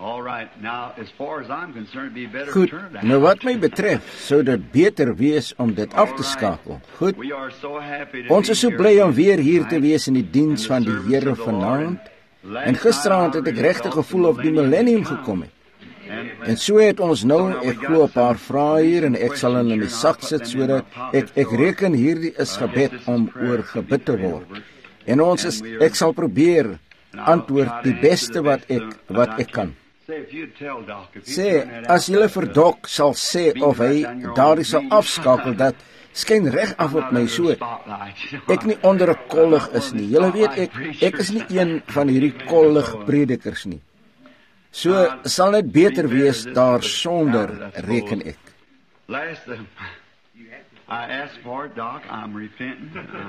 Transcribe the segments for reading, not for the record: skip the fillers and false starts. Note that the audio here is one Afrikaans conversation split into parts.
All right. Now, as far as I'm concerned, it'd be better Goed, to turn it nou wat my betref, sou dit beter wees om dit af te skakel. Goed, We are so happy to ons is so be bly here om weer hier te tonight wees in die diens in the van die service Here of the Lord. vanaand. Last En gisterand night het ek I regtig thought gevoel of die millennium gekom het. En so het ons nou, ek glo 'n paar vrae hier en ek sal hulle in die sak sit sodat ek reken hierdie is gebed om oor gebid te word. En ek sal probeer antwoord die beste wat ek kan. Say, if you'd tell Doc, if you Sê, turn that as out, julle vir Doc sal sê of hy daardie sal afskakel, dat skyn reg af op my so. Ek nie onder 'n kollig is nie. Julle weet ek is nie een van hierdie kollig predikers nie. So sal dit beter wees daarsonder, reken ek. Last, I asked for it, Doc. I'm repenting.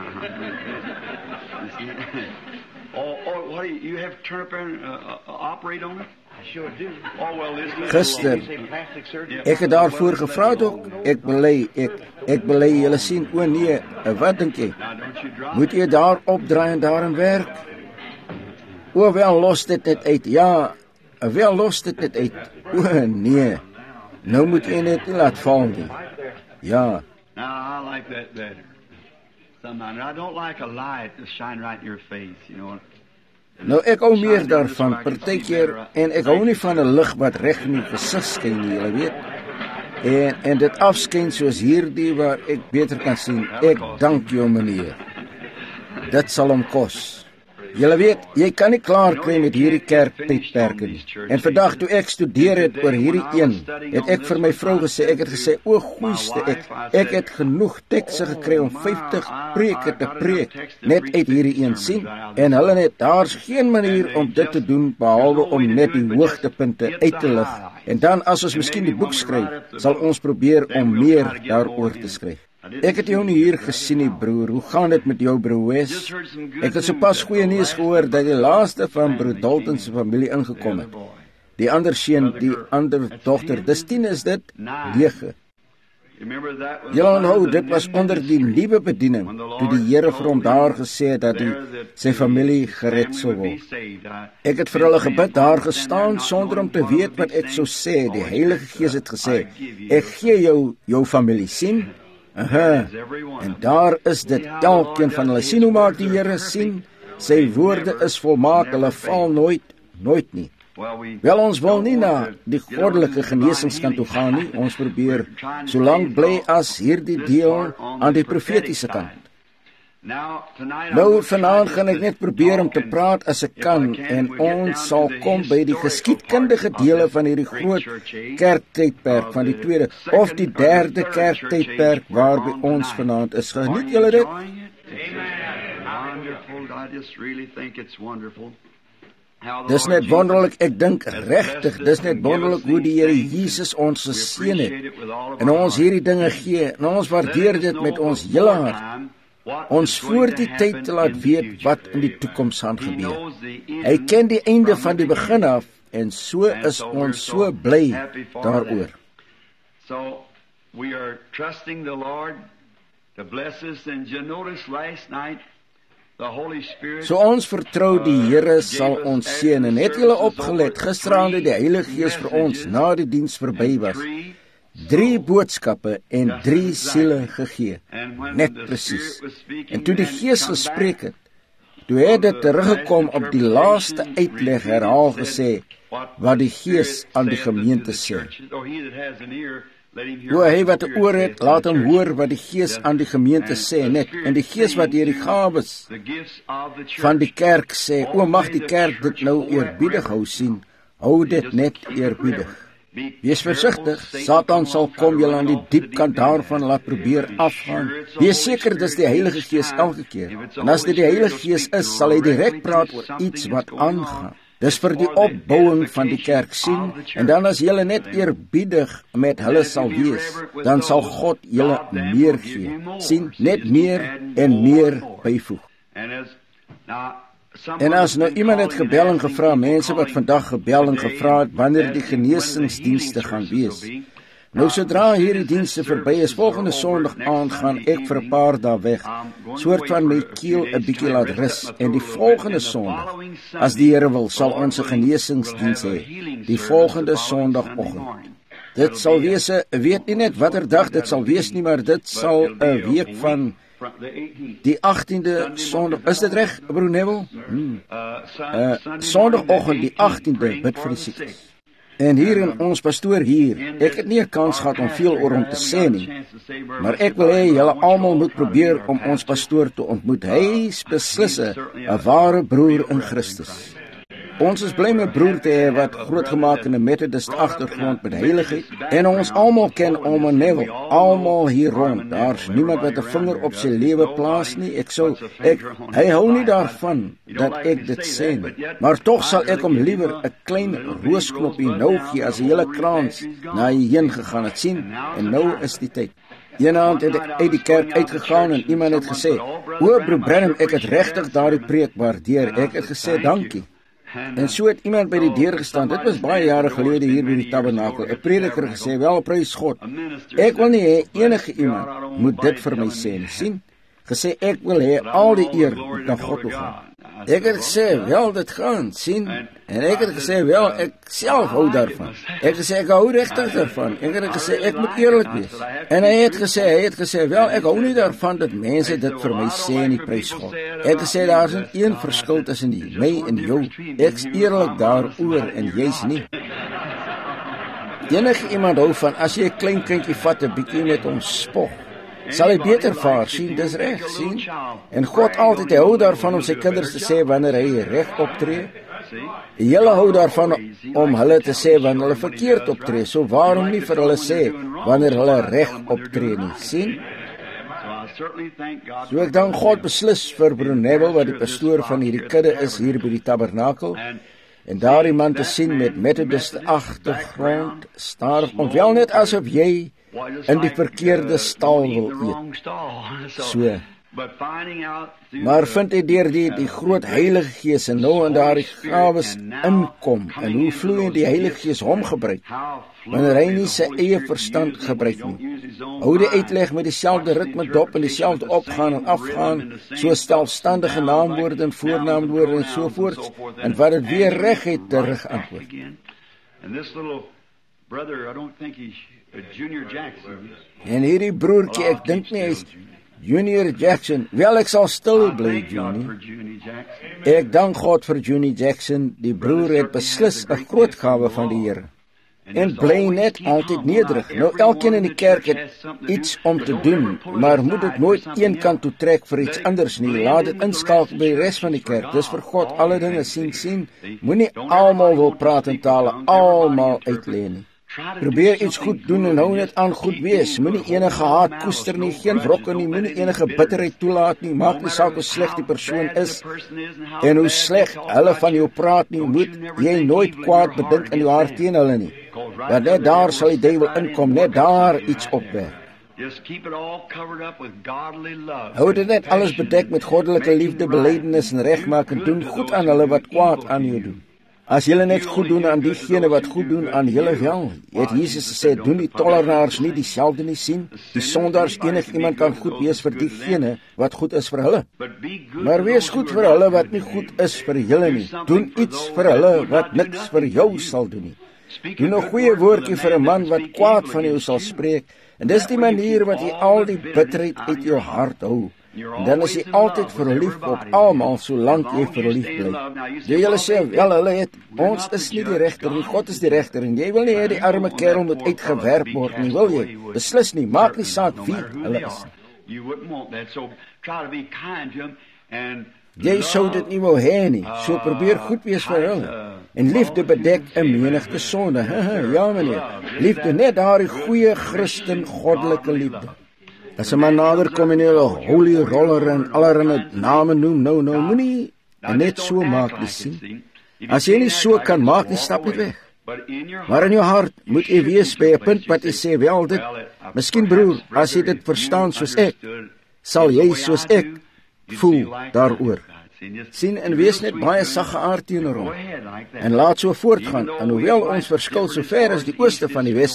Oh, what do you have to turn up there and operate on it? I sure do. Oh, well, Gister, ek het daarvoor gevra ook. Ek belê, julle sien, o nee, wat dink jy? Moet jy daar opdraai en daarin werk? O, wel, los dit net uit. Ja, wel, los dit net uit. O nee, nou moet jy net nie laat val nie. Ja. Now, I like that better. Sometimes I don't like a light to shine right in your face, you know. Nou ek hou meer daarvan, partykeer, en ek hou nie van 'n lig wat reg in die gesig skyn nie, julle weet. En dit afskyn soos hierdie waar ek beter kan sien. Ek dank jou, meneer. Dit sal hom kos. Julle weet, jy kan nie klaar kry met hierdie kerktydperke nie. En vandag toe ek studeer het oor hierdie een, het ek vir my vrou gesê, ek het gesê, o goeieste, ek het genoeg tekste gekry om 50 preke te preek, net uit hierdie een sien. En hulle net, daar's geen manier om dit te doen, behalwe om net die hoogtepunte uit te lig. En dan as ons miskien die boek skryf, sal ons probeer om meer daaroor te skryf. Ek het jou nie hier gesien nie, broer. Hoe gaan dit met jou, broer Wes? Ek het sopas goeie nuus gehoor dat die laaste van broer Dalton se familie ingekom het. Die ander seun, die ander dogter, dis 10 is dit? 9. Julle onthou, dit was onder die nuwe bediening, toe die Here vir hom daar gesê het dat sy familie gered sou word. Ek het vir hulle gebid daar gestaan, sonder om te weet wat ek sou sê. Die Heilige Gees het gesê, ek gee jou familie, sien? Aha, en daar is dit, elkeen van hulle. Sien hoe maak die Here, sien? Sy woorde is volmaak, hulle val nooit nie. Wel, ons wil nie na die goddelike genesingskant toe gaan nie. Ons probeer solank bly as hierdie deel aan die profetiese kant. Nou, vanaand gaan ek net probeer om te praat as ek kan, en ons sal kom by die geskiedkundige dele van hierdie groot kerktydperk van die tweede of die derde kerktydperk waarby ons vanaand is. Geniet julle dit? Dis net wonderlik, ek dink regtig, dis net wonderlik hoe die Here Jesus ons geseën het en ons hierdie dinge gee, en ons waardeer dit met ons hele hart. Ons voor die tyd te laat weet wat in die toekoms gaan gebeur. Hy ken die einde van die begin af, en so is ons so bly daaroor. So we are trusting the Lord to bless us, and you notice last night the Holy Spirit. So ons vertrou die Here sal ons seën, en het julle opgelet gisteraand het die Heilige Gees vir ons na die diens verby was 3 boodskappe en 3 siele gegee. Net presies. En toe die Gees gespreek het, toe het dit teruggekom op die laaste uitleg, herhaal gesê wat die Gees aan die gemeente sê. O, hy wat 'n oor het, laat hom hoor wat die Gees aan die gemeente sê, net. En die Gees wat deur die gawes van die kerk sê, o, mag die kerk dit nou eerbiedig hou, sien. Hou dit net eerbiedig. Wees versigtig, Satan sal kom julle aan die diep kant daarvan laat probeer afgaan. Wees seker dis die Heilige Gees elke keer. En as dit die Heilige Gees is, sal hy direk praat oor iets wat aangaan. Dis vir die opbouing van die kerk, sien, en dan as julle net eerbiedig met hulle sal wees, dan sal God julle meer gee, sien, net meer en meer byvoeg. En as nou iemand het gebel en gevra, mense wat vandag gebel en gevra het wanneer die genesingsdienste gaan wees, Nou sodra hierdie dienste verby is, volgende Sondag aand gaan ek vir 'n paar dae weg, soort van my keel 'n bietjie laat rus, en die volgende Sondag, as die Here wil, sal ons 'n genesingsdiens hê, die volgende Sondagoggend. Dit sal wees, weet nie net watter dag dit sal wees nie, maar dit sal 'n week van die 18de Sondag, is dit reg, broer Neville? Sondagoggend die 18de, bid vir die siekes. En hier in ons pastoor hier, ek het nie 'n kans gehad om veel oor hom te sê nie, maar ek wil hê julle almal moet probeer om ons pastoor te ontmoet. Hy is beslis 'n ware broer in Christus. Ons is bly met broer te hê wat grootgemaak in 'n Methodist agtergrond met heiligheid, en ons almal ken Ouma Neville, almal hier rond. Daar's niemand wat 'n vinger op sy lewe plaas nie. Hy hou nie daarvan dat ek dit sê nie, maar tog sal ek hom liewer 'n klein roosknoppie nou gee as 'n hele krans na hy heen gegaan het, sien, en nou is die tyd. Eenaand het ek uit die kerk uitgegaan en iemand het gesê, "O, broer Branham, ek het regtig daardie preek waardeer." Ek het gesê, "Dankie." En so het iemand by die deur gestaan, dit was baie jare gelede hier by die tabernakel, 'n prediker gesê, "Wel, prys God, ek wil nie hê enige iemand moet dit vir my sê nie, sien, gesê ek wil hê al die eer na God toe gaan." Ek het gesê, "Wel, dit gaan, sien," en ek het gesê, "Wel, ek self hou daarvan." Ek het gesê, "Ek hou regtig daarvan." Ek het gesê, "Ek moet eerlik wees." En hy het gesê, "Wel, ek hou nie daarvan dat mense dit vir my sê nie, prys God." Ek het gesê, "Daar is net een verskil tussen my en jou. Ek's eerlik daaroor en jy's nie." Enige iemand hou van as jy 'n klein kindjie vat, 'n bietjie met hom spog, sal hy beter vaar, sien, dis reg, sien. En God altyd, hy hou daarvan om sy kinders te sê wanneer hy reg optree. Julle hou daarvan om hulle te sê wanneer hulle verkeerd optree, so waarom nie vir hulle sê wanneer hulle reg optree nie, sien? So ek dank God beslis vir broer Neville, wat die pastoor van hierdie kudde is hier by die tabernakel, en daardie man te sien met Methodist agtergrond, stadig, wel net asof jy in die verkeerde stal wil eet. So. Maar vind hy deur die groot Heilige Gees en nou in daardie gawes inkom, en hoe vloeiend die Heilige Gees hom gebruik, wanneer hy nie sy eie verstand gebruik nie. Hou die uitleg met dieselfde ritme dop en dieselfde opgaan en afgaan, so selfstandige naamwoorde en voornaamwoorde en sovoorts, en wat dit weer reguit terug antwoord. En hierdie broertjie, ek dink nie hy's Junior Jackson, wel ek sal stil bly, Junie. Ek dank God vir Junie Jackson, die broer het beslis 'n groot gawe van die Here. En bly net altyd nederig. Nou elkeen in die kerk het iets om te doen, maar moet dit nooit een kant toe trek vir iets anders nie. Laat dit inskakel by die res van die kerk. Dis vir God alle dinge sien. Moenie almal wil praat in tale, almal uitlê nie. Probeer iets goed doen en hou net aan goed wees. Moenie enige haat koester nie, geen wrokke nie, moenie enige bitterheid toelaat nie. Maak nie saak hoe sleg die persoon is en hoe sleg hulle van jou praat nie, moet jy nooit kwaad bedink in jou hart teen hulle nie. Want net daar sal die duiwel inkom, net daar iets opwerk. Hou dit net alles bedek met goddelike liefde, belydenis en regmaak en doen goed aan hulle wat kwaad aan jou doen. As julle net goed doen aan diegene wat goed doen aan julle wel, het Jesus gesê, doen die tollenaars nie dieselfde nie, sien? Die sondaars, iemand kan goed wees vir diegene wat goed is vir hulle. Maar wees goed vir hulle wat nie goed is vir julle nie. Doen iets vir hulle wat niks vir jou sal doen nie. Doen 'n goeie woordjie vir 'n man wat kwaad van jou sal spreek, en dis die manier wat jy al die bitterheid uit jou hart hou. En dan is jy altyd verlief op almal solank jy verlief bly. Julle sê, wel, ons is nie die regter nie, God is die regter, en jy wil nie hê die arme kerel moet uitgewerp word nie, wil jy? Beslis nie, maak nie saak wie hulle is. Jy sou dit nie wou hê nie, so probeer goed wees vir hulle. En liefde bedek 'n menigte sonde. Ja meneer, liefde, net daardie goeie Christen goddelike liefde. As 'n man nader kom en hulle holy roller en allerlei name noem, nou moenie net so maak nie, sien. As jy nie so kan maak nie, stap net weg. Maar in jou hart moet jy wees by 'n punt wat jy sê, wel dit, miskien broer, as jy dit verstaan soos ek, sal jy soos ek voel daaroor. Sien, en wees net baie saggeaard teenoor hom. En laat so voortgaan, en hoewel ons verskil so ver as die ooste van die weste,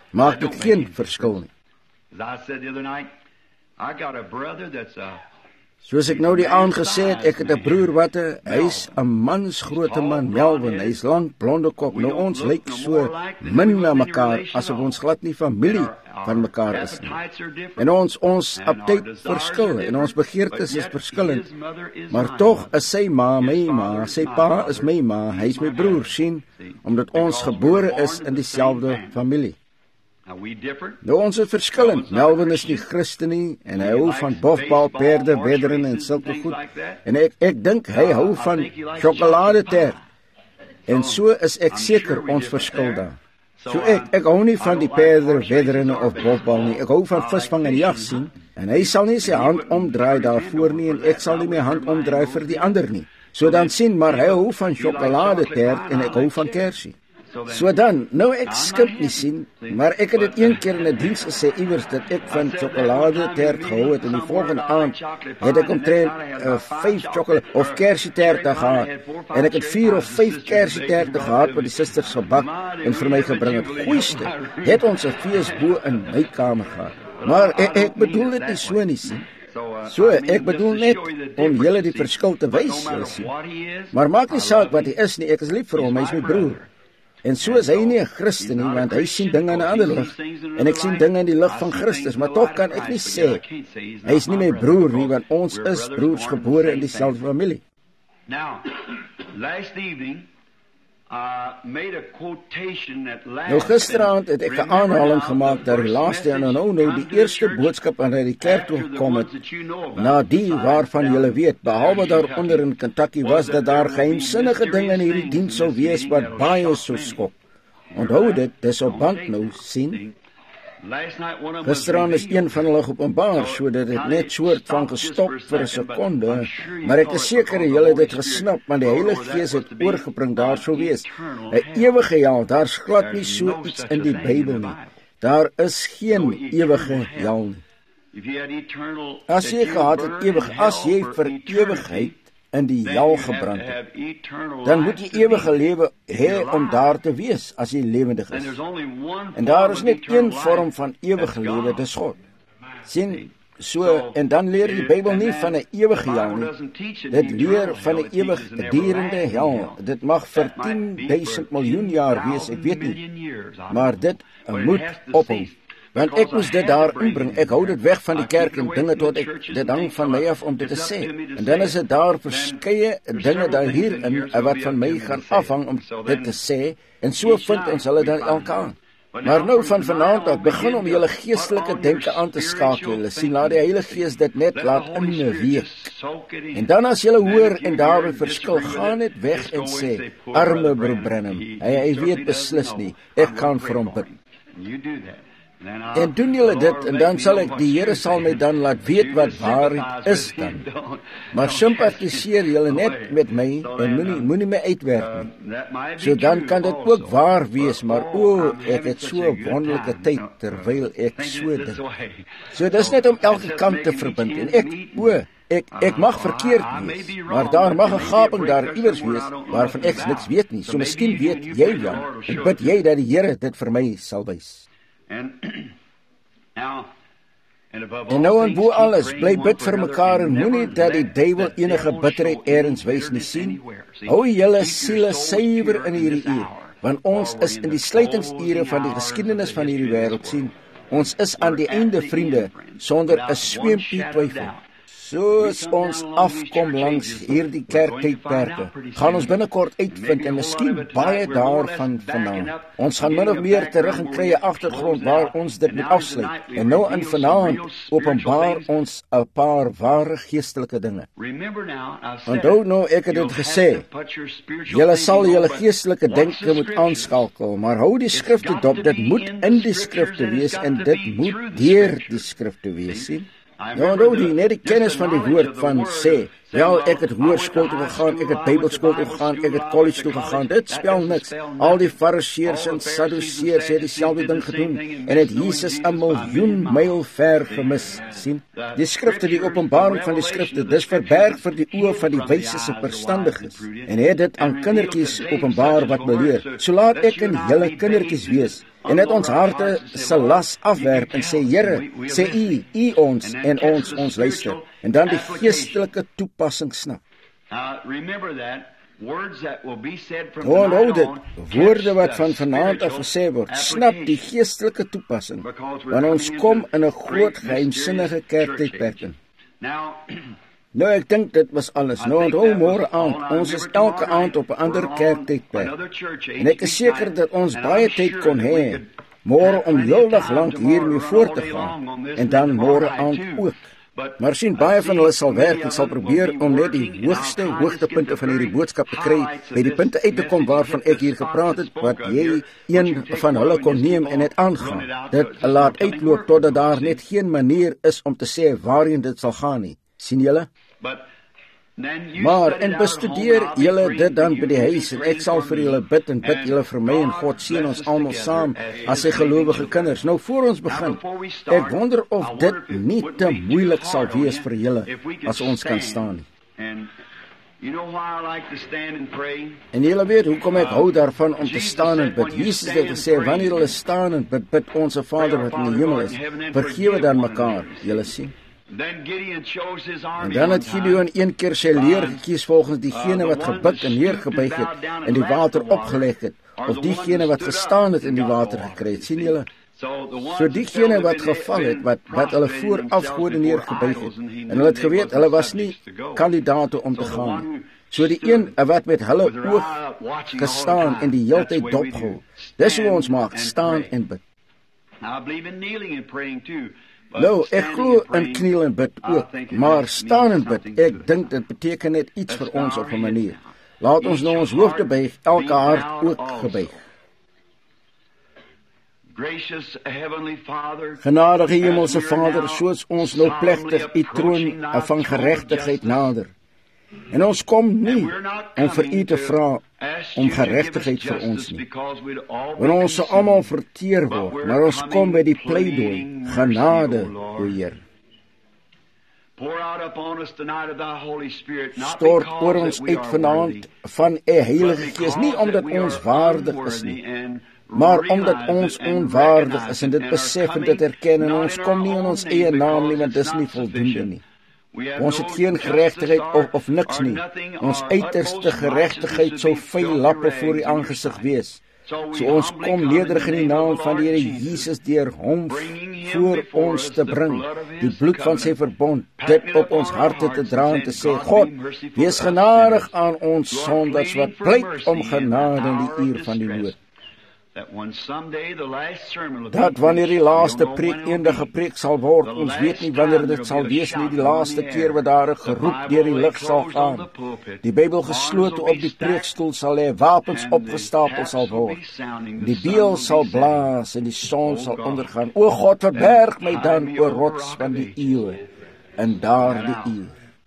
maak dit geen verskil nie. As I said the other night, I got a brother that's Soos ek nou die aand gesê het, ek het 'n broer wat hy's 'n mansgroote man, Melvin. Hy's lank, blonde kop. Nou ons lyk so min na mekaar asof ons glad nie familie van mekaar is nie. En ons aptyd verskil en ons begeertes is verskillend. Maar tog is sy ma my ma, sy pa is my ma, hy's my broer, sien, omdat ons gebore is in dieselfde familie. Nou ons is verskillend. Melvin is nie Christen nie en hy hou van bofbal, perde, wedren en sulke goed. En ek dink hy hou van sjokoladetert. En so is ek seker ons verskil daar. So ek hou nie van die perde, wedren of bofbal nie. Ek hou van visvang en jag sien. En hy sal nie sy hand omdraai daarvoor nie en ek sal nie my hand omdraai vir die ander nie. So dan sien, maar hy hou van sjokoladetert en ek hou van kersie. So dan, nou ek skimp nie sien, maar ek het dit een keer in 'n diens gesê iewers dat ek van sjokoladetert gehou het en die volgende aand het ek omtrent 5 chocolate of kersieterte gehad en ek het 4 of 5 kersieterte gehad wat die susters gebak en vir my gebring het. Goeieste, het ons 'n fees bo in my kamer gehad. Maar ek bedoel dit nie so nie sien. So, ek bedoel net om julle die verskil te wys, julle sien. Maar maak nie saak wat hy is nie, ek is lief vir hom, hy is my broer. En so is hy nie 'n Christen nie, want hy sien dinge in 'n ander lig en ek sien dinge in die lig van Christus, maar tog kan ek nie sê hy is nie my broer nie, want ons is broers gebore in dieselfde familie. Now, last evening Nou gisteraand het ek 'n aanhaling gemaak dat die laaste en nou die eerste boodskap aan die kerk toe gekom het, na die waarvan julle weet, behalwe daaronder in Kentucky was dat daar geheimsinnige dinge in hierdie diens sou wees wat baie sou skok. Onthou dit, dis op band nou, sien. Gisteraan is een van hulle geopenbaar, sodat dit net soort van gestop vir 'n sekonde, maar ek is seker julle het dit gesnap, want die Heilige Gees het oorgebring daar sou wees. 'n Ewige hel, daar's glad nie so iets in die Bybel nie. Daar is geen ewige hel nie. As jy gehad het ewig, as jy vir ewigheid in die hel gebrand het, dan moet jy ewige lewe hê om daar te wees as jy lewendig is. En daar is net een vorm van ewige lewe, dis God. Sien, so, en dan leer die Bybel nie van 'n ewige hel nie. Dit leer van 'n ewigdurende hel. Dit mag vir 10.000 miljoen jaar wees, ek weet nie. Maar dit moet ophou. Want ek moes dit daar inbring, ek hou dit weg van die kerk en dinge tot dit hang van my af om dit te sê. En dan is dit daar verskeie dinge daar hierin wat van my gaan afhang om dit te sê, en so vind ons hulle dan elkaar. Maar nou van vanaand af, begin om julle geestelike denke aan te skakel. Julle sien, laat die Heilige Gees dit net laat inweek. En dan as julle hoor en daarby verskil, gaan net weg en sê, arme broer Branham, hy weet beslis nie, ek kan vir hom bid. En doen julle dit, en dan sal ek, die Here sal my dan laat weet wat waarheid is dan. Maar sympatiseer julle net met my, en moenie my uitwerk nie. So dan kan dit ook waar wees, maar ek het so 'n wonderlike tyd, terwyl ek so dink. So dis net om elke kant te verbind, en ek mag verkeerd wees, maar daar mag 'n gaping daar iewers wees, waarvan ek niks weet nie. So miskien weet jy wel, en bid jy dat die Here dit vir my sal wys. En nou en bo alles, bly bid vir mekaar en moenie dat die duiwel enige bitterheid eers wys nie sien. Hou julle siele suiwer in hierdie uur, want ons is in die sluitingsure van die geskiedenis van hierdie wêreld sien. Ons is aan die einde, vriende, sonder 'n sweempie twyfel. Soos ons afkom langs hierdie kerktydperke, gaan ons binnekort uitvind en miskien baie daarvan vanaand. Ons gaan min of meer terug en kry 'n agtergrond waar ons dit moet afsluit. En nou in vanaand openbaar ons 'n paar ware geestelike dinge. Onthou nou, ek het dit gesê, julle sal julle geestelike denke moet aanskakel, maar hou die skrifte dop, dit moet in die skrifte wees en dit moet deur die skrifte wees, sien? Nou die net die kennis van die woord van sê, wel, ek het hoërskool toe gegaan, ek het Bybelskool toe gegaan, ek het college toe gegaan, dit spel niks. Al die Fariseërs en Sadduseërs het dieselfde ding gedoen, en het Jesus 'n miljoen myl ver gemis, sien? Die skrifte, die openbaring van die skrifte, dis verberg vir die oë van die wyses en verstandiges, en het dit aan kindertjies openbaar wat beleer. So laat ek en julle kindertjies wees, en dat ons harte se las afwerp en sê, Here, sê U ons en ons luister. En dan die geestelike toepassing snap. Onthou dit, woorde wat van vanaand af gesê word, snap die geestelike toepassing, want ons kom in 'n groot geheimsinnige kerktydperk in. Nou, ek dink dit was alles. Nou, onthou môre aand, ons is elke aand op 'n ander kerktydperk. En ek is seker dat ons baie tyd kon hê, môre om heeldag lank hiermee voort te gaan, en dan môre aand ook. Maar sien, baie van hulle sal werk en sal probeer om net die hoogste hoogtepunte van hierdie boodskap te kry, by die punte uit te kom waarvan ek hier gepraat het, wat jy een van hulle kon neem en het aangaan. Dit laat uitloop totdat daar net geen manier is om te sê waarheen dit sal gaan nie. Sien julle? Maar, en bestudeer julle dit dan by die huis, en ek sal vir julle bid en bid julle vir my, en God seën ons almal saam as sy gelowige kinders. Nou, voor ons begin, ek wonder of dit nie te moeilik sal wees vir julle, as ons kan staan. En julle weet, hoekom ek hou daarvan om te staan en bid. Jesus het gesê, wanneer julle staan en bid, bid onse Vader wat in die hemel is, vergewe dan mekaar, julle sien. En dan het Gideon een keer sy leer gekies volgens diegene wat gebuk en neergebuig het en die water opgeleg het, of diegene wat gestaan het en die water gekry het. Sien julle? So diegene wat geval het, wat hulle voor afgode neergebuig het, en hulle het geweet, hulle was nie kandidate om te gaan nie. So die een wat met hulle oog gestaan en die heeltyd dopgehou. Dis hoe ons maak, staan en bid. Nou, ek glo in kniel en bid ook, maar staan en bid, ek dink dit beteken net iets vir ons op 'n manier. Laat ons nou ons hoofde buig, elke hart ook gebuig. Genadige Hemelse Vader, soos ons nou plegtig U troon van geregtigheid nader. En ons kom nie om vir U te vra om geregtigheid vir ons nie. Want ons sal almal verteer word, maar ons kom by die pleidooi, genade, o Heer. Stort oor ons uit vanaand van U Heilige Gees, nie omdat ons waardig is nie, maar omdat ons onwaardig is en dit besef en dit erken, en ons kom nie in ons eie naam nie, want dis nie voldoende nie. Ons het geen geregtigheid of niks nie. Ons uiterste geregtigheid sou vuil lappe voor U aangesig wees. So ons kom nederig in die naam van die Here Jesus deur hom voor ons te bring, die bloed van sy verbond, dit op ons harte te dra en te sê, God, wees genadig aan ons sondaars wat pleit om genade in die uur van die nood. Dat wanneer die laaste preek eendag gepreek sal word, ons weet nie wanneer dit sal wees nie, die laaste keer wat daar 'n geroep deur die lug sal gaan. Die Bybel geslote op die preekstoel sal lê, wapens opgestapel sal word. Die beel sal blaas en die son sal ondergaan. O God, verberg my dan, o rots van die eeue, in daardie uur.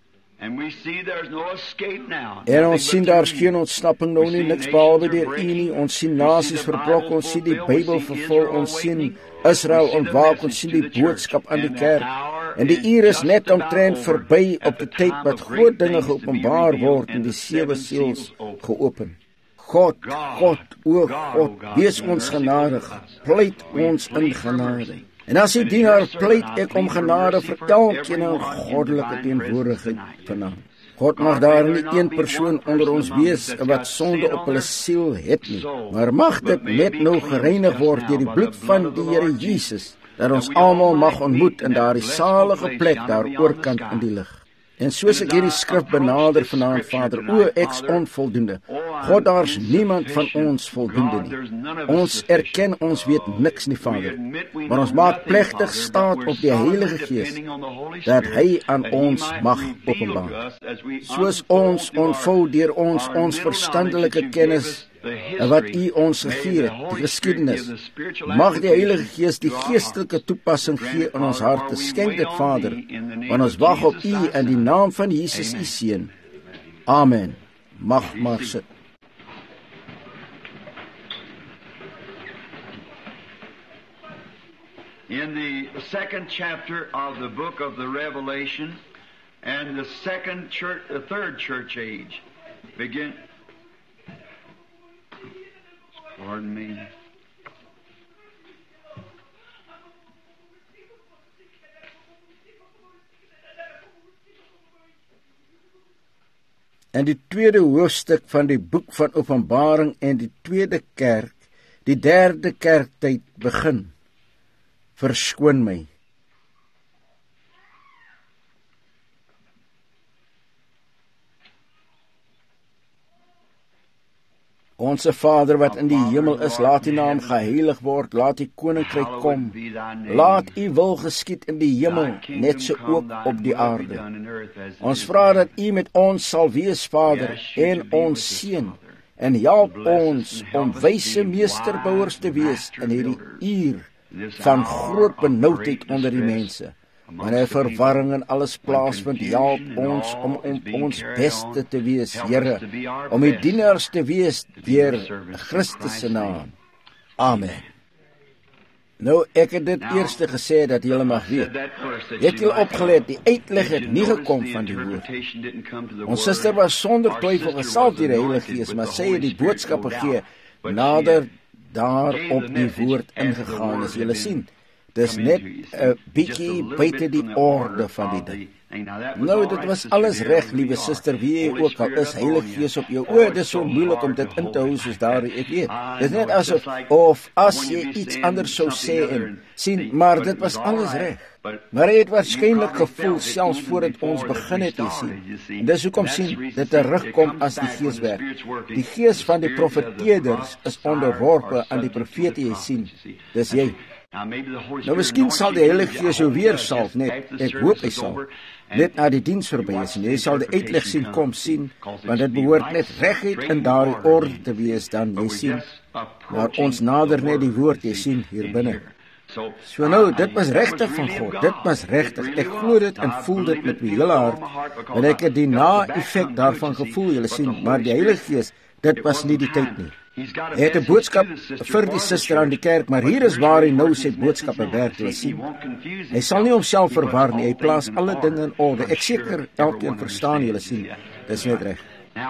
En ons sien daar's geen ontsnapping nou nie, niks behalwe deur U nie. Ons sien nasies verbrok, ons sien die Bybel vervul, ons sien Israel ontwaak, ons sien die boodskap aan die kerk. En die uur is net omtrent verby op die tyd wat groot dinge geopenbaar word en die 7 seels geopen. God, o God, wees ons genadig, pleit ons in genade. En as U dienaar pleit ek om genade vir elkeen in goddelike teenwoordigheid vanaand. God, mag daar nie een persoon onder ons wees wat sonde op hulle siel het nie, maar mag dit net nou gereinig word deur die bloed van die Here Jesus, dat ons almal mag ontmoet in daardie salige plek daar oorkant in die lig. En soos ek hierdie skrif benader vanaand, Vader, o, ek's onvoldoende. God, daar's niemand van ons voldoende nie. Ons erken ons weet niks nie, Vader, maar ons maak plegtig staat op die Heilige Gees, dat hy aan ons mag openbaar. Soos ons ontvou deur ons verstandelike kennis wat U ons gegee het, die geskiedenis, mag die Heilige Gees die geestelike toepassing gee in ons harte. Skenk dit, Vader, want ons wag op U in die naam van Jesus, U Seun. Amen. Mag maar sit. In the second chapter of the book of the Revelation and the third church age, pardon me. In die tweede hoofstuk van die boek van Openbaring en die tweede kerk, die derde kerktyd begin. Verskoon my. Onse Vader wat in die hemel is, laat U naam geheilig word, laat U koninkryk kom, laat U wil geskied in die hemel, net so ook op die aarde. Ons vra dat U met ons sal wees, Vader, en ons seën, en help ons om wyse meesterbouers te wees in hierdie uur van groot benoudheid onder die mense. Wanneer verwarring en alles plaasvind, help ons om ons beste te wees, Here, om die dienaars te wees deur Christus se naam. Amen. Nou, ek het dit eerste gesê dat julle mag weet. Het julle opgelet, die uitleg het nie gekom van die woord. Ons suster was sonder twyfel gesalf deur die Heilige Gees, maar sy het die boodskap gegee nader daar op die woord ingegaan, as julle sien. Dis net 'n bietjie buite die orde van die ding. Nou, dit was alles reg, liewe suster, wie jy ook al is, Heilige Gees op jou oor, dit is so moeilik om dit in te hou soos daardie, ek weet. Dit is net asof, of as jy iets anders sou sê en sien, maar dit was alles reg. Maar hy het waarskynlik gevoel, selfs voordat ons begin het, jy sien. En dis hoekom sien, dit terugkom as die Gees werk. Die Gees van die profeteerders is onderworpe aan die profete, jy sien. Dis jy. Nou, miskien sal die Heilige Gees jou weer salf, net, ek hoop hy sal, net na die diens verby is, en jy sal die uitleg sien, kom sien, want dit behoort net reguit in daardie orde te wees, dan, jy sien, maar ons nader net die woord, jy sien, hier binne. So nou, dit was regtig van God, dit was regtig, ek glo dit en voel dit met my hele hart, want ek het die na-effect daarvan gevoel, julle sien, maar die Heilige Gees, dit was nie die tyd nie. Hy het 'n boodskap vir die suster aan die kerk, maar hier is waar hy nou sy boodskappe werk, julle sien. Hy sal nie homself verwar nie, hy plaas alle dinge in orde. Ek seker elkeen verstaan, julle sien. Dis net reg.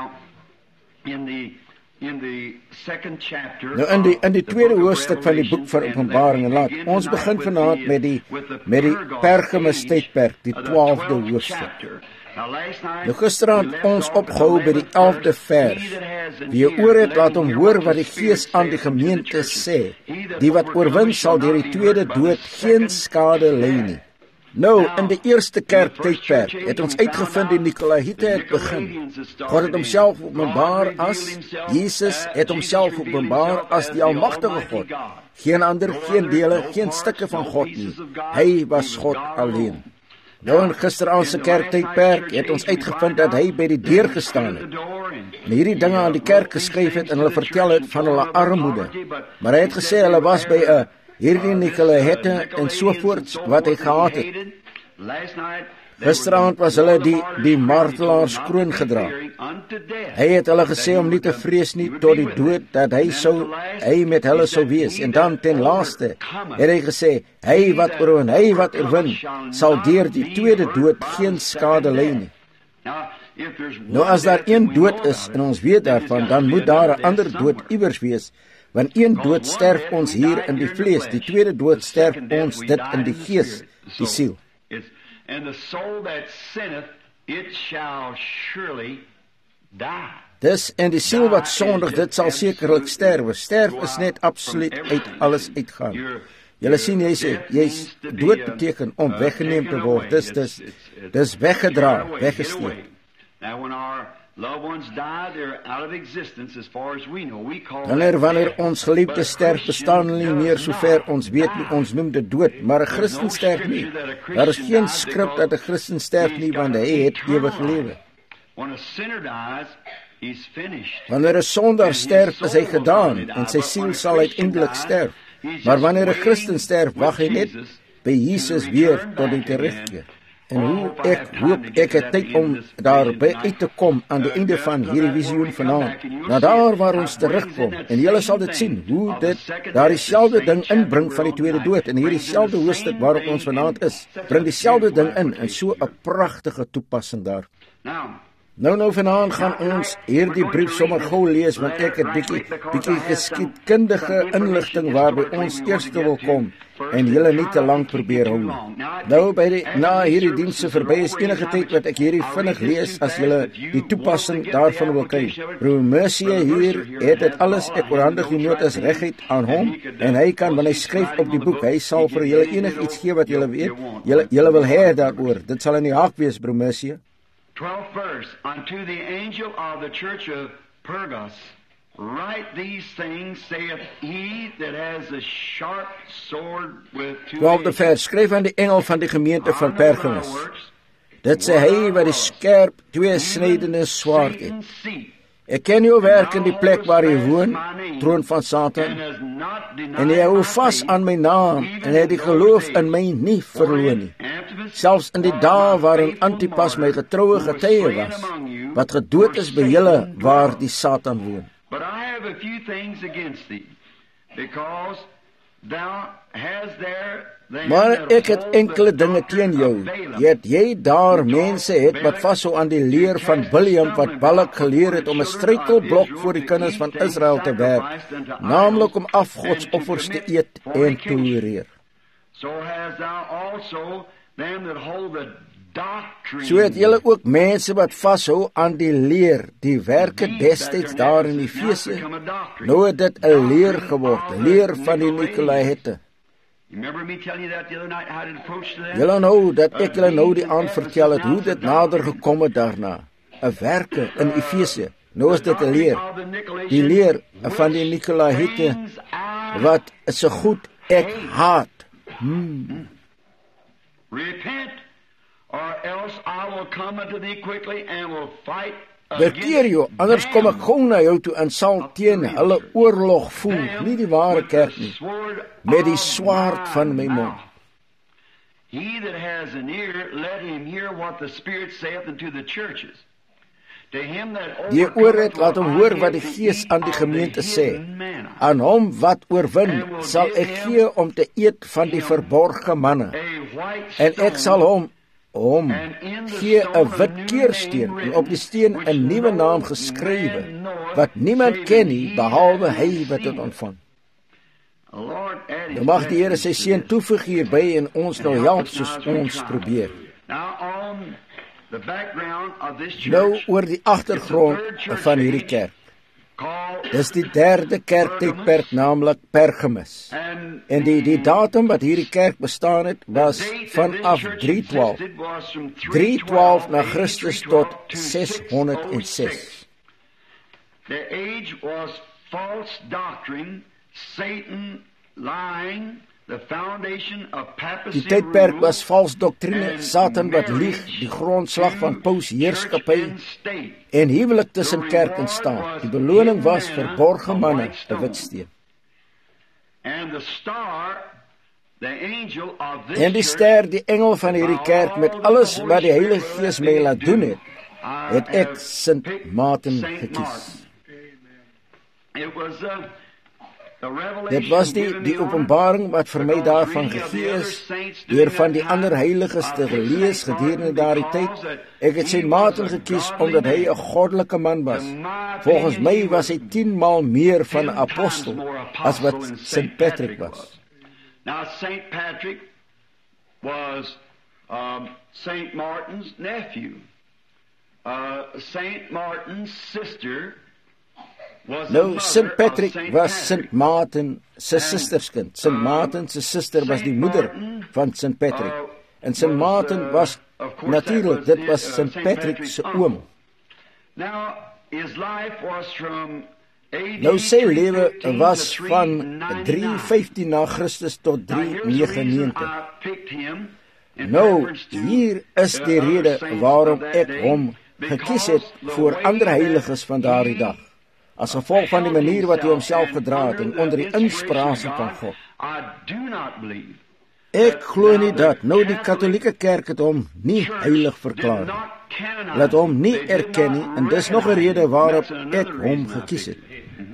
Nou in die tweede hoofstuk van die boek van Openbaring, en laat ons begin vanaand met die Pergamus tydperk, die 12de hoofstuk. Nou gisterand ons opgehou by die 11de vers. Wie oor het, laat hom hoor wat die Gees aan die gemeente sê. Die wat oorwin sal deur die tweede dood geen skade ly nie. Nou, in die eerste kerktydperk het ons uitgevind die Nikolaïte het begin. God het homself openbaar as, Jesus het homself openbaar as die almagtige God. Geen ander, geen dele, geen stukke van God nie. Hy was God alleen. Nou in gisteraand se kerktydperk het ons uitgevind dat hy by die deur gestaan het. En hierdie dinge aan die kerk geskryf het en hulle vertel het van hulle armoede. Maar hy het gesê hulle was by 'n hierdie Nikolaïte en sovoorts wat hy gehad het. Gisteraand was hulle die martelaarskroon gedra. Hy het hulle gesê om nie te vrees nie tot die dood, dat hy met hulle sou wees. En dan ten laaste het hy gesê, hy wat oorwin, sal deur die tweede dood geen skade ly nie. Nou as daar een dood is, en ons weet daarvan, dan moet daar 'n ander dood iewers wees, want een dood sterf ons hier in die vlees, die tweede dood sterf ons dit in die gees, die siel. And the soul that sinneth, it shall surely die. Dis en die siel wat sondig, dit sal sekerlik sterwe. Sterf is net absoluut uit alles uitgaan. Julle sien, jy's dood beteken om weggeneem te word. Dis weggedra, weggesteek. Now when our loved ones die, they're out of existence as far as we know. We call wanneer ons geliefdes sterf, bestaan hulle nie meer sover ons weet nie, ons noem dit dood, maar 'n Christen sterf nie. Daar is geen skrif dat 'n Christen sterf nie, want hy het ewige lewe. Wanneer 'n sondaar sterf, is hy gedaan en sy siel sal uiteindelik sterf. Maar wanneer 'n Christen sterf, wag hy net by Jesus weer tot hy terugkeer. En hoe ek hoop ek het tyd om daarby uit te kom aan die einde van hierdie visioen vanaand. Na daar waar ons terugkom, en julle sal dit sien, hoe dit daar dieselfde ding inbring van die tweede dood, en hierdie selfde hoofstuk waarop ons vanaand is, bring dieselfde ding in, en so 'n pragtige toepassing daar. Nou vanaand gaan ons hierdie brief sommer gou lees, want ek het bietjie geskiedkundige inligting waarby ons eers wil kom, en julle nie te lank probeer hou nie. Nou na hierdie dienste verby is enige tyd wat ek hierdie vinnig lees as julle die toepassing daarvan wil kry. Broer Mercy hier het dit alles, ek oorhandig die notas reguit aan hom en hy kan wanneer hy skryf op die boek, hy sal vir julle enigiets gee wat julle weet. Julle wil hê daaroor. Dit sal in die haak wees, broer Mercy. 12th verse, unto the angel of the church of Pergamos, write these things, saith he that has a sharp sword with two 12de vers, skryf aan die engel van die gemeente van Pergamos. Dit sê hy wat die skerp, tweesnydende swaard het. Ek ken jou werk in die plek waar jy woon, troon van Satan, en jy hou vas aan my naam, en hy die geloof in my nie verloor nie. Selfs in die dae waarin Antipas my getroue getuie was, wat gedood is by julle waar die Satan woon. But I have a few things against thee, because thou hast there... Maar ek het enkele dinge teen jou. Jy daar mense het wat vashou aan die leer van Biliam wat Balak geleer het om 'n struikelblok voor die kinders van Israel te werp, naamlik om afgodsoffers te eet en te tolereer. So hast thou also them that hold the doctrine. So het julle ook mense wat vashou aan die leer, die werke destyds daar in Efese. Nou het dit 'n leer geword, leer van die Nikolaïte. Julle nou dat ek julle nou die aand vertel het hoe dit nader gekom het daarna. 'n werke in Efese. Nou is dit 'n leer. Die leer van die Nikolaïte wat so goed ek haat. Repent, or else I will come unto thee quickly and will fight. Bekeer jou, anders kom ek gou na jou toe en sal teen hulle oorlog voer, nie die ware kerk nie, met die swaard van my mond. He that has an ear, let him hear what the Spirit saith unto the churches. Die oor het, laat hom hoor wat die Gees aan die gemeente sê. Aan hom wat oorwin, sal ek gee om te eet van die verborgde manne. En ek sal hom gee 'n wit keersteen en op die steen 'n nuwe naam geskrywe wat niemand ken nie behalwe hy wat dit ontvang. Nou mag die Here sy seën toevoeg hierby en ons nou help soos ons probeer. Nou oor die agtergrond van hierdie kerk. Dis die derde kerktydperk, naamlik Pergamus. En die datum wat hierdie kerk bestaan het, was vanaf 312 na Christus tot 606. The age was false doctrine, Satan lying, the foundation of papacy. Die tydperk was vals doktrine, Satan wat lieg, die grondslag van paus heerskappy en huwelik tussen kerk en staat. Die beloning was verborgde manne, 'n wit steen. En die ster, die engel van hierdie kerk, met alles wat die Heilige Gees my laat doen het ek Sint Martin gekies. Dit was die openbaring wat vir my daarvan gegee is, deur van die ander heiliges te lees gedurende daardie tyd. Ek het Sint Martin gekies omdat hy 'n goddelike man was. Volgens my was hy 10 maal meer van 'n apostel as wat Sint Patrick was. Now Saint Patrick was Saint Martin's nephew. Saint Martin's sister. Nou, Sint Patrick was Sint Martin se susterskind. Sint Martin se suster was die moeder van Sint Patrick. En Sint Martin was natuurlik, dit was Sint Patrick se oom. Nou sy lewe was van 315 na Christus tot 399. Nou, hier is die rede waarom ek hom gekies het voor ander heiliges van daardie dag. As gevolg van die manier wat hy homself gedra het en onder die inspirasie van God. Ek glo nie dat nou die Katolieke Kerk het hom nie heilig verklaar nie. Laat hom nie erken nie en dis nog 'n rede waarop ek hom gekies het.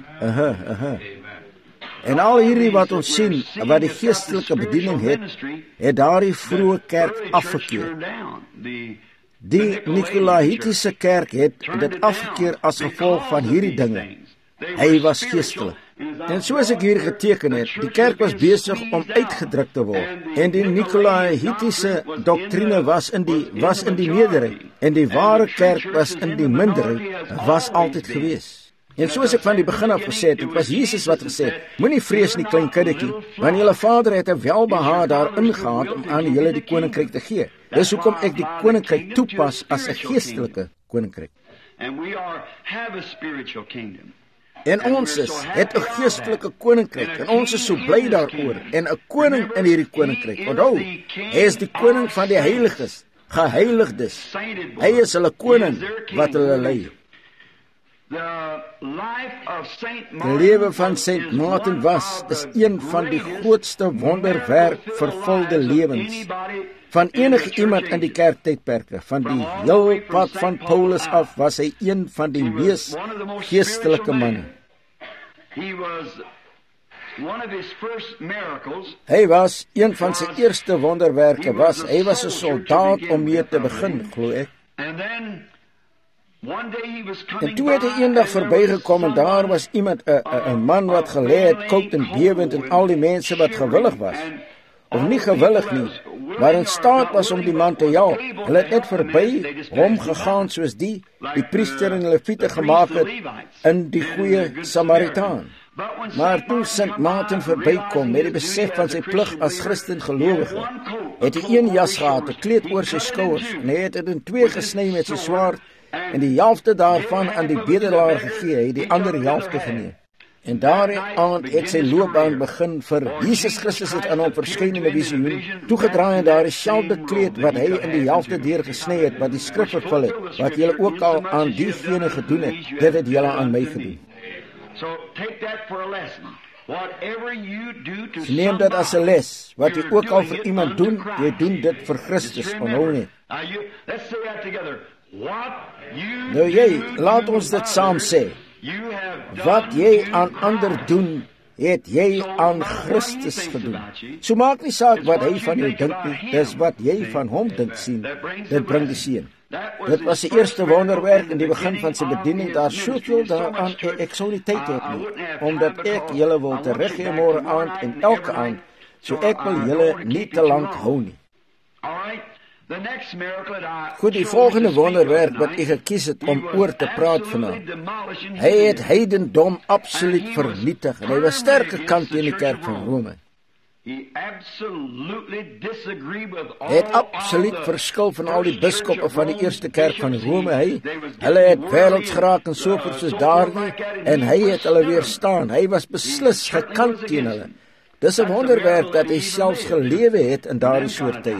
En al hierdie wat ons sien, wat die geestelike bediening het daardie vroeë kerk afgekeer. Die Nikolaïtiese kerk het dit afgekeer as gevolg van hierdie dinge. Hy was geestelik. En soos ek hier geteken het, die kerk was besig om uitgedruk te word. En die Nikolaïtiese doktrine was in die meerderheid. En die ware kerk was in die minderheid, was altyd gewees. En soos ek van die begin af gesê het, dit was Jesus wat gesê het, moenie vrees nie, klein kindertjie, want julle Vader het 'n welbehae daarin gehad om aan julle die koninkryk te gee. Dis hoekom ek die koninkryk toepas as 'n geestelike koninkryk. En ons het 'n geestelike koninkryk, en ons is so bly daaroor, en 'n koning in hierdie koninkryk. Onthou, hy is die koning van die heiliges, geheiligdes. Hy is hulle koning wat hulle lei. Die lewe van Saint Martin is een van die grootste wonderwerk vervulde lewens van enige iemand in die kerktydperke. Van die heel pad van Paulus af was hy een van die mees geestelike manne. Hy was een van sy eerste wonderwerke hy was 'n soldaat om mee te begin, glo ek. En toe het hy eendag verbygekom en daar was iemand, 'n man wat gelê het, koud en bewend, en al die mense wat gewillig was, of nie gewillig nie, maar in staat was om die man te help. Hulle het net verby hom gegaan soos die priester en Lewiete gemaak het in die goeie Samaritaan. Maar toe Sint Martin verbykom met die besef van sy plig as Christen gelowige, het hy een jas gehad, 'n kleed oor sy skouers, en hy het dit in twee gesny met sy swaard, en die helfte daarvan aan die bedelaar gegee, hy het die ander helfte geneem. En daardie aand het sy loopbaan begin vir Jesus Christus het aan hom verskyn in 'n visioen, toegedraai in daardie selfde kleed wat hy in die helfte deurgesny het, wat die skrif vervul het, wat julle ook al aan diegene gedoen het, dit het julle aan my gedoen. Neem dit as 'n les, wat jy ook al vir iemand doen, jy doen dit vir Christus, onthou net. Nou laat ons dit saam sê. Wat jy aan ander doen, het jy aan Christus gedoen. So maak nie saak wat hy van jou dink nie, dis wat jy van hom dink sien, dit bring die seën. Dit was die eerste wonderwerk in die begin van sy bediening, daar soveel daaraan, ek sou nie tyd hê nie, omdat ek julle wil teruggee môre aand en elke aand, so ek wil julle nie te lank hou nie. Goed, die volgende wonderwerk wat ek gekies het om oor te praat vanaand. Hy het heidendom absoluut vernietig, en hy was sterke kant teen die kerk van Rome. Hy het absoluut verskil van al die biskoppe van die eerste kerk van Rome. Hulle het wêrelds geraak en so voort soos daardie, en hy het hulle weerstaan. Hy was beslis gekant teen hulle. Dis 'n wonderwerk dat hy selfs gelewe het in daardie soort tye.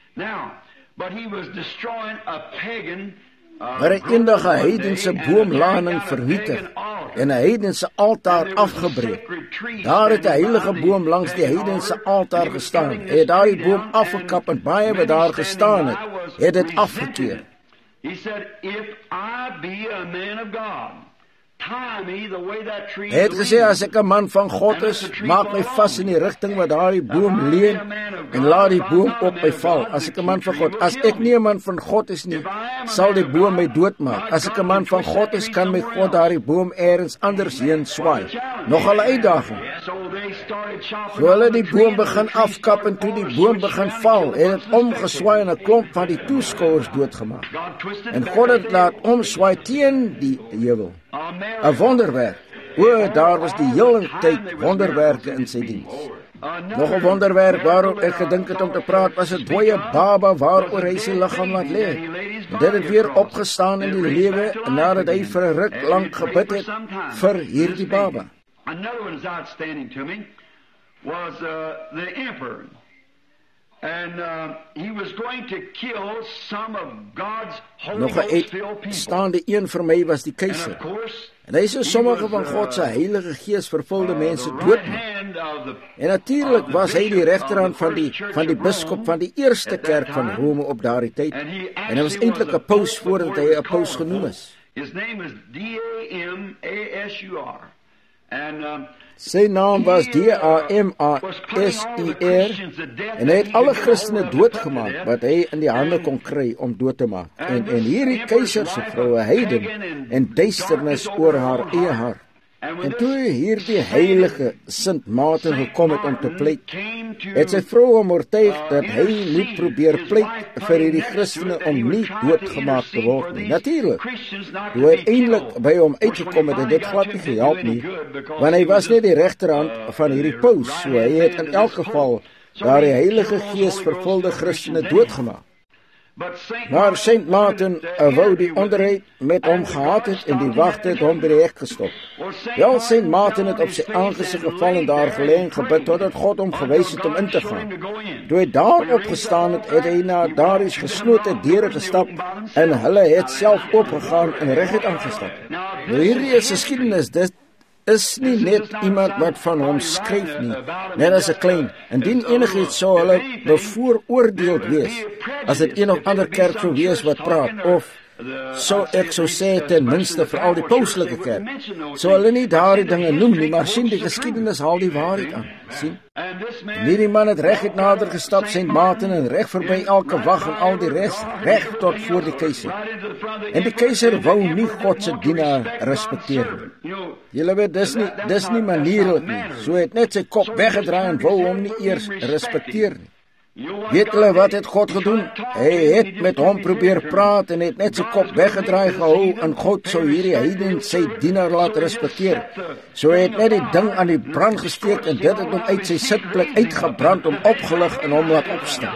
Maar hy eendag 'n heidense boomlaning vernietig en 'n heidense altaar afgebreek. Daar het 'n heilige boom langs die heidense altaar gestaan. Hy het daardie boom afgekap en baie wat daar gestaan het dit afgekeer. Hy het gesê, as ek 'n man van God is, maak my vas in die rigting wat daardie boom leun en laat die boom op my val. As ek 'n man van God, as ek nie 'n man van God is nie, sal die boom my doodmaak. As ek 'n man van God is, kan my God daardie boom elders anders heen swaai. Nog 'n uitdaging. So hulle die boom begin afkap en toe die boom begin val, het dit omgeswaai en 'n klomp van die toeskouers doodgemaak. En God het laat omswaai teen die heuwel. 'n Wonderwerk. Daar was die hele tyd wonderwerke in sy diens. Nog 'n wonderwerk waaroor ek gedink het om te praat, was 'n dooie baba waaroor hy sy liggaam laat lê. Dit het weer opgestaan in die lewe nadat hy vir 'n ruk lank gebid het vir hierdie baba. Another one is outstanding to me was the emperor. And he was going to kill some of God's Holy Ghost filled people. Staande een vir my was die keiser. En hy sou sommige van God se Heilige Gees vervulde mense doodmaak. En natuurlik was hy die regterhand van die biskop van die eerste kerk van Rome op daardie tyd. En hy was eintlik 'n paus voordat hy 'n paus genoem is. His name is D-A-M-A-S-U-R. And sy naam was D-A-M-A-S-U-R en hy het alle Christene doodgemaak wat hy in die hande kon kry om dood te maak. En hierdie keiser se vrou, 'n heiden en duisternis oor haar eie hart. En toe hierdie heilige Sint Martin gekom het om te pleit, het sy vrou hom oortuig dat hy moet probeer pleit vir hierdie Christene om nie doodgemaak te word nie. Natuurlik, toe uiteindelik by hom uitgekom het dit glad nie gehelp nie, want hy was net die regterhand van hierdie paus, so hy het in elk geval daar die Heilige Gees vervulde Christene doodgemaak. Maar Sint Martin wou die onderhoud met hom gehad het en die wagte het hom by die hek gestop. Wel, Sint Martin het op sy aangesig geval en daar gelê en gebid totdat God hom gewys het om in te gaan. Toe hy daar opgestaan het, het hy na daardie geslote deure gestap en hulle het self oopgegaan en reguit aangestap. Nou hierdie is geskiedenis, dit is nie net iemand wat van hom skryf nie, net as 'n klein. Indien enigiets sou hulle bevooroordeeld wees, as dit een of ander kerk sou wees wat praat, of ek sou sê ten minste vir al die pauslike kerk, sou hulle nie daardie dinge noem nie, maar sien, die geskiedenis haal die waarheid aan, sien. En hierdie man het reguit nader gestap, Sint Martin, en reg verby elke wag en al die res, reg tot voor die keiser. En die keiser wou nie God se dienaar respekteer nie. Julle weet, dis nie manierlik nie. So het net sy kop weggedraai en wou hom nie eers respekteer nie. Weet julle wat het God gedoen? Hy het met hom probeer praat en het net sy kop weggedraai gehou en God sou hierdie heiden sy dienaar laat respekteer. So hy het net die ding aan die brand gesteek en dit het hom uit sy sitplek uitgebrand, hom opgelig en hom laat opstaan.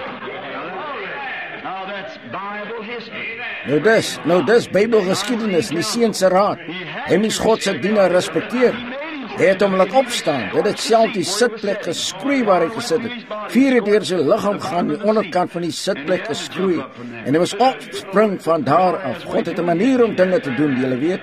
Nou dis Bybelgeskiedenis, nie seun se raad. Hy moes God se dienaar respekteer. Hy het hom laat opstaan, dit het self die sitplek geskroei waar hy gesit het. 4 deur sy liggaam gaan, die onderkant van die sitplek geskroei. En hy was opspring van daar af. God het 'n manier om dinge te doen, julle weet.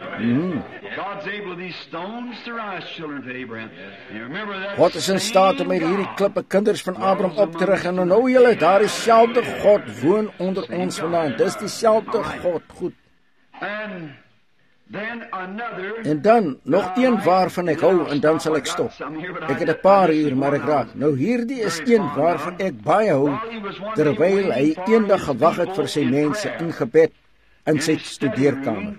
God is in staat om met hierdie klippe kinders van Abraham op te rig. En nou julle, daar is dieselfde God woon onder ons vandaan. Dis dieselfde God, goed. En dan, nog een waarvan ek hou, en dan sal ek stop. Ek het 'n paar uur, maar ek raak. Nou hierdie is een waarvan ek baie hou, terwyl hy eendag gewag het vir sy mense in gebed in sy studeerkamer.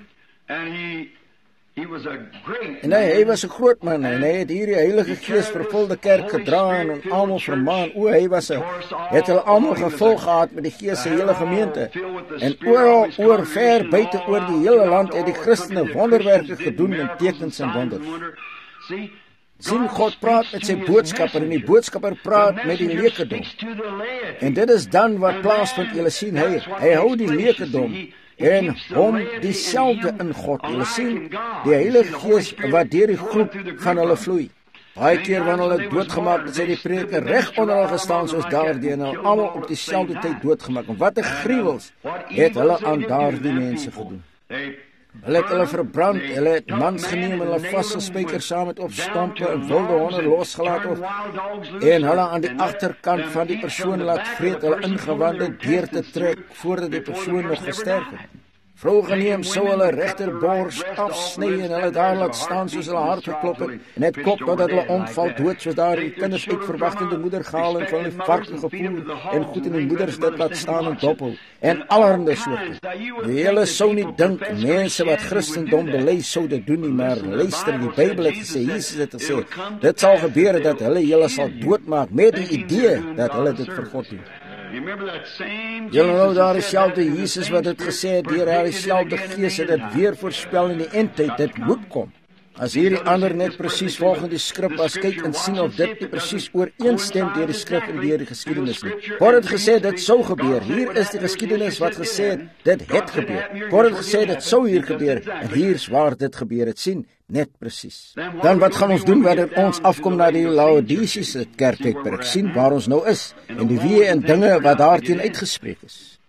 En hy was 'n groot man, en hy het hierdie Heilige Gees vervulde kerk gedra en almal vermaan. Het hulle almal gevul gehad met die Gees se hele gemeente. En oor ver buite oor die hele land het die Christene wonderwerke gedoen en tekens en wonders. Sien, God praat met sy boodskapper en die boodskapper praat met die leekerdom. En dit is dan wat plaasvind, julle sien, hy hou die leekerdom en hom dieselfde in God. Julle sien, die Heilige Gees wat deur die groep van hulle vloei. Baie keer wanneer hulle doodgemaak het, sy die preker reg onder hulle gestaan soos daardie en hulle almal op dieselfde tyd doodgemaak. En wat 'n gruwels het hulle aan daardie mense gedoen. Hulle het hulle verbrand, hulle het mans geneem en hulle vasgespijker saam met op stompe en wilde honde losgelaat en hulle aan die agterkant van die persoon laat vreet, hulle ingewande deur te trek voordat die persoon nog gesterf het. Vrou geneem sou hulle regterbors afsny en hulle daar laat staan soos hulle hart geklop het en het klop totdat hulle omval dood soos daar die kinders uit verwagtende moeder gehaal en van die varke gevoer en goed in die moeders dit laat staan en doppel en allerhande soorte. Die hele sou nie dink mense wat Christendom bely sou dit doen nie, maar luister, die Bybel het gesê, Jesus het gesê, dit sal gebeur dat hulle julle sal doodmaak met die idee dat hulle dit vir God doen. Julle nou daar dieselfde Jesus wat het gesê het, deur hy dieselfde Gees het dit weer voorspel in die eindtyd, dit moet kom. As hierdie ander net presies volgens die skrif as kyk en sien of dit nie presies ooreenstem deur die skrif en deur die geskiedenis nie. God het gesê dit sou gebeur. Hier is die geskiedenis wat gesê het dit het gebeur. God het gesê dit sou hier gebeur en hier's waar dit gebeur het. Sien, net presies. Dan wat gaan ons doen wanneer ons afkom na die Laodisiese kerktydperk? Sien waar ons nou is en die weë en dinge wat daarteen uitgespreek is.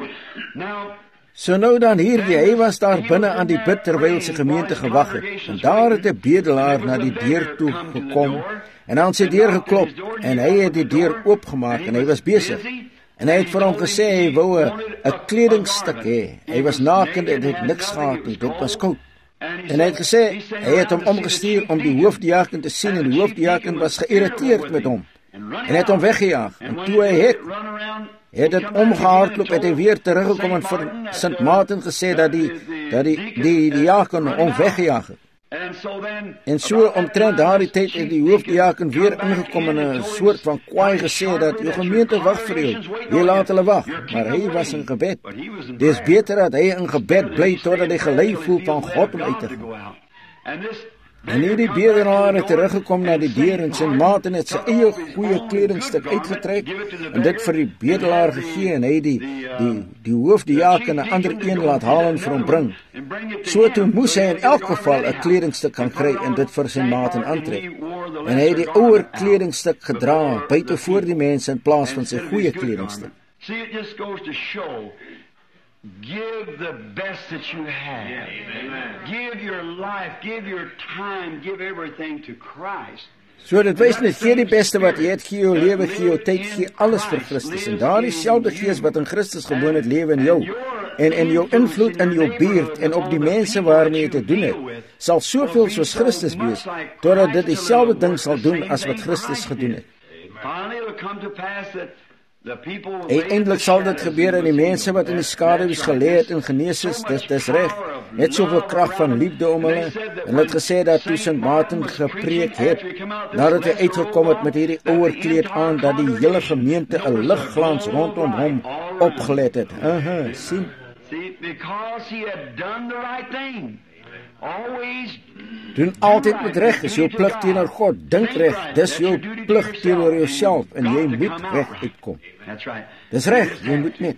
So nou dan hierdie, hy was daar binne aan die bid terwyl sy gemeente gewag het. En daar het 'n bedelaar na die deur toe gekom en aan sy deur geklop en hy het die deur oopgemaak en hy was besig. En hy het vir hom gesê hy wou 'n kledingstuk hê. Hy was naken en het niks gehad nie, dit was koud. En hy het gesê, hy het hom omgestuur om die hoofdiaken te sien en die hoofdiaken was geïrriteerd met hom en het hom weggejaag. En toe hy het dit omgehardloop, het hy weer teruggekom en vir Sint Martin gesê dat die diaken hom weggejaag het. En so omtrent daardie tyd het die hoofdiaken weer ingekom en 'n soort van kwaai gesê dat jou gemeente wag vir jou. Jy laat hulle wag, maar hy was in gebed. Dis beter dat hy in gebed bly totdat hy gelei voel van God om uit te gaan. En hierdie bedelaar het teruggekom na die deur en sy maat en het sy eie goeie kledingstuk uitgetrek en dit vir die bedelaar gegee en hy die hoofdiaken 'n ander een laat haal en vir hom bring. So toe moes hy in elk geval 'n kledingstuk gaan kry en dit vir sy maat en aantrek. En hy het die ouer kledingstuk gedra buite voor die mense in plaas van sy goeie kledingstuk. See, it just goes to show, give the best that you have. Give your life, give your time, give everything to Christ. So dit wys net, gee die beste wat jy het, gee jou lewe, gee jou tyd, gee alles vir Christus. En daardie selfde gees wat in Christus gewoon het, lewe in jou. En in jou invloed in jou buurt en op die mense waarmee jy te doen het, sal soveel soos Christus wees, totdat dit dieselfde ding sal doen as wat Christus gedoen het. Finally, it will come to pass that Eindelik sal dit gebeur en die mense wat in die skadu's gelê het en genees is, dis reg. Net soveel krag van liefde om hulle. En hulle het gesê dat toe St. Martin gepreek het, nadat hy uitgekom het met hierdie ouer kleed aan, dat die hele gemeente 'n ligglans rondom hom opgelet het. Sien? See, because he had done the right thing. Always doen altyd met reg, is jou plig teenoor God. Dink reg, dis jou plig teenoor jouself en jy moet reg uitkom. Dis reg, jy moet net.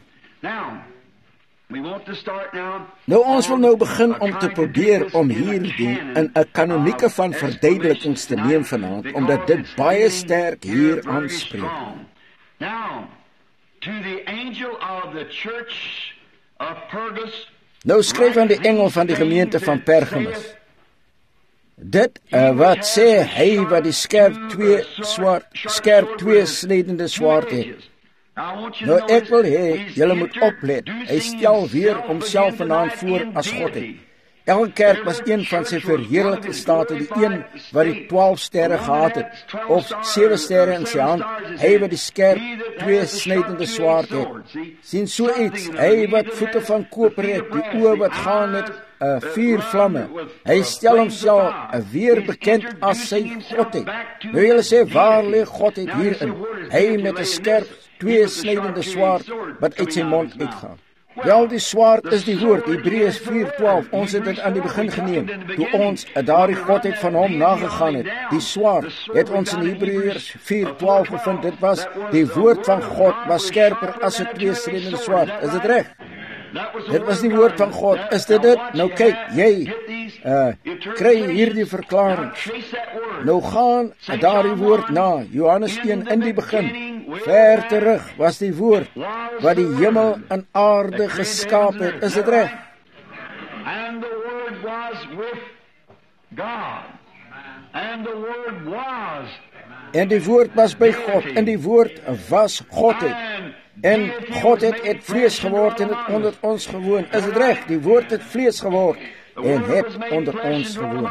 Nou ons wil nou begin om te probeer om hierdie in 'n kanonieke van verduidelikings te neem vanaand, omdat dit baie sterk hier aanspreek. Now, to the angel of the church of Pergus, nou skryf aan die engel van die gemeente van Pergamus. Dit wat sê hy wat die skerp twee snydende swaard het. Nou ek wil hê julle moet oplet. Hy stel weer homself vanaand voor as God het. Elke kerk was een van sy verheerlikte state, die een wat die 12 sterre gehad het, of 7 sterre in sy hand, hy wat die skerp twee snydende swaard het. Sien so iets, hy wat voete van koper het, die oë wat gaan met 4 vlamme. Hy stel homself weer bekend as sy Godheid. Nou julle sê, waar lê Godheid hierin? Hy met 'n skerp twee snydende swaard wat uit sy mond uitgaan. Wel, die swaard is die woord, Hebreërs 4:12, ons het dit aan die begin geneem, toe ons daardie Godheid van hom nagegaan het. Die swaard het ons in Hebreërs 4:12 gevind, dit was die woord van God, was skerper as 'n tweesnydende swaard. Is dit reg? Dit was die woord van God, is dit dit? Nou kyk, jy kry hierdie verklaring. Nou gaan daardie woord na, Johannes 1, in die begin. Ver terug was die woord wat die hemel en aarde geskaap het. Is dit reg? And the word was with God. And the word was. En die woord was by God en die woord was Godheid. En Godheid het vlees geword en het onder ons gewoon. Is dit reg? Die woord het vlees geword en het onder ons gewoon.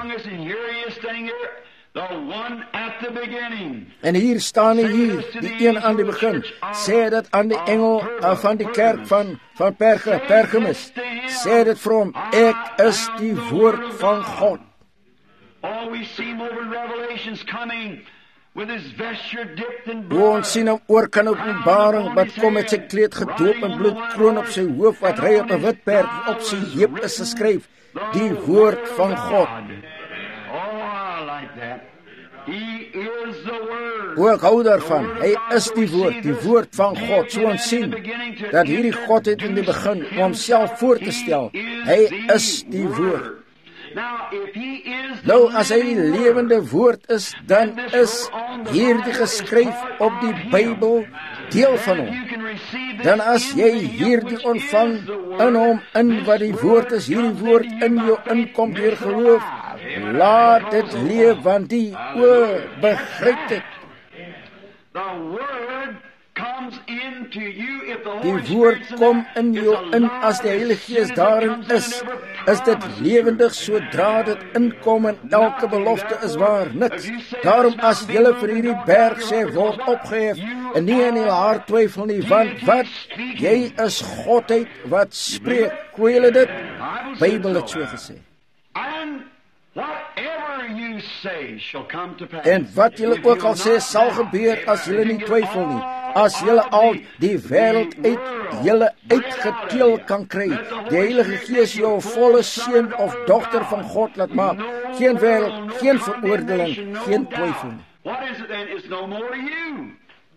En hier staan hy hier, die een aan die begin, sê dit aan die engel van die kerk van Pergamus, sê dit vir hom, ek is die woord van God. Ons sien hom oorkan Openbaring, wat kom met sy kleed gedoop in bloed, kroon op sy hoof, wat ry op 'n wit perd, op sy heup is geskryf, die woord van God. Ook hou daarvan, hy is die woord van God. So ons sien dat hierdie God het in die begin om homself voor te stel. Hy is die woord. Nou as hy die lewende woord is, dan is hierdie geskryf op die Bybel deel van hom. Dan as jy hierdie ontvang in hom, in wat die woord is, hierdie woord in jou inkom deur geloof, laat dit leef, want die begryp dit. Die woord kom in jou in as die Heilige Gees daarin is dit lewendig sodra dit inkom en elke belofte is waar, niks. Daarom as julle vir hierdie berg sê, word opgehef en nie in jou hart twyfel nie, want wat? Jy is Godheid wat spreek. Hoor julle dit? Bybel het so gesê. What you say shall come to pass. En wat julle ook al sê sal gebeur as julle nie twyfel nie. As julle al die wêreld uit julle uitgeteel kan kry, die Heilige Gees jou volle seun of dogter van God laat maak. Geen wêreld, geen veroordeling, geen twyfel nie. What is it then? It's no more you.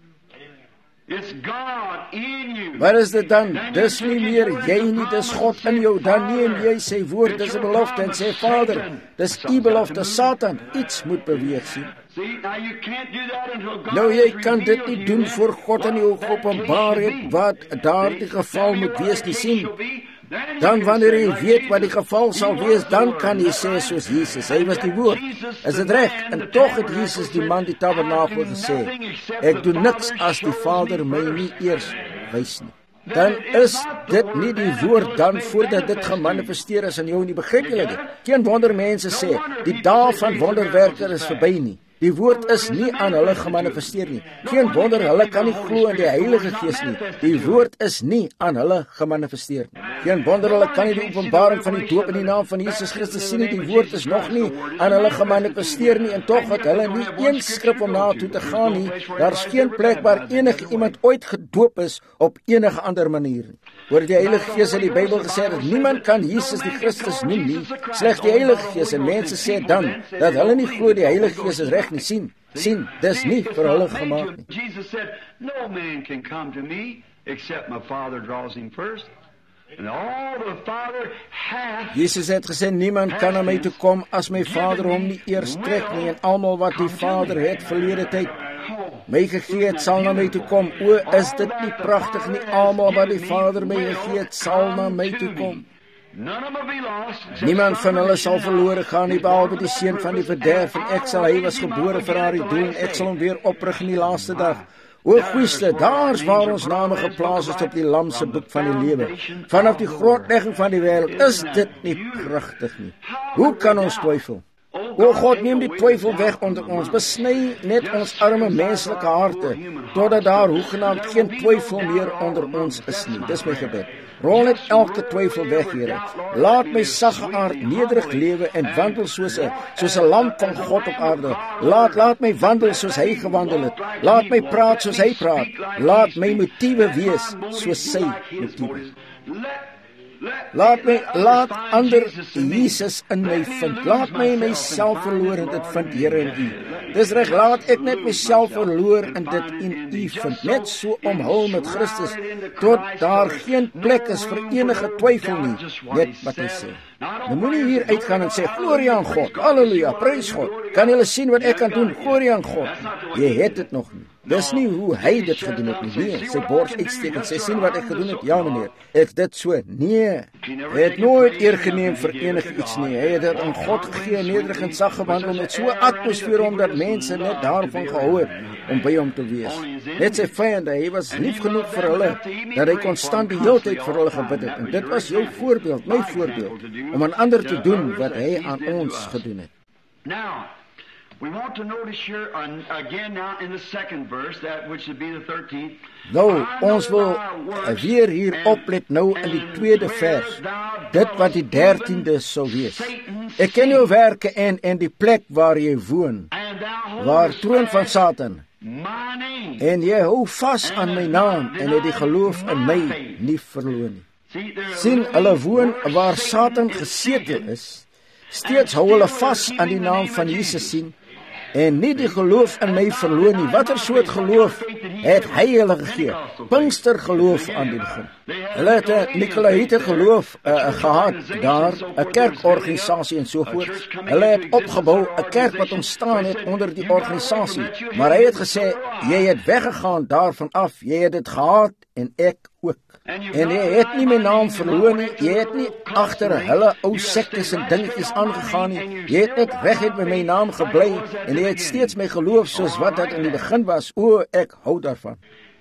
It's God in you. Wat is dit dan? Dis nie meer jy nie, dis God in jou. Dan neem jy sy woord, dis 'n belofte en sê Vader, dis u belofte. Satan, iets moet beweeg sien. See, now you can't do that until God Nou jy has kan dit revealed nie to doen you voor God in jou geopenbaar het wat daardie geval moet wees nie sien. Dan wanneer jy weet wat die geval sal wees, dan kan jy sê soos Jesus, hy was die woord. Is dit reg? En tog het Jesus die man die tabernakel gesê, ek doen niks as die Vader my nie eers wys nie. Dan is dit nie die woord dan voordat dit gemanifesteer is in jou nie, begryp julle dit? Geen wonder mense sê, die dae van wonderwerker is verby nie. Die woord is nie aan hulle gemanifesteer nie. Geen wonder hulle kan nie glo in die Heilige Gees nie. Die woord is nie aan hulle gemanifesteer nie. Geen wonder hulle kan nie die openbaring van die doop in die naam van Jesus Christus sien nie. Die woord is nog nie aan hulle gemanifesteer nie en tog het hulle nie een skrif om na toe te gaan nie. Daar's geen plek waar enige iemand ooit gedoop is op enige ander manier nie. Hoor die Heilige Gees in die Bybel gesê dat niemand kan Jesus die Christus noem nie, slegs die Heilige Gees. En mense sê dan dat hulle nie glo die Heilige Gees is reg nie. Sien, dis nie vir hulle gemaak nie. Jesus said, no man can come to me except my Father draws him first. And all the Father hath. Jesus het gesê niemand kan na my toe kom as my Vader hom nie eers trek nie, en almal wat die Vader het verlede tyd my gegee het sal na my toe kom. O, is dit nie pragtig nie? Almal wat die Vader my gegee het sal na my toe kom. Niemand van hulle sal verlore gaan nie, behalwe die seun van die verderf, en ek sal, hy was gebore vir haar doel, en ek sal hom weer oprig in die laaste dag. O goeieste, daar's waar ons name geplaas is op die lam se boek van die lewe. Vanaf die grondlegging van die wêreld, is dit nie pragtig nie? Hoe kan ons twyfel? O God, neem die twyfel weg onder ons, besny net ons arme menslike harte, totdat daar hoegenaamd geen twyfel meer onder ons is nie. Dis my gebed. Rol net elke twyfel weg, Here. Laat my sagge aard nederig lewe en wandel soos 'n lam van God op aarde. Laat my wandel soos hy gewandel het. Laat my praat soos hy praat. Laat my motiewe wees soos sy motiewe. Laat ander Jesus in my vind. Laat my myself verloor en dit vind, Here, in U. Dis reg, laat ek net myself verloor en dit in U vind. Net so omhul met Christus, tot daar geen plek is vir enige twyfel nie. Net wat hy sê. Nou moenie hier uitgaan en sê, glorie aan God, halleluja, prys God. Kan julle sien wat ek kan doen? Glorie aan God. Jy het dit nog nie. Dis nie hoe hy dit gedoen het nie. Nee, sy bors uitsteek en sê, sien wat ek gedoen het? Ja, meneer, ek dit so. Nee, hy het nooit eer geneem vir enige iets nie. Hy het er aan God gegee, nederig en sag gewandel met so 'n atmosfeer omdat mense net daarvan gehou het om by hom te wees. Net sy vyande, hy was lief genoeg vir hulle dat hy konstant die hele tyd vir hulle gebid het. En dit was jou voorbeeld, my voorbeeld, om aan ander te doen wat hy aan ons gedoen het. Now, we want to notice here again now in the second verse, that which would be the 13th. Nou, ons wil weer hier oplet nou in die tweede vers, dit wat die 13de sou wees. Ek ken jou werke en die plek waar jy woon, waar troon van Satan, en jy hou vas aan my naam en het die geloof in my nie verloor nie. Sien, hulle woon waar Satan gesetel is, steeds hou hulle vas aan die naam van Jesus sien, en nie die geloof in my verloor nie. Watter soort geloof het hy hulle gegee? Pinkster geloof aan die begin. Hulle het 'n Nikolaïte geloof gehad daar, 'n kerkorganisasie en so voort. Hulle het opgebou 'n kerk wat ontstaan het onder die organisasie. Maar hy het gesê, jy het weggegaan daarvan af, jy het dit gehad en ek ook. En jy het nie my naam verloor nie, jy het nie agter hulle ou sektes en dingetjies aangegaan nie, jy het net reguit met my naam gebly, en jy het steeds my geloof soos wat dit in die begin was. O, ek hou daarvan.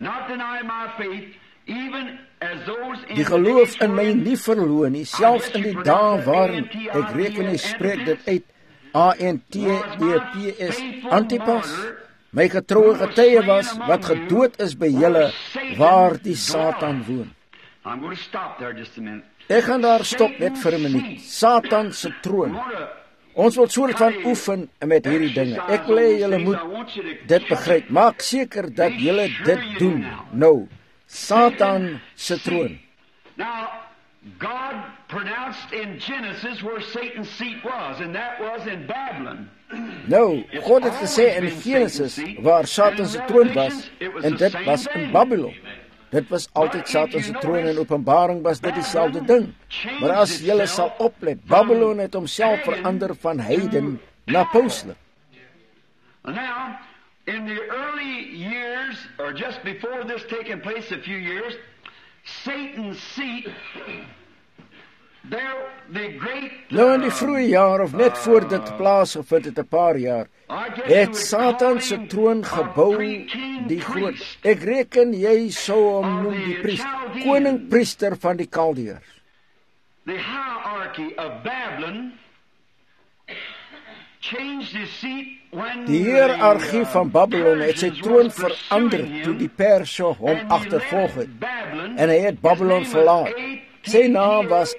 Die geloof in my nie verloor nie, selfs in die dae waarin, ek reken hy spreek dit uit, A-N-T-E-P-S, Antipas, my getroue getuie was, wat gedood is by julle, waar die Satan woon. Ek gaan daar stop net vir 'n minuut. Satan se troon. Ons wil soort van oefen met hierdie dinge. Ek wil hê julle moet dit begryp. Maak seker dat julle dit doen. Nou, Satan se troon. Now, God pronounced in Genesis where Satan's seat was, and that was in Babylon. Nou, God het gesê in Genesis waar Satan se troon was, en dit was in Babylon. Dit was altyd Satan se troon, en Openbaring was dit dieselfde ding. Maar as julle sal oplet, Babylon het homself verander van heiden na pauslik. Now, in the early years, or just before this taking place a few years, Satan's seat, the great... Nou in die vroeë jaar, of net voor dit plaasgevind het 'n paar jaar, het Satan se troon gebou, die groot. Ek reken jy sou hom noem die priester, koning-priester van die Kaldeërs. The hierarchy of Babylon changed his seat when Die hiërargie van Babylon het sy troon verander toe die Perse hom agtervolg het, en hy het Babylon verlaat. Sy naam was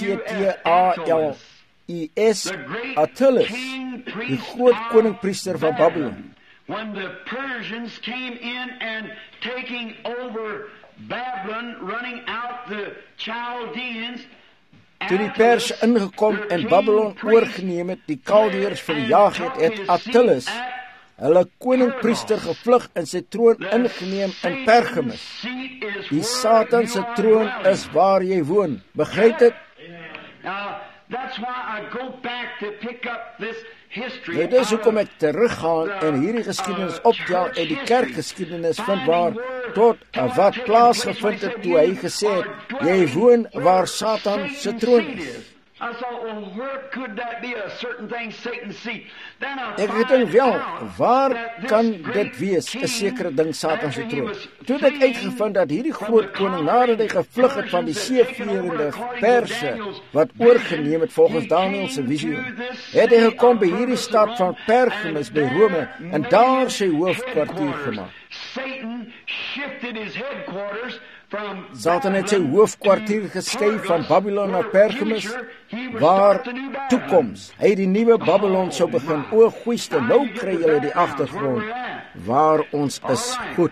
Attalus, Attalus, die groot koning-priester van Babylon. When the Persians came in and taking over Babylon, running out the Chaldeans, Toe die Perse ingekom en Babylon oorgeneem het, die Kaldeërs verjaag het Attalus, hulle koning-priester gevlug en sy troon ingeneem in Pergamus. Die Satan se troon is waar jy woon. Begryp dit? That's why I go back to pick up this history. Dit is hoekom ek teruggaan en hierdie geskiedenis optel uit die kerkgeskiedenis van waar tot wat plaasgevind het toe hy gesê het, jy woon waar Satan se troon is. I thought, well, where could that be a certain thing Satan's seat? Then I Ek dink wel, waar kan dit wees, 'n sekere ding Satan se troon? Toe het ek uitgevind dat hierdie groot koning, nadat hy gevlug het van die seevierende Perse, wat oorgeneem het volgens Daniël se visioen, het hy gekom by hierdie stad van Pergamus by Rome, en daar sy hoofkwartier gemaak. Satan shifted his headquarters. Satan het sy hoofkwartier geskei van Babylon na Pergamus, waar toekoms hy die nuwe Babylon sou begin. O goeiste, nou kry julle die agtergrond waar ons is goed.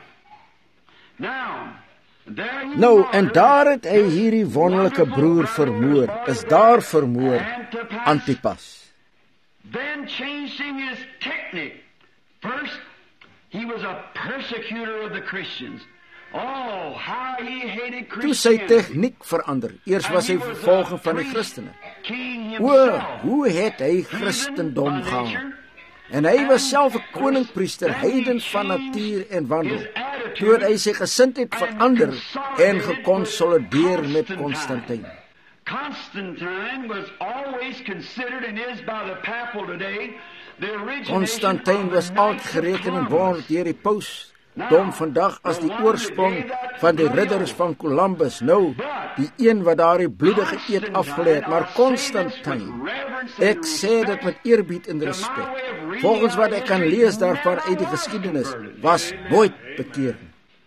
Nou, en daar het hy hierdie wonderlike broer vermoor, is daar vermoor, Antipas. Then changing his technique. First, he was a persecutor of the Christians. Oh, how he hated Toe sy Christianity. tegniek verander. Eers was hy vervolger van die Christene. O, hoe het hy Christendom gehaal? En hy was self 'n koning-priester, heiden van natuur en wandel. Toe het hy sy gesindheid verander en gekonsolideer met Konstantin. Constantine was always considered and is by the papal today the origination Konstantin was uitgereken en word deur die paus dom vandag as die oorsprong van die ridders van Columbus. Nou, die een wat daardie bloedige eed afgelê het, maar Konstantin, ek sê dit met eerbied en respek, volgens wat ek kan lees daarvan uit die geskiedenis, was nooit bekeer.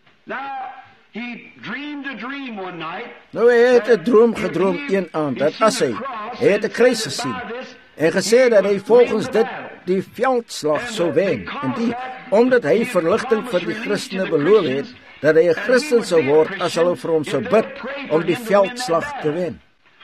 Nou, hy het 'n droom gedroom een aand, dat as hy het 'n kruis gesien, en gesê dat hy volgens dit die veldslag sou wen, en die, omdat hy verligting vir die Christene beloof het, dat hy 'n Christen sou word as hulle vir hom sou bid om die veldslag te wen.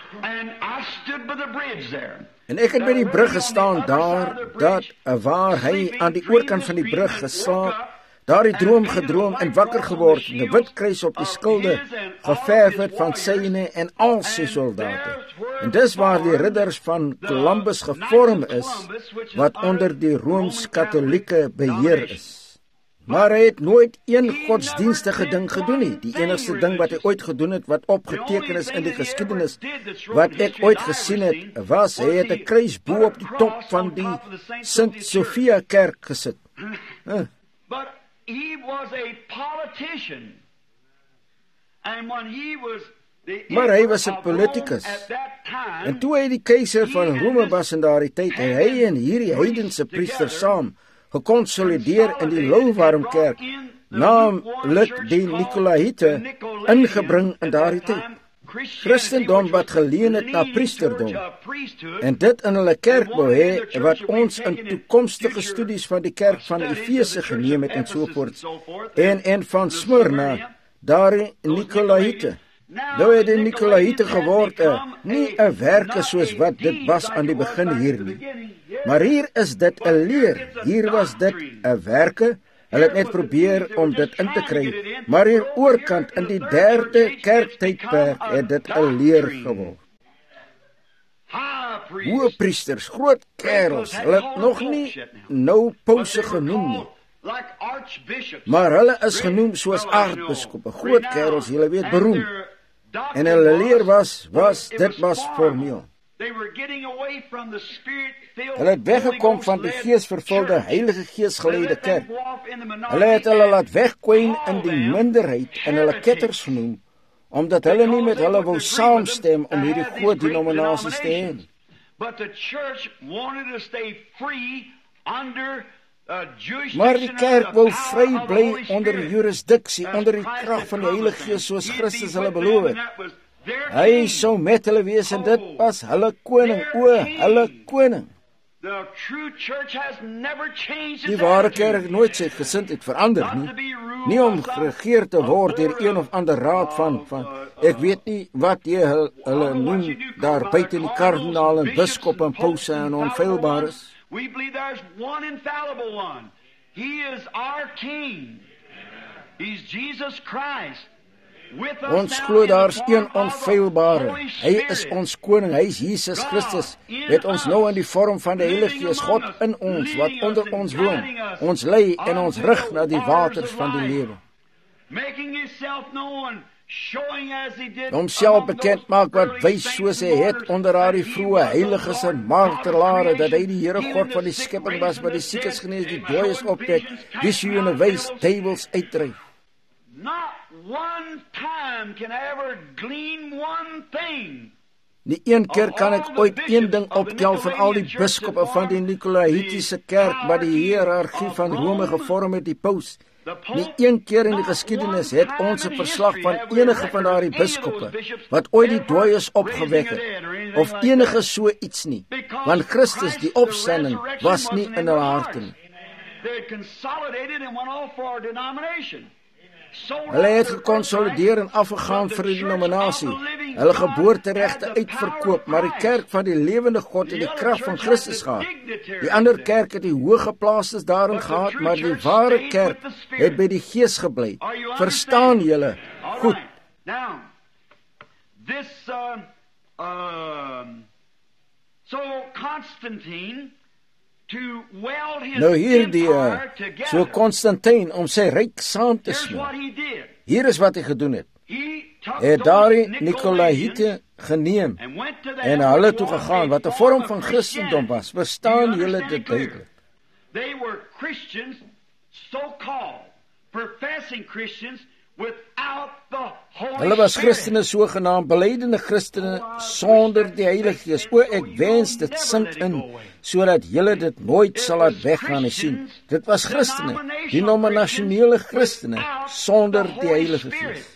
En ek het by die brug gestaan daar, dat waar hy aan die oorkant van die brug geslaap, daar die droom gedroom en wakker geword, en 'n wit kruis op die skilde geverf het van syne en al sy soldate. En dis waar die ridders van Columbus gevorm is, wat onder die Rooms-Katolieke beheer is. Maar hy het nooit een godsdienstige ding gedoen nie. Die enigste ding wat hy ooit gedoen het, wat opgeteken is in die geskiedenis, wat ek ooit gesien het, was, hy het 'n kruis bo op die top van die Sint Sofia kerk gesit. But he was a politician. And when he was Maar hy was 'n politikus. En toe hy die keiser van Rome was in daardie tyd, het hy en hierdie heidense priesters saam gekonsolideer in die Lauwarm kerk, naamlik die Nikolaïte, ingebring in daardie tyd. Christendom wat geleen het na priesterdom, en dit in hulle kerkbou hê, wat ons in toekomstige studies van die kerk van Efese geneem het en sovoorts, en van Smyrna, daar Nikolaïte. Nou het die Nikolaïte geword, nie 'n werke soos wat dit was aan die begin hier nie. Maar hier is dit 'n leer, hier was dit 'n werke. Hulle het net probeer om dit in te kry, maar hier oorkant in die derde kerktydperk het dit 'n leer geword. Hoëpriesters, groot kerels, hulle het nog nie nou pause genoem nie, maar hulle is genoem soos aartsbiskoppe, groot kerels, julle weet, beroem. En hulle leer was formeel. Hulle het weggekom van die geesvervulde, Heilige Gees geleide kerk. Hulle het hulle laat wegkwyn in die minderheid en hulle ketters genoem, omdat hulle nie met hulle wou saamstem om hierdie groot denominasies te hê. Maar die kerk wou vry bly onder jurisdiksie, onder die krag van die Heilige Gees, soos Christus hulle beloof het. Hy sou met hulle wees en dit was hulle koning, hulle koning. Die ware kerk het nooit sy gesindheid verander nie om geregeer te word deur een of ander raad van ek weet nie wat jy hulle noem daar buite die kardinaal en biskop en paus en onfeilbares. We believe there's one infallible one. He is our King. He's Jesus Christ. Ons glo daar's een onfeilbare. Hy is ons koning, hy is Jesus Christus. Het ons nou in die vorm van die Heilige Gees, God in ons, wat onder ons woon. Ons lei en ons rig na die waters van die lewe. Homself bekend maak wat wys soos hy het onder daardie vroeë heiliges en martelare, dat hy die Here God van die skepping was, wat die siekes genees, die dooies opwek, visioene wys, duiwels uitdryf. Nie een keer kan ek ooit een ding optel van al die biskoppe van die Nikolaïtiese kerk wat die hiërargie van Rome gevorm het, die paus. Nie een keer in die geskiedenis het ons 'n verslag van enige van daardie biskoppe wat ooit die dooies opgewek het, of enige so iets nie, want Christus, die opstanding, was nie in hulle harte nie. Hulle het gekonsolideer en afgegaan vir die denominasie, hulle geboorteregte uitverkoop, maar die kerk van die lewende God het die krag van Christus gehad. Die ander kerk het die hoë geplaastes daarin gehad, maar die ware kerk het by die Gees gebly. Verstaan julle? Goed. Nou hierdie, so Konstantin, om sy ryk saam te smeer. Hier is wat hy gedoen het. Hy het daardie Nikolaïte geneem en na hulle toe gegaan, wat 'n vorm van Christendom was. Verstaan julle dit duidelik? They were Christians, so-called, professing Christians, without the Holy Hulle was Christene, sogenaamd belydende Christene, sonder die Heilige Gees. Ek wens dit sink in, sodat julle dit nooit sal laat weggaan en sien. Dit was Christene, denominasionele Christene, sonder die Heilige Gees.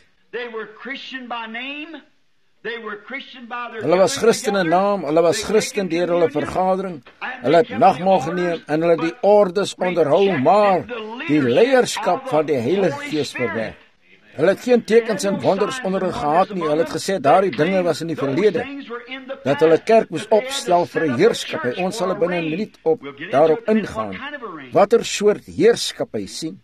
Hulle was Christene naam, hulle was Christen deur hulle vergadering, hulle het nagmaal geneem en hulle die ordes onderhou, maar die leierskap van die Heilige Gees verwerp. Hulle het geen tekens en wonders onder hulle gehad nie. Hulle het gesê daardie dinge was in die verlede, dat hulle kerk moes opstel vir 'n heerskappy. Ons sal binne 'n minuut daarop ingaan. Watter soort heerskappy sien?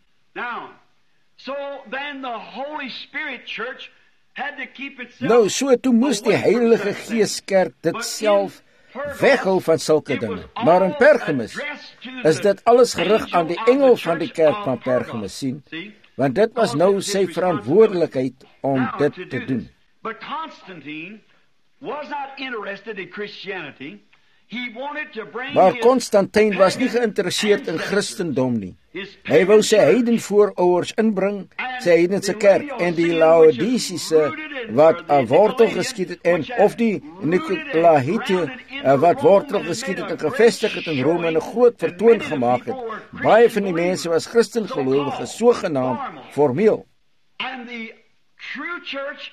Nou, so toe moes die Heilige Gees kerk dit self weghou van sulke dinge. Maar in Pergamus is dit alles gerig aan die engel van die kerk van Pergamus, sien, want dit was nou sy verantwoordelikheid om dit te doen. But Constantine was not interested in Christianity. He wanted to bring Maar Konstantin was nie geïnteresseerd in Christendom nie. Hy wou sy heidenvoorouders inbring, sy heidense kerk, en die Laodiciese wat 'n wortel geskiet het, en of die Nikolaïte wat wortel geskiet het en gevestig het in Rome en 'n groot vertoon gemaak het. Baie van die mense was Christengelowiges, sogenaamd formeel. And the true church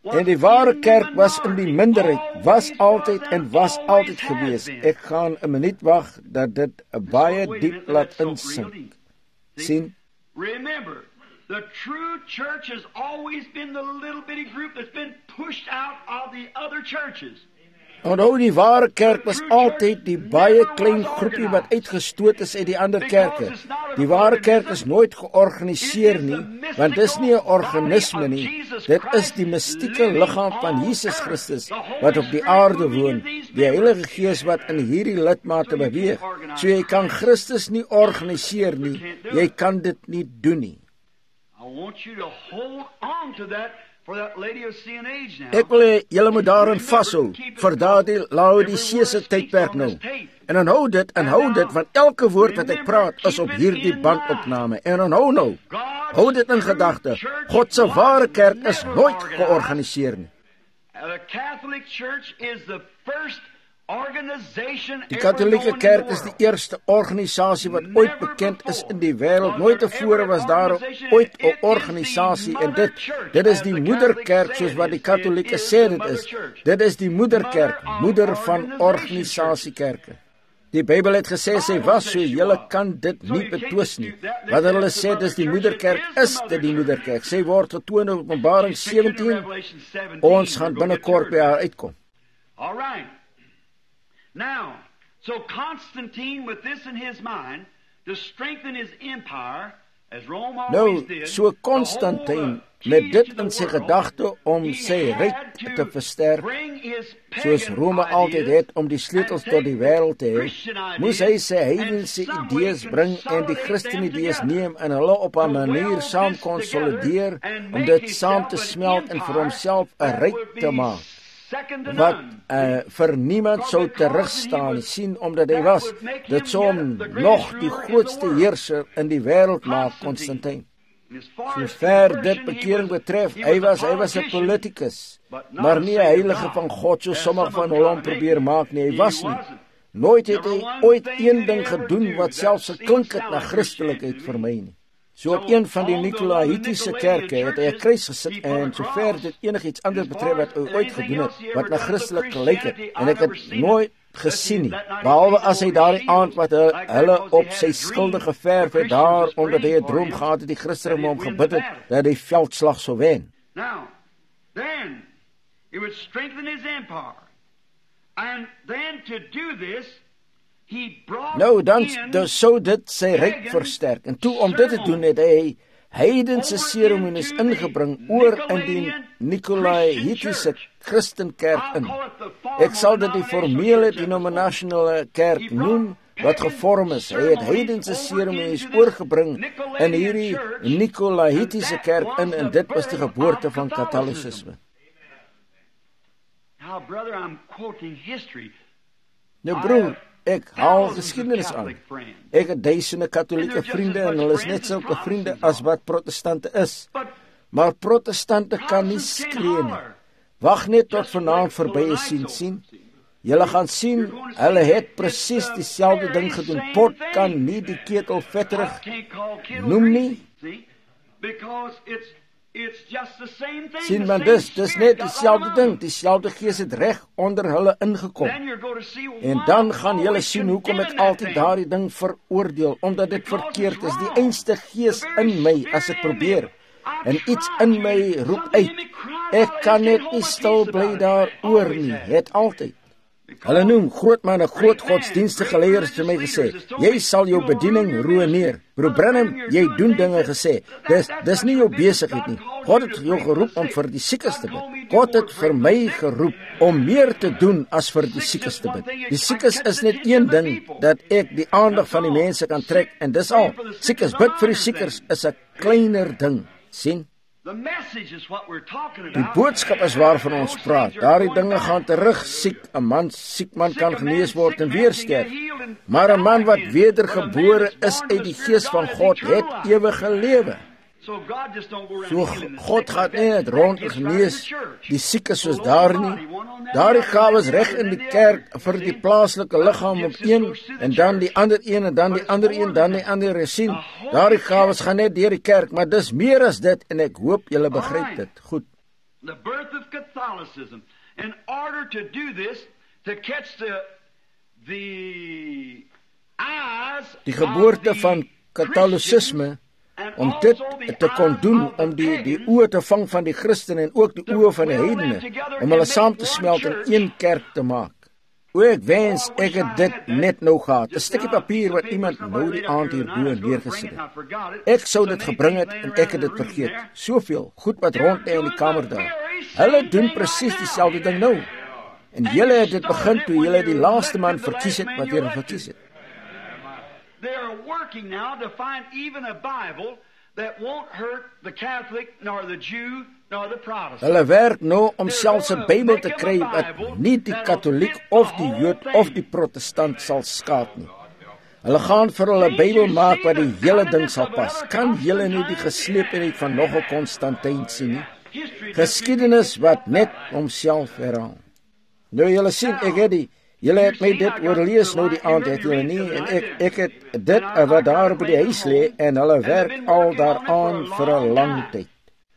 En die ware kerk was in die minderheid, was altyd en was altyd gewees. Ek gaan 'n minuut wag dat dit baie diep laat insink. Sien? Remember, the true church has always been the little bitty group that's been pushed out of the other churches. Onthou, die ware kerk was altyd die baie klein groepie wat uitgestoot is uit die ander kerke. Die ware kerk is nooit georganiseer nie, want dis nie 'n organisme nie. Dit is die mystieke liggaam van Jesus Christus wat op die aarde woon, die Heilige Gees wat in hierdie lidmate beweeg. So jy kan Christus nie organiseer nie, jy kan dit nie doen nie. I want you to hold on to that for that Laodicean age now. Ek wil hê julle moet daarin vashou vir daardie Laodicese tydperk nou. En onthou dit, want elke woord wat ek praat is op hierdie bandopname. En onthou nou, hou dit in gedagte. God se ware kerk is nooit georganiseer nie. The Catholic Church is the first organization. Die Katolieke Kerk is die eerste organisasie wat ooit bekend is in die wêreld. Nooit tevore was daar ooit 'n organisasie en dit is die moederkerk soos wat die Katolieke sê dit is. Dit is die moederkerk, moeder van organisasiekerke. Die Bybel het gesê sy was so, julle kan dit nie betwis nie. Wanneer hulle sê dis die moederkerk, is dit die moederkerk. Sy word getoon in Openbaring 17. Ons gaan binnekort by haar uitkom. All right. Now, so Constantine, with this in his mind, to strengthen his empire, as Rome always did, so Constantine, met dit in sy gedagte om sy ryk te versterk, soos Rome altyd het om die sleutels tot die wêreld te hê, moes hy sy heidense idees bring en die Christenidees neem en hulle op 'n manier saam konsolideer om dit saam te smelt en vir homself 'n ryk te maak wat vir niemand sou terugstaan sien omdat hy was. Dit sou hom nog die grootste heerser in die wêreld maak, Constantine. Sover dit bekering betref, hy was 'n politikus, maar nie 'n heilige van God soos sommige van hulle hom probeer maak nie. Hy was nie. Nooit het hy ooit een ding gedoen wat selfs geklink het na Christelikheid vir my nie. So op een van die Nikolaïtiese kerke het hy 'n kruis gesit en sover dit enigiets anders betref wat hy ooit gedoen het, wat na Christelik gelyk het, en ek het nooit gesien nie, behalwe as hy daardie aand wat hulle op sy skilde geverf het daar, omdat hy 'n droom gehad het, die Christene hom gebid het, dat hy veldslag sou wen. Now, then, he would strengthen his empire. And then to do this, nou, dan sou dit sy ryk versterk. En toe om dit te doen het hy heidense seremonies ingebring oor in die Nikolaïtiese Christenkerk in. Ek sal dit die formele denominasionele kerk noem wat gevorm is. Hy het heidense seremonies oorgebring in hierdie Nikolaïtiese kerk in en dit was die geboorte van Katholicisme. Now, brother, I'm quoting history. Nou broer, ek haal geskiedenis aan. Ek het duisende Katolieke vriende en hulle is net sulke vriende as wat protestante is. Maar protestante kan nie skree nie. Wag net tot vanaand verby is sien. Julle gaan sien, hulle het presies dieselfde ding gedoen. Pot kan nie die ketel vetterig noem nie. Sien man, dis net dieselfde ding. Dieselfde gees het reg onder hulle ingekom. En dan gaan julle sien hoekom ek altyd daardie ding veroordeel, omdat dit verkeerd is. Die einste gees in my, as ek probeer, en iets in my roep uit. Ek kan net nie stil bly daaroor nie, het altyd. Hulle noem groot manne, groot godsdienstige leiers te my gesê, jy sal jou bediening ruïneer. Broer Branham, jy doen dinge gesê, dis nie jou besigheid nie. God het jou geroep om vir die siekes te bid. God het vir my geroep om meer te doen as vir die siekes te bid. Die siekes is net een ding dat ek die aandag van die mense kan trek en dis al. Siekes, bid vir die siekers is 'n kleiner ding, sien? Die boodskap is waarvan ons praat. Daardie dinge gaan terug. Siek man kan genees word en weer sterf. Maar 'n man wat wedergebore is uit die gees van God, het ewige lewe. So God gaan nie net rond en genees die siekes soos daar nie. Daardie gawe is reg in die kerk vir die plaaslike liggaam op een, en dan die ander een, en dan die ander een, dan die ander sien. Daardie gawes gaan net deur die kerk, maar dis meer as dit, en ek hoop julle begryp dit. Goed. the birth of Catholicism. In order to do this, to catch the eyes Die geboorte van Katholicisme, om dit te kon doen, om die oë te vang van die Christene en ook die oë van die heidene, om hulle saam te smelt en een kerk te maak. O, ek wens ek het dit net nou gehad, 'n stukkie papier wat iemand nou die aand hierbo neergesit het. Ek sou dit gebring het en ek het dit vergeet. Soveel goed wat rond lê in die kamer daar. Hulle doen presies dieselfde ding nou. En julle het dit begin toe julle die laaste man verkies het wat julle verkies het. They are working now to find even a Bible that won't hurt the Catholic, nor the Jew, nor the Protestant. Hulle werk nou om selfs 'n Bybel te kry wat nie die Katoliek of die Jood of die Protestant sal skaad nie. Hulle gaan vir hulle Bybel maak wat die hele ding sal pas. Kan julle nie die geslepenheid van nog 'n Konstantin sien nie? Geskiedenis wat net homself herhaal. Nou julle sien, julle het my dit oorlees nou die aand, het julle nie, en ek het dit wat daar by die huis lê, en hulle werk al daaraan vir 'n lang tyd.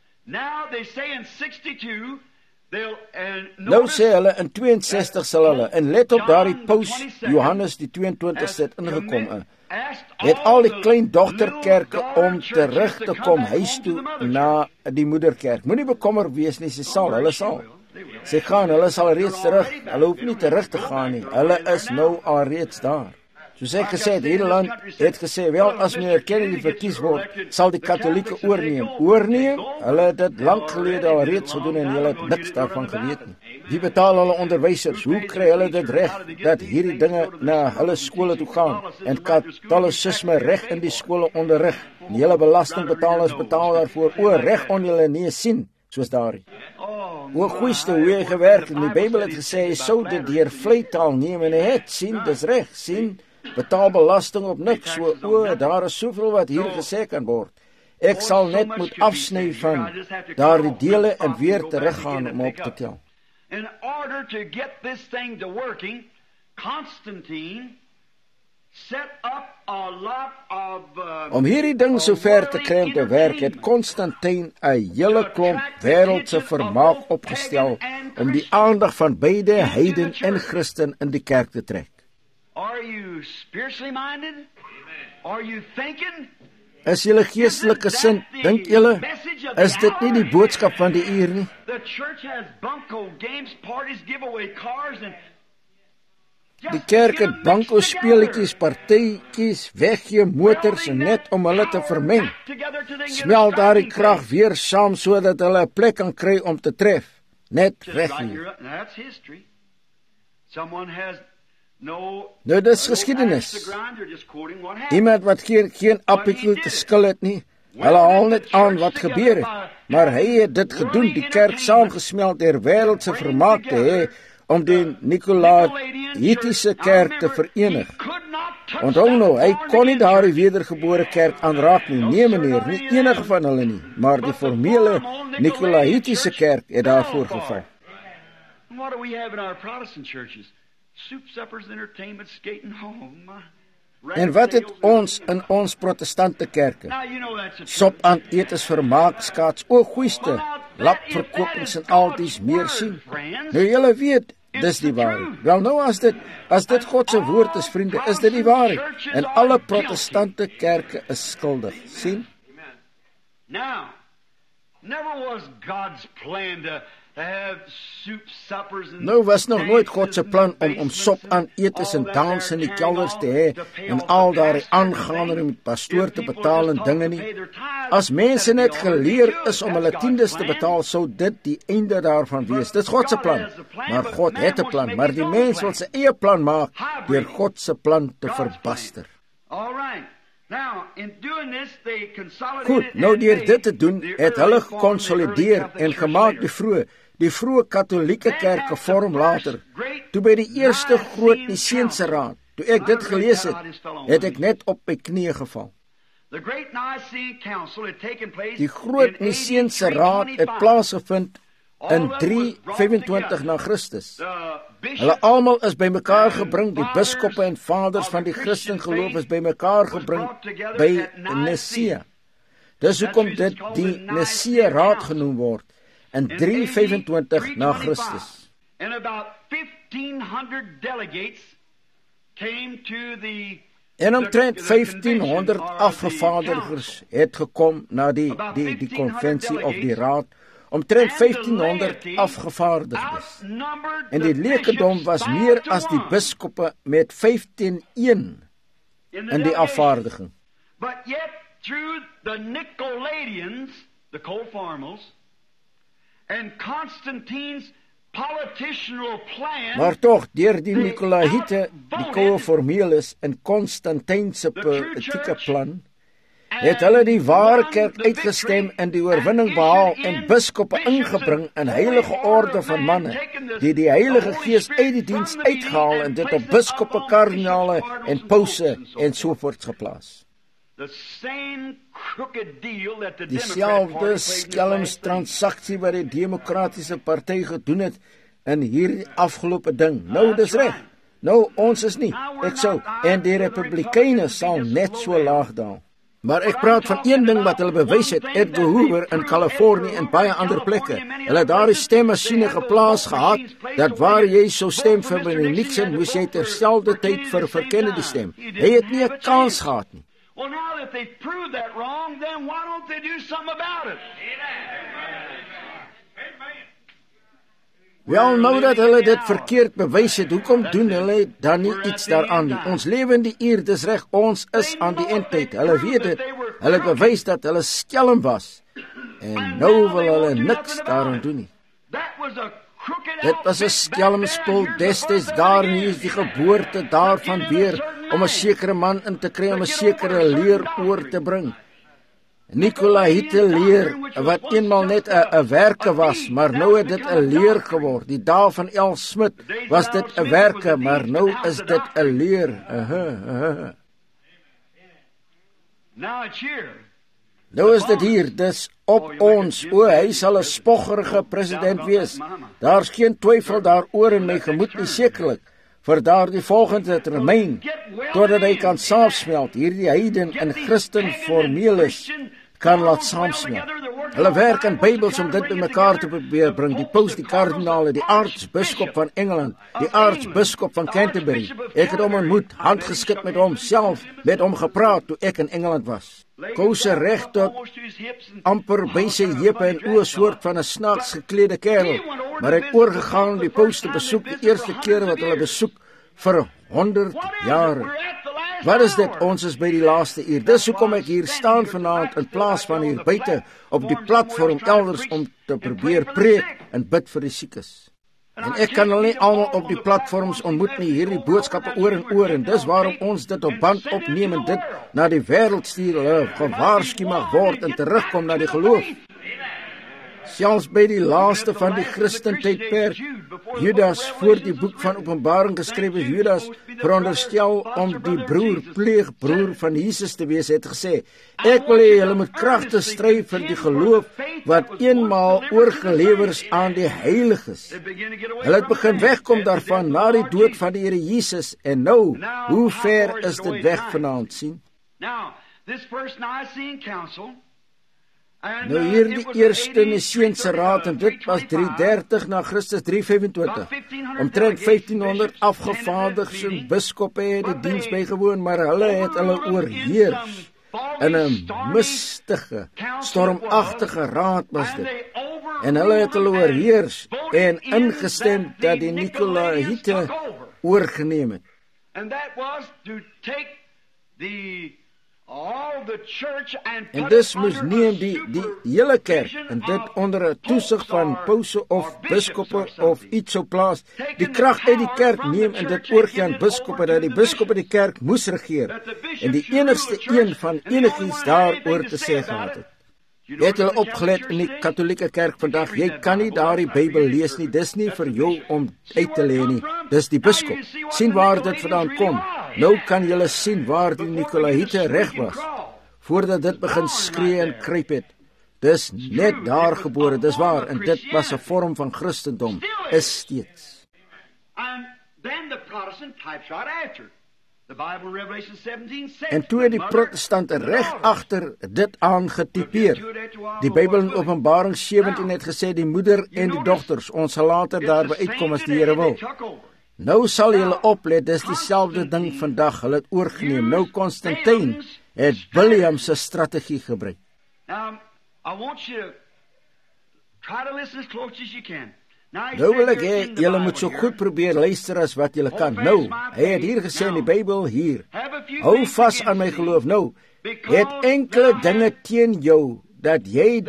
Nou sê hulle, in 62 sal hulle, en let op daardie paus, Johannes die 22ste het ingekom, het al die klein dogterkerke om terug te kom huis toe na die moederkerk. Moenie bekommer wees nie, hulle sal. Sy gaan, hulle sal reeds terug. Hulle hoef nie terug te gaan nie. Hulle is nou al reeds daar. Soos ek gesê het, hierdie land het gesê, wel, as meneer Kennedy verkies word, sal die Katholieke oorneem. Hulle het dit lank gelede al reeds gedoen en hulle het niks daarvan geweet nie. Wie betaal hulle onderwysers? Hoe kry hulle dit reg dat hierdie dinge na hulle skole toe gaan en Katholicisme reg in die skole onderrig? Die hele belastingbetalers betaal daarvoor. O, reg on julle nie sien, soos daardie. O, goeieste hoe hy gewerk het. Die Bybel het gesê, hy sou dit deur vleitaal neem en hy het, sien, dis reg, sien, betaal belasting op niks. O, daar is soveel wat hier gesê kan word. Ek sal net moet afsny van daardie dele en weer teruggaan om op te tel. In order to get this thing to working, Constantine set up a lot of om hierdie ding so ver te kry om te werk, het Konstantin 'n hele klomp wêreldse vermaak opgestel om die aandag van beide heiden en Christen in die kerk te trek. Are you spiritually minded? Are you thinking? Is julle geestelike gesind, dink julle? Is dit nie die boodskap van die uur nie? The church has bunco games, parties, giveaway cars and die kerk het banko speletjies, partytjies, weggee motors net om hulle te vermeng. Smel daardie krag weer saam sodat hulle 'n plek kan kry om te tref. Net weggee. Nou, dis geskiedenis. Iemand wat geen appeltjie te skil het nie, hulle haal net aan wat gebeur het. Maar hy het dit gedoen, die kerk saamgesmeld deur wêreldse vermaak te hê, om die Nikolaïtiese kerk te verenig. Onthou nou, hy kon nie daardie wedergebore kerk aanraak nie. Nee meneer, nie enige van hulle nie. Maar die formele Nikolaïtiese kerk het daarvoor geval. What do we have in our Protestant churches? Soup, suppers, entertainment, skating home. En wat het ons in ons protestante kerke? Sop aan etes, vermaak, skaats, o goeieste, lapverkopings en al dies meer sien. Nou julle weet, dis die waarheid. Wel nou, as dit God se woord is, vriende, is dit die waarheid. En alle protestante kerke is skuldig, sien? Now, never was God's plan to have soup, suppers and nou was nog nooit God se plan om sop aan etes en dans in die kelders te hê en al daardie aangaande met pastoor te betaal en dinge nie. As mense net geleer is om hulle tiendes te betaal, sou dit die einde daarvan wees. Dit is God se plan. Maar God het 'n plan, maar die mens wil sy eie plan maak deur God se plan te verbaster. Goed, nou deur dit te doen, het hulle gekonsolideer en gemaak die vroeë Katolieke kerk gevorm later. Toe by die eerste groot Niseense raad, toe ek dit gelees het ek net op my knieë geval. Die groot Niseense raad het plaasgevind in 325 na Christus. Hulle almal is bymekaar gebring, die biskoppe en vaders van die Christen geloof is bymekaar gebring by Nicea. Dis hoekom dit die Nicea Raad genoem word. in 325 na Christus. And about 1,500 delegates came to the En omtrent 1500 afgevaardigers het gekom na die konvensie of die raad, omtrent 1500 afgevaardigdes. En die lekendom was meer as die biskoppe met 15-1 in die afvaardiging. But yet through the Nicolaitans, the co-formals, and Constantine's political plan, maar tog, deur die Nicolaïte, die co-formeles en Constantijn se politieke plan, het hulle die ware kerk uitgestem en die oorwinning behaal en biskoppe ingebring in heilige orde van manne, die heilige gees uit die diens uitgehaal en dit op biskoppe, kardinale en pause en sovoorts geplaas. Dieselfde skelmstransaksie wat die Demokratiese Party gedoen het in hierdie afgelope ding. Nou, dis reg. Nou, ons is nie. Ek sou, en die Republikeine sal net so laag daal. Maar ek praat van een ding wat hulle bewys het, Edgar Hoover in Kalifornië en baie ander plekke. Hulle het daar die stemmasjiene geplaas gehad, dat waar jy sou stem vir meneer Nixon, moes jy terselfde tyd vir Kennedy stem. Hy het nie 'n kans gehad nie. Well, now that they've proved that wrong, then why don't they do something about it? Wel, nou dat hulle dit verkeerd bewys het, hoekom doen hulle dan nie iets daaraan nie? Ons lewe in die uur, dis reg, ons is aan die eindtyd. Hulle weet dit, hulle bewys dat hulle skelm was. En nou wil hulle niks daaraan doen nie. Dit was 'n skelmspel destyds daar nie is die geboorte daarvan weer om 'n sekere man in te kry om 'n sekere leer oor te bring. Nicolaïte leer wat eenmaal net 'n werke was, maar nou het dit 'n leer geword. Die dae van L. Smith was dit 'n werke, maar nou is dit 'n leer. Nou is dit hier, dis op ons. O, hy sal 'n spoggerige president wees. Daar's geen twyfel daaroor in my gemoed nie, sekerlik. Vir daardie volgende termyn, totdat hy kan saamsmelt, hierdie heiden en Christen formeles kan laat saamsmelt. Hulle werk aan Bybels om dit bymekaar te probeer bring, die paus, die kardinale, die aartsbiskop van Engeland, die aartsbiskop van Canterbury. Ek het hom ontmoet, handgeskit met hom, self met hom gepraat toe ek in Engeland was. Kouse reg tot amper by sy heupe en oë, soort van 'n snaaks geklede kerel, maar hy het oorgegaan die paus te besoek, die eerste keer wat hulle besoek vir 100 jaar. Wat is dit? Ons is by die laaste uur. Dis hoekom ek hier staan vanaand in plaas van hier buite op die platform elders om te probeer preek en bid vir die siekes. En ek kan hulle nie almal op die platforms ontmoet nie, hierdie boodskappe oor en oor, en dis waarom ons dit op band opneem en dit na die wêreld stuur, hulle gewaarsku mag word en terugkom na die geloof. Selfs by die laaste van die Christentydperk, Judas, voor die boek van Openbaring geskrywe Judas, veronderstel om die pleegbroer van Jesus te wees, het gesê, ek wil hê julle moet kragtig stry vir die geloof wat eenmaal oorgelewer is aan die heiliges. Hulle het begin wegkom daarvan na die dood van die Here Jesus, en nou, hoe ver is dit weg vanaand, sien? Nou hier die eerste Niceense raad, en dit was 330 na Christus 325. Omtrent 1500 afgevaardigdes en biskoppe het die diens bygewoon, maar hulle het hulle oorheers. In 'n mistige, stormagtige raad was dit. En hulle het hulle oorheers en ingestem dat die Nicolaïte oorgeneem het. En dis moes neem die hele kerk, en dit onder 'n toesig van pause of biskoppe of iets so plaas, die krag uit die kerk neem en dit oorgee aan biskoppe, dat die biskoppe die kerk moes regeer, en die enigste een van enigiets daaroor te sê gehad het. Het hulle opgelet in die katholieke kerk vandag, jy kan nie daar die Bybel lees nie, dis nie vir jou om uit te lê nie, dis die biskop. Sien waar dit vandaan kom. Nou kan julle sien waar die Nicolaïte reg was, voordat dit begin skree en kruip het. Dis net daar gebore, dis waar, en dit was 'n vorm van Christendom, is steeds. En toe het die protestante reg agter dit aangetypeer. Die Bybel in Openbaring 17 het gesê die moeder en die dogters, ons sal later daarby uitkom as die Here wil. Nou sal julle oplet, dis dieselfde ding vandag, hulle het oorgeneem. Nou Konstantin het William se strategie gebruik. Nou wil ek hê, julle moet so goed probeer luister as wat julle kan. Nou, hy het hier gesê in die Bybel hier, hou vas aan my geloof. Nou, het enkele dinge teen jou, dat jy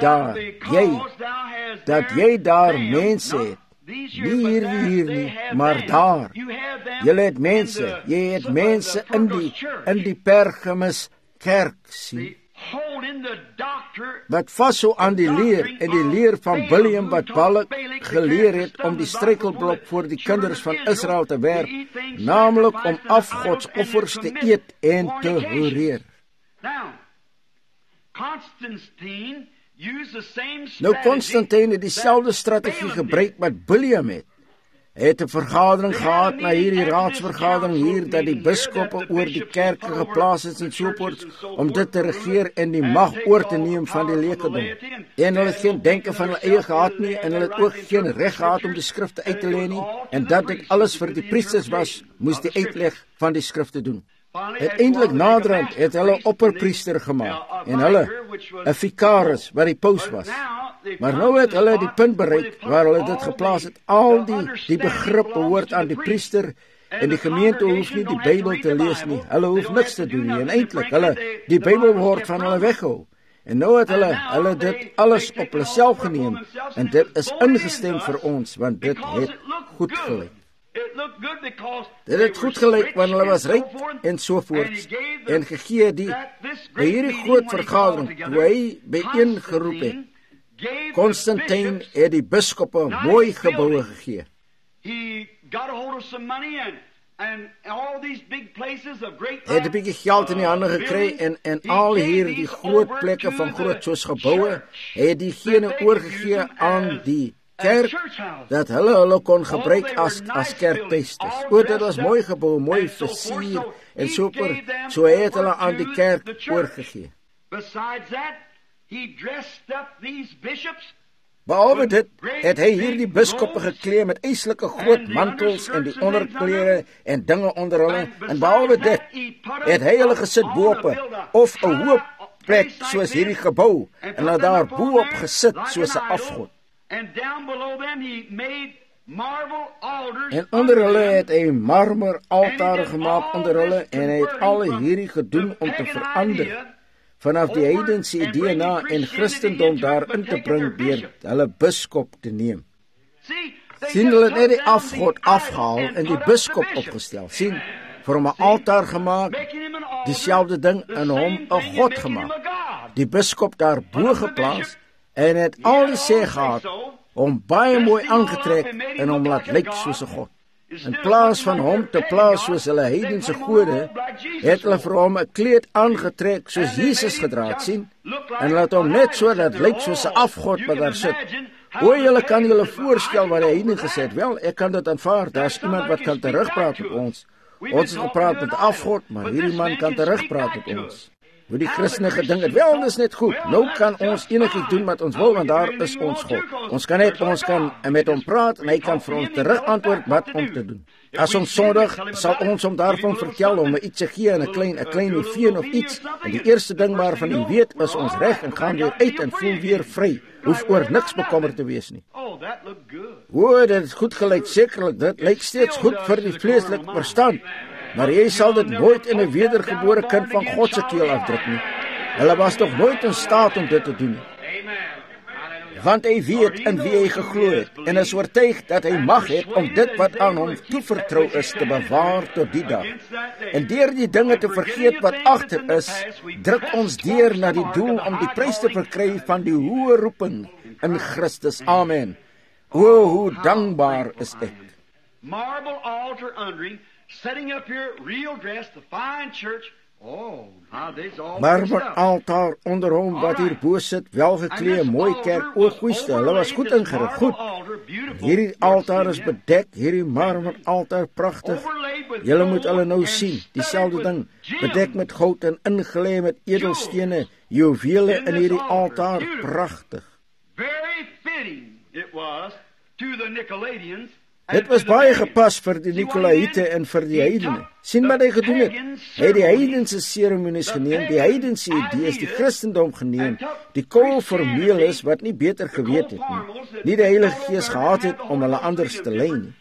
daar mense het. Nie hier nie, maar daar. Julle het mense, jy het mense in die Pergamus kerk, sien, wat vashou aan die leer, en die leer van William wat Balak geleer het om die struikelblok voor die kinders van Israel te werp, naamlik om afgodsoffers te eet en te horeer. Nou Konstantin het dieselfde strategie gebruik wat William het. Hy het 'n vergadering gehad na hierdie raadsvergadering hier, dat die biskoppe oor die kerke geplaas is en sovoorts, om dit te regeer en die mag oor te neem van die lekerdom. En hulle het geen denke van hulle eie gehad nie, en hulle het ook geen reg gehad om die skrifte uit te lê nie, en dat dit alles vir die priesters was, moes die uitleg van die skrifte doen. Uiteindelik naderhand het hulle opperpriester gemaak, en hulle 'n vikaris wat die paus was. Maar nou het hulle die punt bereik waar hulle dit geplaas het. Al die begrip behoort aan die priester, en die gemeente hoef nie die Bybel te lees nie. Hulle hoef niks te doen nie, en eintlik die Bybel word van hulle weggehou. En nou het hulle dit alles op hulle self geneem, en dit is ingestem vir ons, want dit het goed gelyk. Dit het goed gelyk, want hulle was ryk en sovoorts, en gegee by hierdie groot vergadering, toe hy bijeengeroep het, Konstantin het die biskoppe mooi geboue gegee. Hy het 'n bietjie geld in die hande gekry, en al hierdie groot plekke van groot soos geboue, hy het diegene oorgegee aan die kerk, dat hulle kon gebruik as kerkpesters. Dit was mooi gebou, mooi versier, en so hy het hulle aan die kerk oorgegee. Behalwe dit, het hy hierdie biskoppe geklee met eislike groot mantels en die onderklere en dinge onder hulle, en behalwe dit, het hy hulle gesit boop of 'n hoë plek soos hierdie gebou, en hulle daar boop gesit soos 'n afgod. En onder hulle het hy marmer altare gemaak onder hulle, en hy het al hierdie gedoen om te verander, vanaf die heidense idee na en Christendom daarin te bring deur hulle biskop te neem. Sien, hulle het net die afgod afgehaal en die biskop opgestel. Sien, vir hom 'n altaar gemaak, dieselfde ding, en hom 'n god gemaak. Die biskop daarbo geplaas, en het al die sê gehad, hom baie mooi aangetrek en hom laat lyk soos 'n god. In plaas van hom te plaas soos hulle heidense gode, het hulle vir hom 'n kleed aangetrek soos Jesus gedra het, sien, en laat hom net so dat lyk soos 'n afgod wat daar sit. Julle kan julle voorstel wat die heidene gesê het. Wel, ek kan dit aanvaar, daar's iemand wat kan terugpraat met ons. Ons het gepraat met 'n afgod, maar hierdie man kan terugpraat met ons. Hoe die Christene gedink het, wel, dis net goed. Nou kan ons enigiets doen wat ons wil, want daar is ons God. Ons kan met hom praat, en hy kan vir ons terug antwoord wat om te doen. As ons sondig, sal ons hom daarvan vertel, om iets te gee, en 'n klein veen of iets, en die eerste ding waarvan hy weet, is ons reg, en gaan weer uit, en voel weer vry. Hoef oor niks bekommerd te wees nie. Dit het goed gelyk, sekerlik, dit lyk steeds goed vir die vleeslike verstand, maar jy sal dit nooit in 'n wedergebore kind van God se keel afdruk nie. Hulle was nog nooit in staat om dit te doen nie. Want hy weet in wie hy geglo het, en is oortuig dat hy mag het om dit wat aan hom toevertrou is te bewaar tot die dag. En deur die dinge te vergeet wat agter is, druk ons deur na die doel om die prys te verkry van die hoë roeping in Christus. Amen. Hoe dankbaar is ek. Marble altar undering, setting up here real dress, the fine church. Marmer altaar onder hom wat hier bo sit, welgeklee, mooi kerk, goeiste, hulle was goed ingerig, goed. Hierdie altaar is bedek, hierdie marmer altaar pragtig, Julle moet hulle nou sien, dieselfde ding, bedek met goud en ingelê met edelstene, juwele in hierdie altaar, pragtig. Very fitting it was to the Nicolaitans. Dit was baie gepas vir die Nikolaïte en vir die heidene. Sien wat hy gedoen het? Hy het die heidense seremonies geneem, die heidense idees, die Christendom geneem, die kool formeel is wat nie beter geweet het nie die Heilige Gees gehad het om hulle anders te lei nie.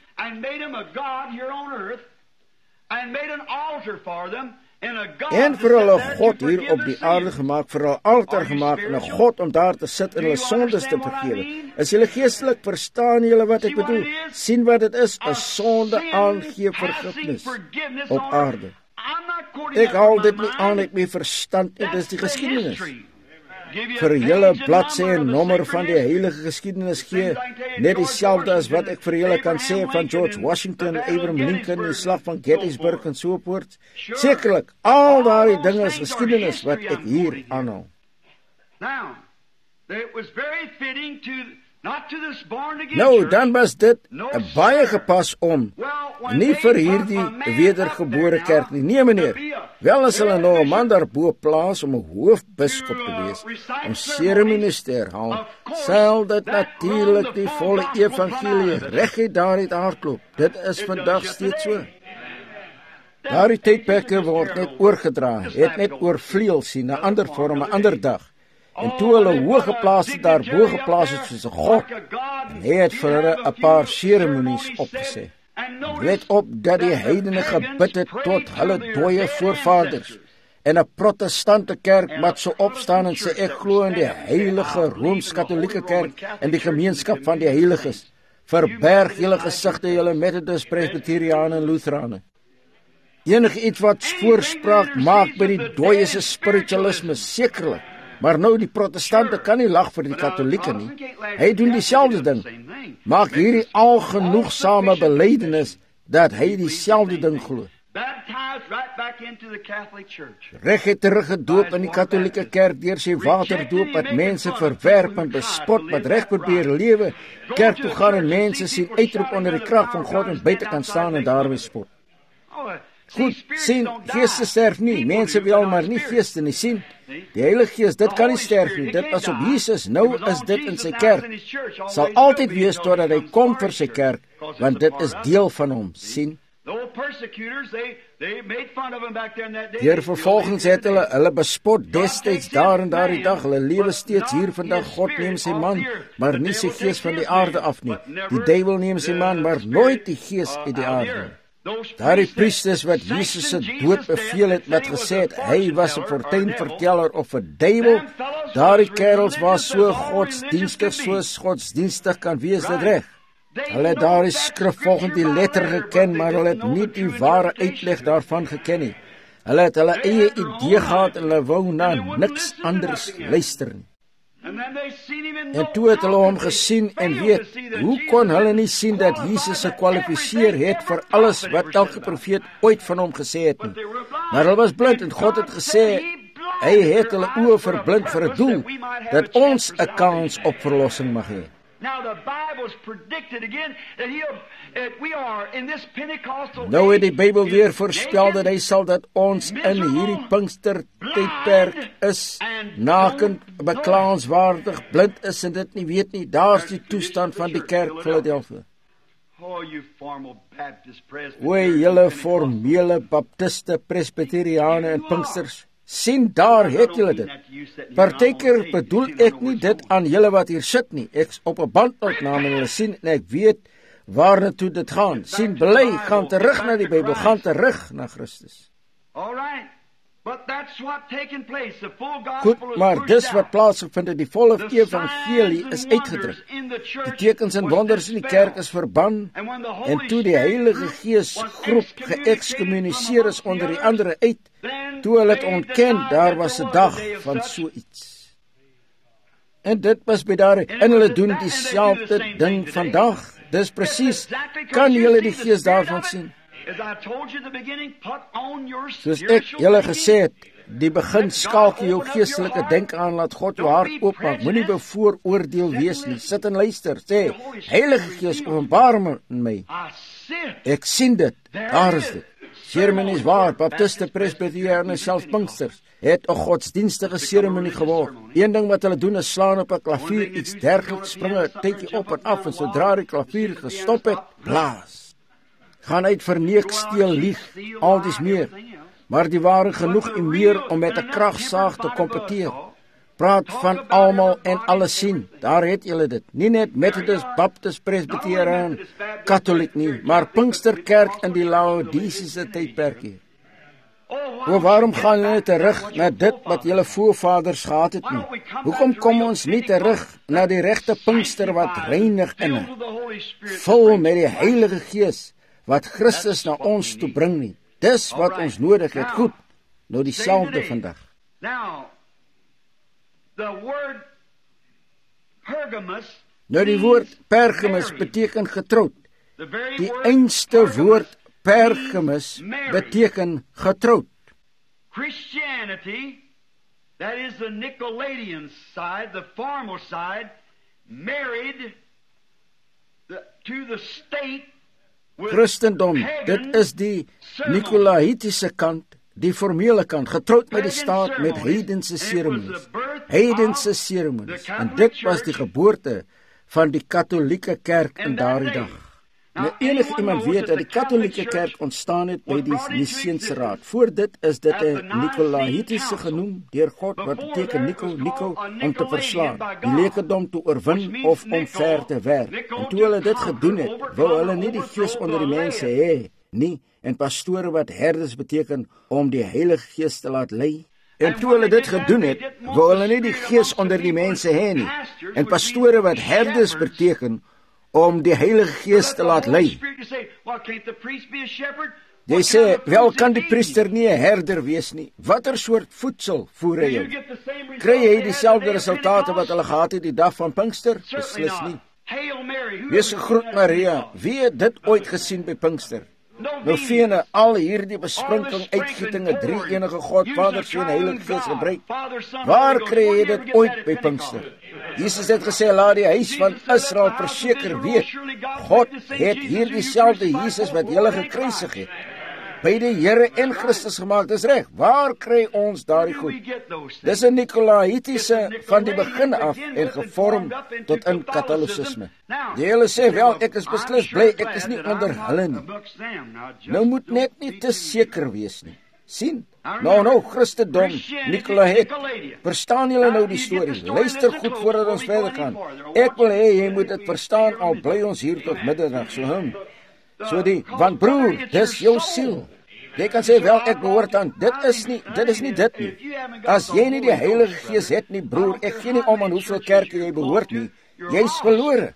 En vir hulle God hier op die aarde gemaak, vir hulle altaar gemaak en 'n God om daar te sit en hulle sondes te vergewe. Is julle geestelik, verstaan julle wat ek bedoel? Sien wat dit is, 'n sonde aangee vergifnis op aarde. Ek haal dit nie aan uit my verstand nie, dis die geskiedenis. Vir julle bladsy en nommer van die heilige geskiedenis gee, net dieselfde as wat ek vir julle kan sê van George Washington, Abraham Lincoln, die slag van Gettysburg en so voort. Sekerlik, al daardie dinge is geskiedenis wat ek hier aanhaal. Nou, dan was dit baie gepas om, nie vir hierdie wedergebore kerk nie. Nee meneer, wel as hulle nou 'n man daarbo plaas om 'n hoofbiskop te wees, om seremonies te herhaal, sal dit natuurlik die volle evangelie reguit daaruit hardloop. Dit is vandag steeds so. Daardie tydperke word net oorgedra, het net oorvleuel sien, 'n ander vorm, 'n ander dag. En toe hulle hooggeplaaste daarbo geplaas het soos 'n God, en hy het vir hulle 'n paar seremonies opgesê. Let op dat die heidene gebid het tot hulle dooie voorvaders. En 'n protestante kerk wat so opstaan en sê ek glo in die heilige Rooms-Katolieke kerk en die gemeenskap van die heiliges. Verberg julle gesigte, julle Methodist, Presbyteriane en Lutherane. Enige iets wat voorspraak maak by die dooie se spiritualisme, sekerlik. Maar nou die protestante kan nie lag vir die katolieke nie. Hy doen dieselfde ding. Maak hierdie algenoegsame belydenis dat hy dieselfde ding glo. Reguit teruggedoop in die katolieke kerk deur sy waterdoop wat mense verwerp en bespot wat reg probeer lewe, kerk toe gaan en mense sien uitroep onder die krag van God en buite kan staan en daarmee spot. Goed, sien, geeste sterf nie, mense wel maar nie geeste nie, sien. Die Heilige Gees, dit kan nie sterf nie, dit was op Jesus, nou is dit in sy kerk. Sal altyd wees totdat hy kom vir sy kerk, want dit is deel van hom, sien. Deur vervolgens het hulle bespot destyds daar en daardie dag, hulle lewe steeds hier vandag. God neem sy man, maar nie sy gees van die aarde af nie. Die duiwel neem sy man, maar nooit die gees uit die aarde. Daardie priesters wat Jesus se dood beveel het, wat gesê het, hy was 'n fortuinverteller of 'n duiwel, daardie kerels was so godsdienstig, soos godsdienstig kan wees, dit reg. Hulle het daardie skrif volgens die letter geken, maar hulle het nie die ware uitleg daarvan geken nie. Hulle het hulle eie idee gehad en hulle wou na niks anders luister nie. En toe het hulle hom gesien en weet, hoe kon hulle nie sien dat Jesus se kwalifiseer het vir alles wat elke profeet ooit van hom gesê het nie. Maar hulle was blind en God het gesê, hy het hulle oë verblind vir 'n doel, dat ons 'n kans op verlossing mag hê. Nou het die Bybel weer voorspel dat hy sal dat ons in hierdie Pinkster tydperk is, nakend, beklaanswaardig, blind is en dit nie weet nie. Daar's die toestand van die kerk Philadelphia. O, julle formele baptiste, presbyteriane en pinksters, sien, daar het julle dit. Partykeer bedoel ek nie dit aan julle wat hier sit nie. Ek's op 'n bandopname en julle sien en ek weet waarna toe dit gaan. Sien, bly, gaan terug na die Bybel, gaan terug na Christus. Goed, maar dis wat plaasgevind het, die volle evangelie is uitgedruk. Die tekens en wonders in die kerk is verban, en toe die Heilige Gees groep geëkskommuniseer is onder die ander uit, toe hulle het ontken, daar was 'n dag van so iets. En dit was by daar, en hulle doen dieselfde ding vandag. Dis presies, kan julle die Gees daarvan sien? Soos ek julle gesê het, die begin skakel jou geestelike denke aan, laat God jou hart oopmaak. Moenie bevooroordeel wees nie. Sit en luister. Sê, Heilige Gees, openbaar my in my. Ek sien dit. Daar is dit. Seremonies waar, baptiste, presbyteriane, selfs Pinksters, het 'n godsdienstige seremonie geword. Een ding wat hulle doen is slaan op 'n klavier, iets dergeliks, spring 'n tydjie op en af, en sodra die klavier gestop het, blaas. Gaan uit verneek, steel, lieg, al dis meer. Maar die ware genoeg en meer om met 'n kragsaag te kompeteer. Praat van almal en alles sien. Daar het julle dit. Nie net Methodist, Baptist, Presbyteriaan, Katholiek nie, maar Pinksterkerk in die Laodicese tydperk hier. Waarom gaan julle terug na dit wat julle voorvaders gehad het nie? Hoekom kom ons nie terug na die regte Pinkster wat reinig in, vol met die Heilige Gees, wat Christus na ons toe bring nie? Dis wat ons nodig het. Goed, nou dieselfde vandag. Nou die woord Pergamus beteken getroud. Die einste woord Pergamus beteken getroud. Christianity, that is the Nicolaitan side, the formal side, married to the state. Christendom, dit is die Nicolaïtiese kant, die formele kant, getroud met die staat met heidense seremonies. Heidense seremonies. En dit was die geboorte van die katholieke kerk in daardie dag. Nou enige iemand weet dat die katholieke kerk ontstaan het by die Niceense Raad. Voor dit is dit 'n Nicolaïtiese genoem deur God, wat beteken Nico, om te verslaan, die lekerdom te oorwin of om ver te werk. En toe hulle dit gedoen het, wou hulle nie die Gees onder die mense hê nie, en pastore wat herders beteken om die Heilige Gees te laat lei. En toe hulle dit gedoen het, wou hulle nie die Gees onder die mense hê nie, en pastore wat herders beteken om die Heilige Gees te laat lei. Jy sê, wel kan die priester nie 'n herder wees nie. Watter soort voedsel voer hy jou? Kry jy dieselfde resultate wat hulle gehad het die dag van Pinkster? Beslis nie. Wees gegroet Maria, wie het dit ooit gesien by Pinkster? Nou vene al hierdie besprinking, uitgietinge, drie enige God, Vader, Seun, Heilige Gees gebruik. Waar kry jy dit ooit by Pinkster? Jesus het gesê, laat die huis van Israel verseker weet, God het hierdie selfde Jesus wat julle gekruisig het, by die Here en Christus gemaak. Dis reg. Waar kry ons daardie goed? Dis 'n Nicolaïtiese van die begin af en gevorm tot in Katholisisme. Die hele sê, wel, ek is beslis bly, ek is nie onder hulle nie. Nou moet net nie te seker wees nie. Sien? Nou, Christendom, Nicolaït. Verstaan julle nou die storie? Luister goed voordat ons verder gaan. Ek wil hê jy moet dit verstaan, al bly ons hier tot middernacht, want broer, dis jou siel. Jy kan sê, wel, ek behoort aan, dit is nie dit nie. As jy nie die Heilige Gees het nie, broer, ek gee nie om aan hoeveel kerke jy behoort nie, jy's verlore.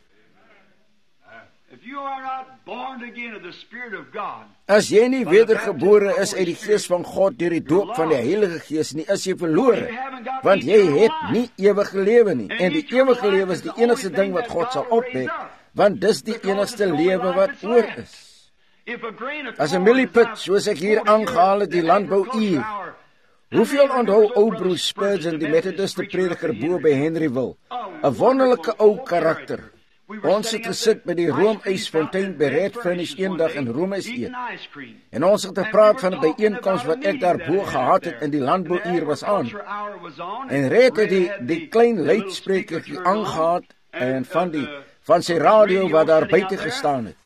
As jy nie wedergebore is uit die Gees van God deur die doop van die Heilige Gees nie, is jy verlore, want jy het nie ewige lewe nie, en die ewige lewe is die enigste ding wat God sal opwek, want dis die enigste lewe wat oor is. As 'n mielieput, soos ek hier aangehaal het, die landbouuur. Hoeveel onthou ou broer Spurgeon, die Methodiste prediker bo by Henryville? 'n Wonderlike ou karakter. Ons het gesit by die roomysfontein by Red Furnish eendag in roomys eet. En ons het gepraat van 'n byeenkoms wat ek daarbo gehad het, en die landbouuur was aan. En Red het die klein luidsprekertjie aangehaat en van sy radio wat daar buite gestaan het.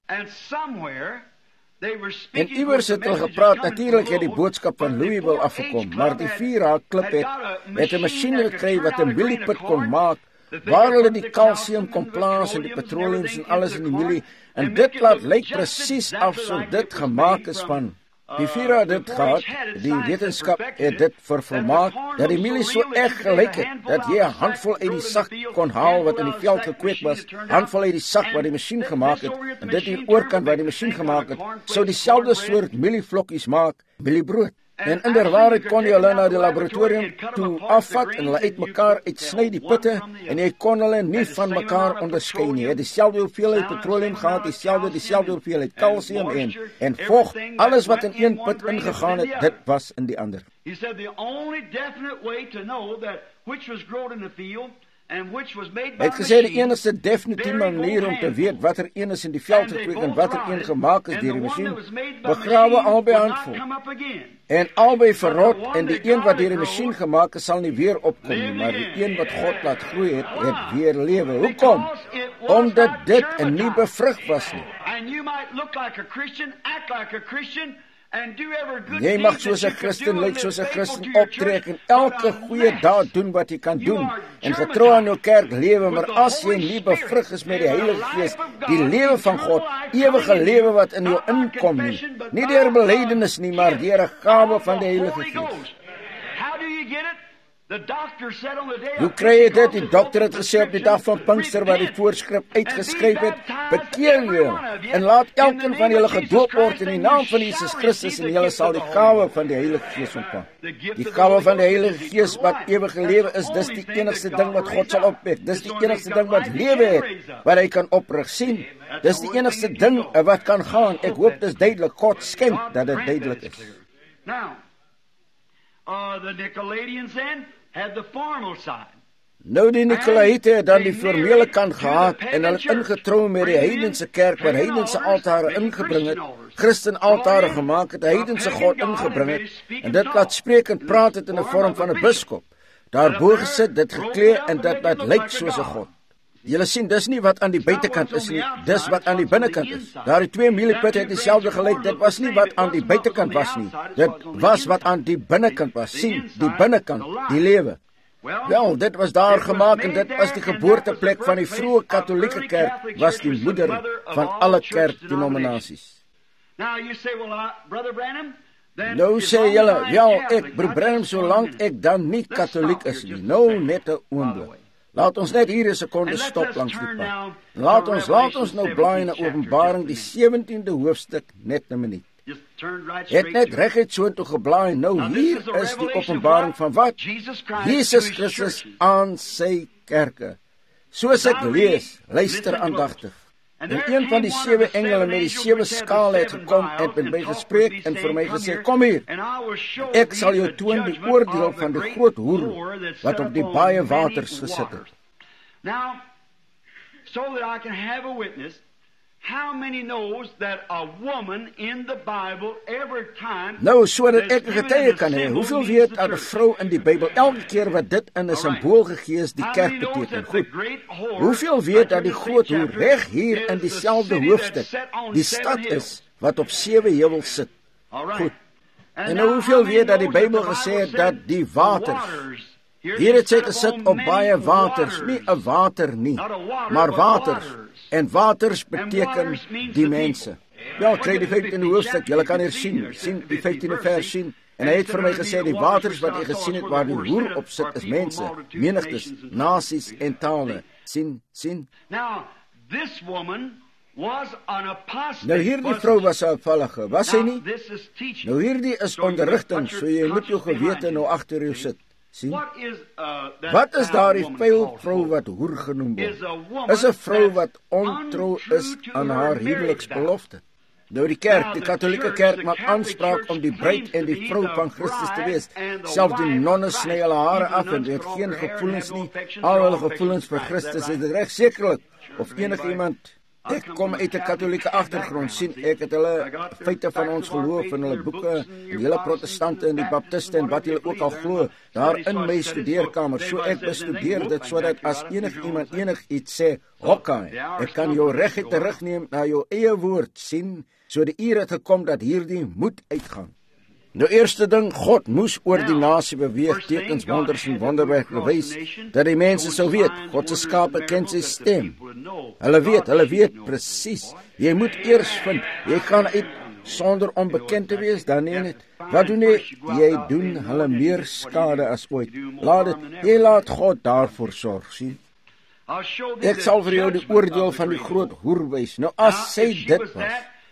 En iewers het hulle gepraat, natuurlik het die boodskap van Louisville afgekom, maar die 4H klip het 'n masjien gekry wat 'n mielieput kon maak, waar hulle die kalsium kon plaas en die petroleums en alles in die mielie, en dit laat lyk presies af so dit gemaak is van. Die 4H het dit gehad, die wetenskap het dit vervolmaak, dat die mielie so echt gelyk het, dat jy 'n handvol uit die sak kon haal wat in die veld gekweek was, handvol uit die sak wat die masjien gemaak het, en dit hier oorkant wat die masjien gemaak het, sou dieselfde soort mielievlokkies maak, mieliebrood. En inderwaarheid kon jy hulle na die laboratorium toe afvat en hulle uit mekaar uitsny die putte en jy kon hulle nie van mekaar onderskei nie. Jy het dieselfde hoeveelheid petroleum gehad, dieselfde hoeveelheid kalsium en vog, alles wat in een put ingegaan het, dit was in die ander. He said the only definite way to know that which was grown in the field and which was made by Hy het gesê die enigste definitieve manier om te weet watter een is in die veld gekweek en watter een gemaak is deur die masjien, begrawe albei handvol. En albei verrot en die een wat deur die masjien gemaak is sal nie weer opkom nie, maar die een wat God laat groei het, het weer lewe. Hoekom? Omdat dit nie bevrug was nie. And you might look like a Christian, act like a Christian, and do every good Jy mag soos 'n Christen lyk, soos 'n Christen optrek en elke goeie daad doen wat jy kan doen en getrou aan jou kerk lewe, maar as jy nie bevrug is met die Heilige Gees, die lewe van God, ewige lewe wat in jou inkom nie deur belydenis nie, maar deur 'n gawe van die Heilige Gees. How do you get it? The doctor said on the day Hoe kry jy dit? Die dokter het gesê op die dag van Pinkster wat die voorskrif uitgeskryf het, bekeer julle en laat elkeen van julle gedoop word in die naam van Jesus Christus en julle sal die gawe van die Heilige Gees ontvang. Die gawe van die Heilige Gees wat ewige lewe is, dis die enigste ding wat God sal opwek. Dis die enigste ding wat lewe het, wat hy kan oprig. Sien, dis die enigste ding wat kan gaan. Ek hoop dis duidelik. God skenk dat dit duidelik is. Now, the Nicolaitans then had the formal side. Nou die Nikolaïte het dan die formele kant gehad en hulle het ingetrou met die heidense kerk waar heidense altare ingebring het, Christen altare gemaak het, heidense God ingebring het en dit laat spreek en praat het in 'n vorm van 'n biskop. Daarbo gesit, dit geklee en dit laat lyk soos 'n God. Julle sien, dis nie wat aan die buitekant is nie, dis wat aan die binnekant is. Daardie 2 mielieputte het dieselfde gelyk, dit was nie wat aan die buitekant was nie, dit was wat aan die binnekant was. Sien, die binnekant, die lewe. Wel, dit was daar gemaak en dit was die geboorteplek van die vroeë Katolieke kerk, was die moeder van alle kerkdenominasies. Nou sê julle, wel ek, broer Branham, solank ek dan nie Katoliek is nie, nou net 'n oomblik. Laat ons net hier 'n sekonde stop langs die pad. Laat ons nou blaai na Openbaring die 17de hoofstuk net 'n minuut. Het net reguit so toe geblaai. Nou hier is die openbaring van wat? Jesus Christus aan sy kerke. Soos ek lees, luister aandagtig. En een van die 7 engele met die 7 skale het gekom en met my gespreek en vir my gesê, kom hier, ek sal jou toon die oordeel van die groot hoer wat op die baie waters gesit het. Now, so that I can have a witness, how many knows that a woman in the Bible every time... Nou, sodat ek 'n getuie kan hê, hoeveel weet dat 'n vrou in die Bybel elke keer wat dit in 'n simbool gegee is, die kerk beteken? Goed. Hoeveel weet dat die groot hoer reg hier in dieselfde hoofstuk die stad is wat op 7 heuwels sit? Goed. En nou hoeveel weet dat die Bybel gesê het dat die waters, hier het sy gesit op baie waters, nie 'n water nie, maar waters. En waters beteken die mense. Wel, kry die 15de hoofstuk, julle kan hier sien die 15de vers sien. En hy het vir my gesê, die waters wat jy gesien het waar die hoer op sit, is mense, menigtes, nasies en tale. Sien. Now, this woman was an apostate. Nou hierdie vrou was 'n afvallige, was sy nie? Nou hierdie is onderrigting, so jy moet jou gewete nou agter jou sit. Sien? Wat is daardie vuil vrou wat hoer genoem word? Is 'n vrou wat ontrou is aan haar huweliksbelofte. Nou die kerk, die Katolieke kerk maak aanspraak om die bruid en die vrou van Christus te wees. Selfs die nonne sny hulle hare af en het geen gevoelens nie. Al hulle gevoelens vir Christus is reg sekerlik. Of enige iemand. Ek kom uit 'n Katolieke agtergrond, sien ek het hulle feite van ons geloof in hulle boeke, die hele protestante en die baptiste en wat hulle ook al glo, daar in my studeerkamer. So ek bestudeer dit sodat as enige iemand enigiets sê, "Hokkai, ek kan jou reguit terugneem na jou eie woord," sien, so die uur het gekom dat hierdie moet uitgaan. Nou eerste ding, God moes oor die nasie beweeg, tekens, wonders en wonderwerke wys, dat die mense sou weet, God se skape ken sy stem. Hulle weet presies. Jy moet eers vind, jy gaan uit sonder om bekend te wees, dan nie net. Wat doen jy? Jy doen hulle meer skade as ooit. Jy laat God daarvoor sorg, sien. Ek sal vir jou die oordeel van die groot hoer wys. Nou as sy dit was,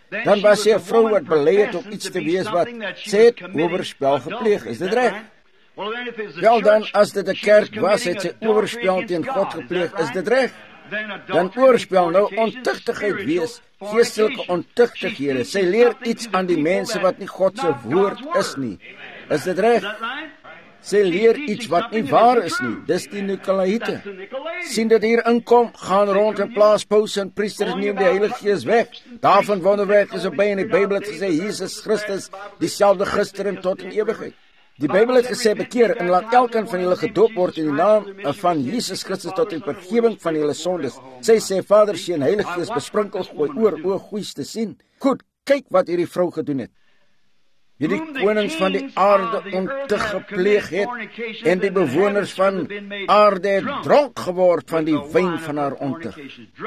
Dan was sy 'n vrou wat belê het om iets te wees wat sy het oorspel gepleeg. Is dit reg? Wel dan, as dit 'n kerk was, het sy oorspel teen God gepleeg. Is dit reg? Dan oorspel nou ontuchtigheid wees, geestelike ontuchtighede. Sy leer iets aan die mense wat nie God se woord is nie. Is dit reg? Sy leer iets wat nie waar is nie. Dis die Nikolaïte. Sien dit hier inkom, gaan rond en plaas paus en priesters neem die Heilige Gees weg. Daarvan wonderwerk is op by in die Bybel het gesê, Jesus Christus, dieselfde gister en tot in ewigheid. Die Bybel het gesê, bekeer en laat elkeen van julle gedoop word in die naam van Jesus Christus tot die vergewing van julle sondes. Sy sê, Vader, Seun, Heilige Gees besprinkel, gooi oor, o goeies te sien. Goed, kyk wat hierdie vrou gedoen het. Wie die konings van die aarde ontug gepleeg het, en die bewoners van aarde het dronk geword van die wyn van haar ontug.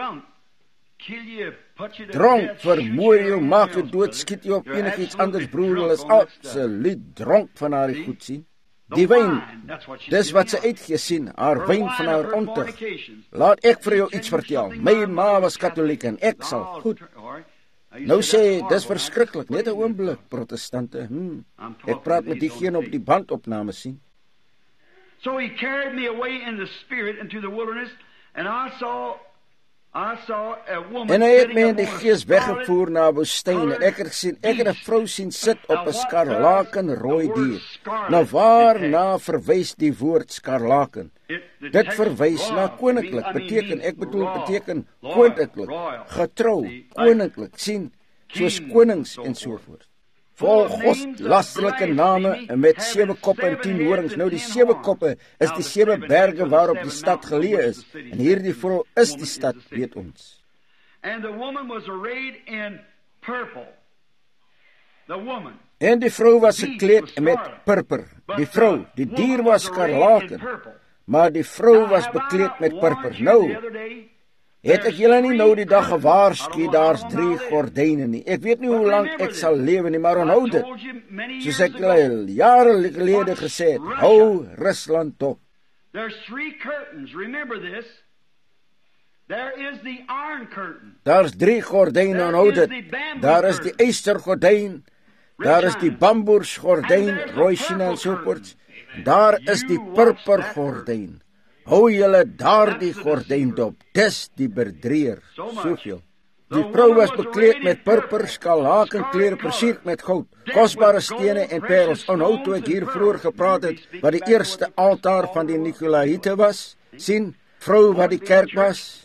Dronk, vermooi jou, maak jou dood, skiet jou op enigiets anders, broer, hulle is absoluut dronk van haar goed sien. Die wyn, dis wat sy uitgee sien, haar wyn van haar ontug. Laat ek vir jou iets vertel, my ma was katholiek en ek sal goed. Nou sê, dis verskriklik, net 'n oomblik, protestante. Ek praat met diegene op die bandopname sien. So he carried me away in the spirit into the wilderness, and I saw a woman. En hy het my in die gees weggevoer na 'n woestyn, en ek het gesien, ek het 'n vrou sien sit op 'n skarlakenrooi dier. Nou waarna verwys die woord skarlaken? Dit verwys na koninklik, beteken koninklik, getrou, koninklik, sien, soos konings en sovoort. Vol godslasterlike name en met 7 koppe en 10 horings. Nou die 7 koppe is die 7 berge waarop die stad geleë is. En hierdie vrou is die stad, weet ons. And the woman was arrayed in purple. The woman. En die vrou was gekleed met purper. Die vrou, die dier was skarlaken, maar die vrou was bekleed met purper. Nou, het ek julle nie nou die dag gewaarsku, daar's 3 gordyne nie. Ek weet nie hoe lank ek sal lewe nie, maar onthou dit. Soos ek julle jare gelede gesê het, hou Rusland dop. There's 3 curtains, remember this. There is the iron curtain. Daar's 3 gordyne, onthou dit. Daar is die ystergordyn, daar is die bamboesgordyn, rooi China en sovoorts. Daar is die purpergordyn. Hou julle daardie gordyn dop, dis die bedrieër, soveel. Die vrou was bekleed met purper, skarlakenklere versierd met goud, kosbare stene en parels. Onthou toe ek hier vroeër gepraat het, wat die eerste altaar van die Nikolaïte was, sien, vrou wat die kerk was,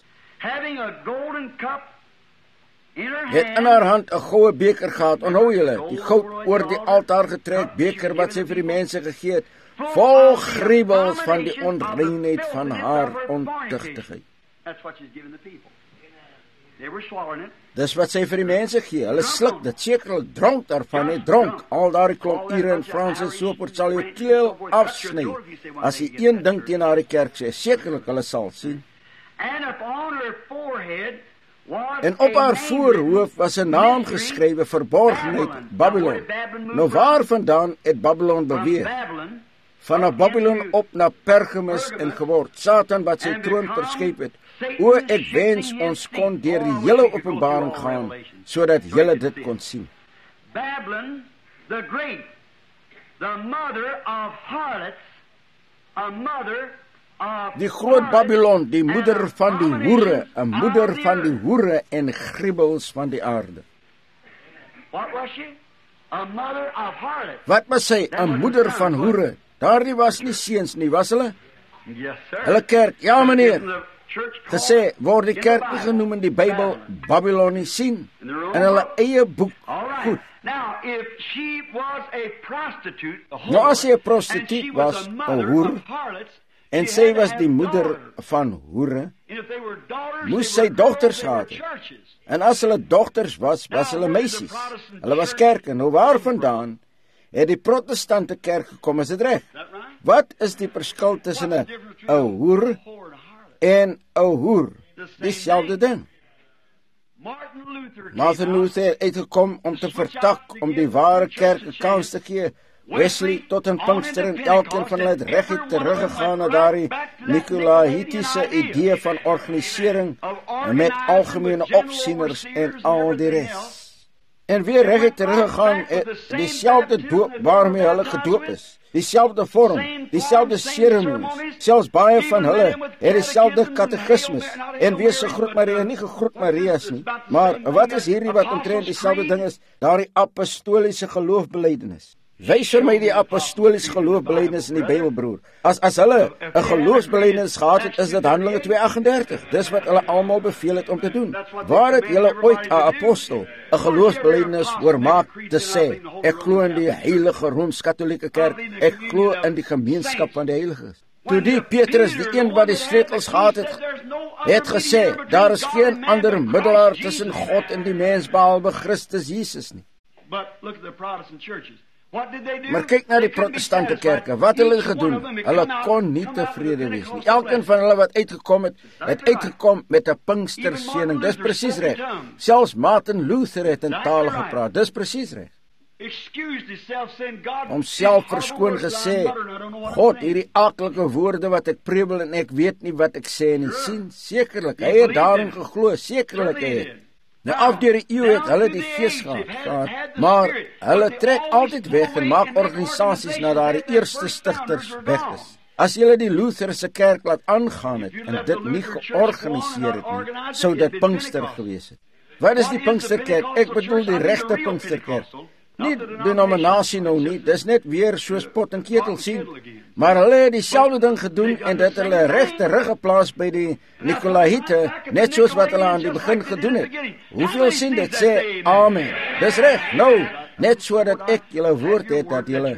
het in haar hand 'n goue beker gehad. Onthou julle, die goud oor die altaar getrek beker wat sy vir die mense gegee het, vol gruwels van die onreinheid van haar ontuchtigheid. Dis wat sy vir die mense gee. Hulle sluk dit, sekerlik dronk daarvan, net dronk. Al daardie klomp ure in Frans en sooport sal jou keel afsny. As jy een ding teen haar die kerk sê, sekerlik hulle sal sien. En op haar voorhoof was 'n naam geskrywe, verborgenheid, Babylon. Nou waarvandaan het Babylon beweeg? Vanaf Babylon op na Pergamus en geword. Satan wat sy troon verskuif het. O, ek wens ons kon deur die hele openbaring gaan, sodat julle dit kon sien. Babylon, the great, the mother of harlots, a mother of die groot Babylon, die moeder van die hoere, 'n moeder van die hoere en gruwels van die aarde. What was she? A mother of harlots. Wat was sy? 'n moeder van hoere. Daardie was nie seuns nie, was hulle? Yes, sir. Hulle kerk, ja meneer. Gesê, word die kerk genoem in die Bybel Babylon nie sien, in hulle eie boek. Goed. Now, if she was a prostitute, Nou as sy 'n prostituut was, 'n hoer, en sy was die moeder van hoere, moes sy dogters gehad het. En as hulle dogters was, was hulle meisies. Hulle was kerke. Nou waarvandaan het die protestante kerk gekom, is dit reg? Wat is die verskil tussen 'n hoer en 'n hoer? Dieselfde ding. Martin Luther het uitgekom om te vertak, om die ware kerk 'n kans te gee. Wesley tot in Pinkster en elkeen van hulle het reguit teruggegaan na daardie Nikolaïtiese idee van organisering en met algemene opsieners en al die res. En weer reguit teruggegaan, dieselfde doop waarmee hulle gedoop is. Dieselfde vorm, dieselfde seremonies. Selfs baie van hulle het dieselfde katekismes. En wie se groet Maria, nie gegroet Maria's nie. Maar wat is hierdie wat omtrent dieselfde ding is? Daardie apostoliese geloofbelijdenis. Wys vir my die apostoliese geloofbelijdenis in die Bybel, broer. As hulle 'n geloofsbelijdenis gehad het, is dit Handelinge 2:38. Dis wat hulle almal beveel het om te doen. Waar het julle ooit 'n apostel 'n geloofsbelijdenis hoor maak te sê, ek glo in die heilige Rooms-Katolieke Kerk, ek glo in die gemeenskap van die heiliges? Toe die Petrus, die een wat die sleutels gehad het gesê, daar is geen ander middelaar tussen God en die mens behalwe Christus Jesus nie. Maar kyk na die protestante kerke, wat hulle gedoen, hulle kon nie tevrede wees nie. Elkeen van hulle wat uitgekom het uitgekom met 'n Pinksterseëning, dis presies reg. Selfs Martin Luther het in tale gepraat, dis presies reg. Homself verskoon gesê, God, hierdie aaklige woorde wat ek prevel en ek weet nie wat ek sê nie, sien, sekerlik, hy het daarin geglo, sekerlik hy het. Nou af deur die eeu het hulle die gees gehad, maar hulle trek altyd weg en maak organisasies na daardie eerste stigters weg is. As julle die Lutherse kerk laat aangaan het en dit nie georganiseer het nie, sou dit Pinkster gewees het. Wat is die Pinksterkerk? Ek bedoel die regte Pinksterkerk. Nie denominasie nou nie, dis net weer soos pot en ketel sien. Maar hulle het dieselfde ding gedoen en dit hulle reg teruggeplaas by die Nikolaïte, net soos wat hulle aan die begin gedoen het. Hoeveel sien dit sê amen? Dis reg, nou, net so dat ek julle woord het dat julle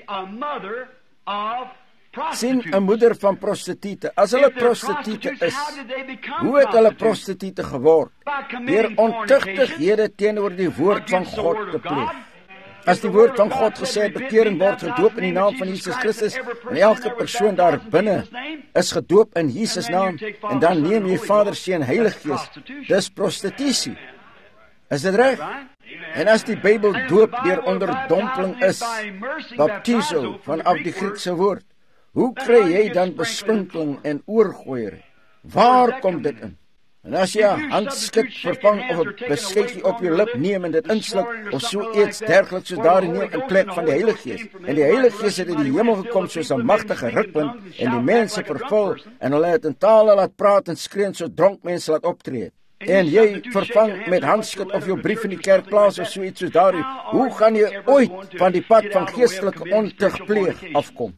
sien 'n moeder van prostituie. As hulle prostituie is, hoe het hulle prostituie geword? Deur ontuchtighede teenoor die woord van God te pleeg. As die woord van God gesê het, bekering word gedoop in die naam van Jesus Christus, en elke persoon daar binne is gedoop in Jesus naam, en dan neem jy Vader, Seun, Heilige Gees, dis prostitusie. Is dit reg? En as die Bybel doop deur onderdompeling is, baptizo, vanaf die Griekse woord, hoe kry jy dan besprinkeling en oorgooiery? Waar kom dit in? En as jy 'n handskit vervang of 'n beskuitjie op jou lip neem en dit insluk of so iets dergeliks soos daardie neem in plek van die Heilige Gees. En die Heilige Gees het in die hemel gekom soos 'n magtige rukwind en die mense vervul en hulle het in tale laat praat en skree so dronk mense laat optree. En jy vervang met handskit of jou brief in die kerkplaas of so iets soos daardie. Hoe gaan jy ooit van die pad van geestelike ontug pleeg afkom?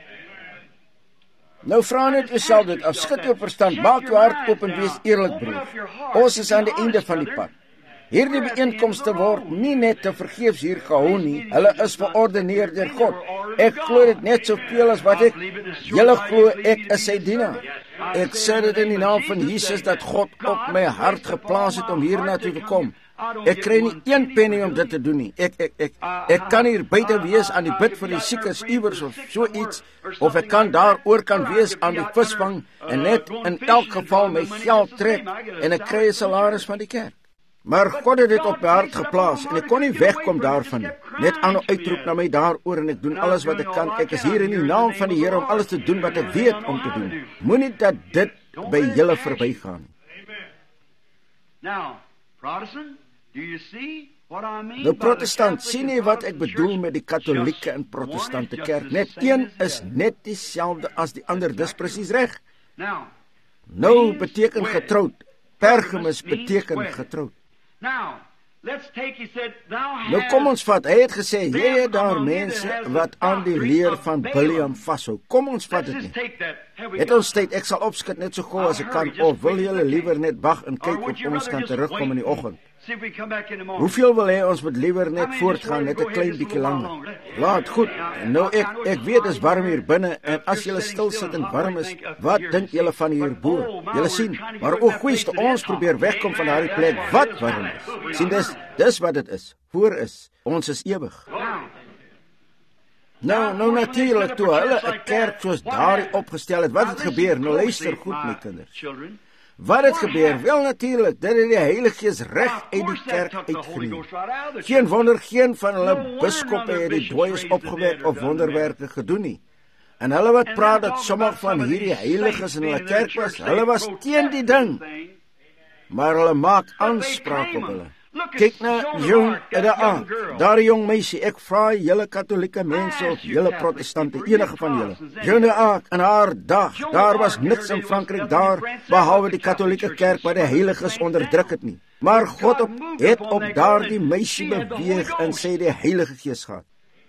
Nou vra net jouself dit, afskud jou verstand, maak jou hart oop en wees eerlik, broer. Ons is aan die einde van die pad. Hierdie byeenkomste word nie net te vergeefs hier gehou nie, hulle is verordeneer deur God. Ek glo dit net soveel as wat julle glo ek is sy dienaar. Ek sê dit in die naam van Jesus dat God op my hart geplaas het om hier na toe te kom. Ek kry nie een penny om dit te doen nie. Ek kan hier buite wees aan die bid vir die siekes iewers of so iets, of ek kan daaroor kan wees aan die visvang en net in elk geval my geld trek en ek kry 'n salaris van die kerk. Maar God het dit op my hart geplaas en ek kon nie wegkom daarvan nie. Net aanhou uitroep na my daaroor en ek doen alles wat ek kan. Ek is hier in die naam van die Here om alles te doen wat ek weet om te doen. Moenie dat dit by julle verbygaan nie. Nou Protestant, sien jy wat ek bedoel met die Katolieke en Protestante kerk? Net een is net dieselfde as die ander, dis presies reg. Nou beteken getroud, Pergamus beteken getroud. Nou kom ons vat, hy het gesê, jy het daar mense wat aan die leer van Biliam vashou. Kom ons vat dit nie. Het ons tyd, ek sal opskit net so gou as ek kan, of wil julle liewer net wag en kyk of ons kan terugkom in die oggend? Hoeveel wil hy ons moet liewer net voortgaan, net 'n klein bietjie langer? Laat goed, nou ek weet is warm hier binne, en as julle stil sit en warm is, wat dink julle van hierbo? Julle sien, maar o goeieste, ons probeer wegkom van daardie plek wat warm is. Sien, dis wat dit is, voor is, ons is ewig. Nou natuurlik, toe hulle 'n kerk soos daardie opgestel het, wat het gebeur? Nou luister goed, my kinders. Wat het gebeur? Wel natuurlik, dit het die Heilige Gees reg uit die kerk uitgeneem. Geen wonder, geen van hulle biskoppe het die dooies opgewek of wonderwerke gedoen nie. En hulle wat praat dat sommige van hierdie heiliges in hulle kerk was, hulle was teen die ding. Maar hulle maak aanspraak op hulle. Kyk na Joan d'Arc, daar jong meisie, ek vra julle katholieke mense of julle protestante, enige van julle. Joan d'Arc, in haar dag, daar was niks in Frankryk daar, behalwe die katholieke kerk wat die heiliges onderdruk het nie. Maar God het op daardie meisie beweeg en sy die Heilige Gees gehad.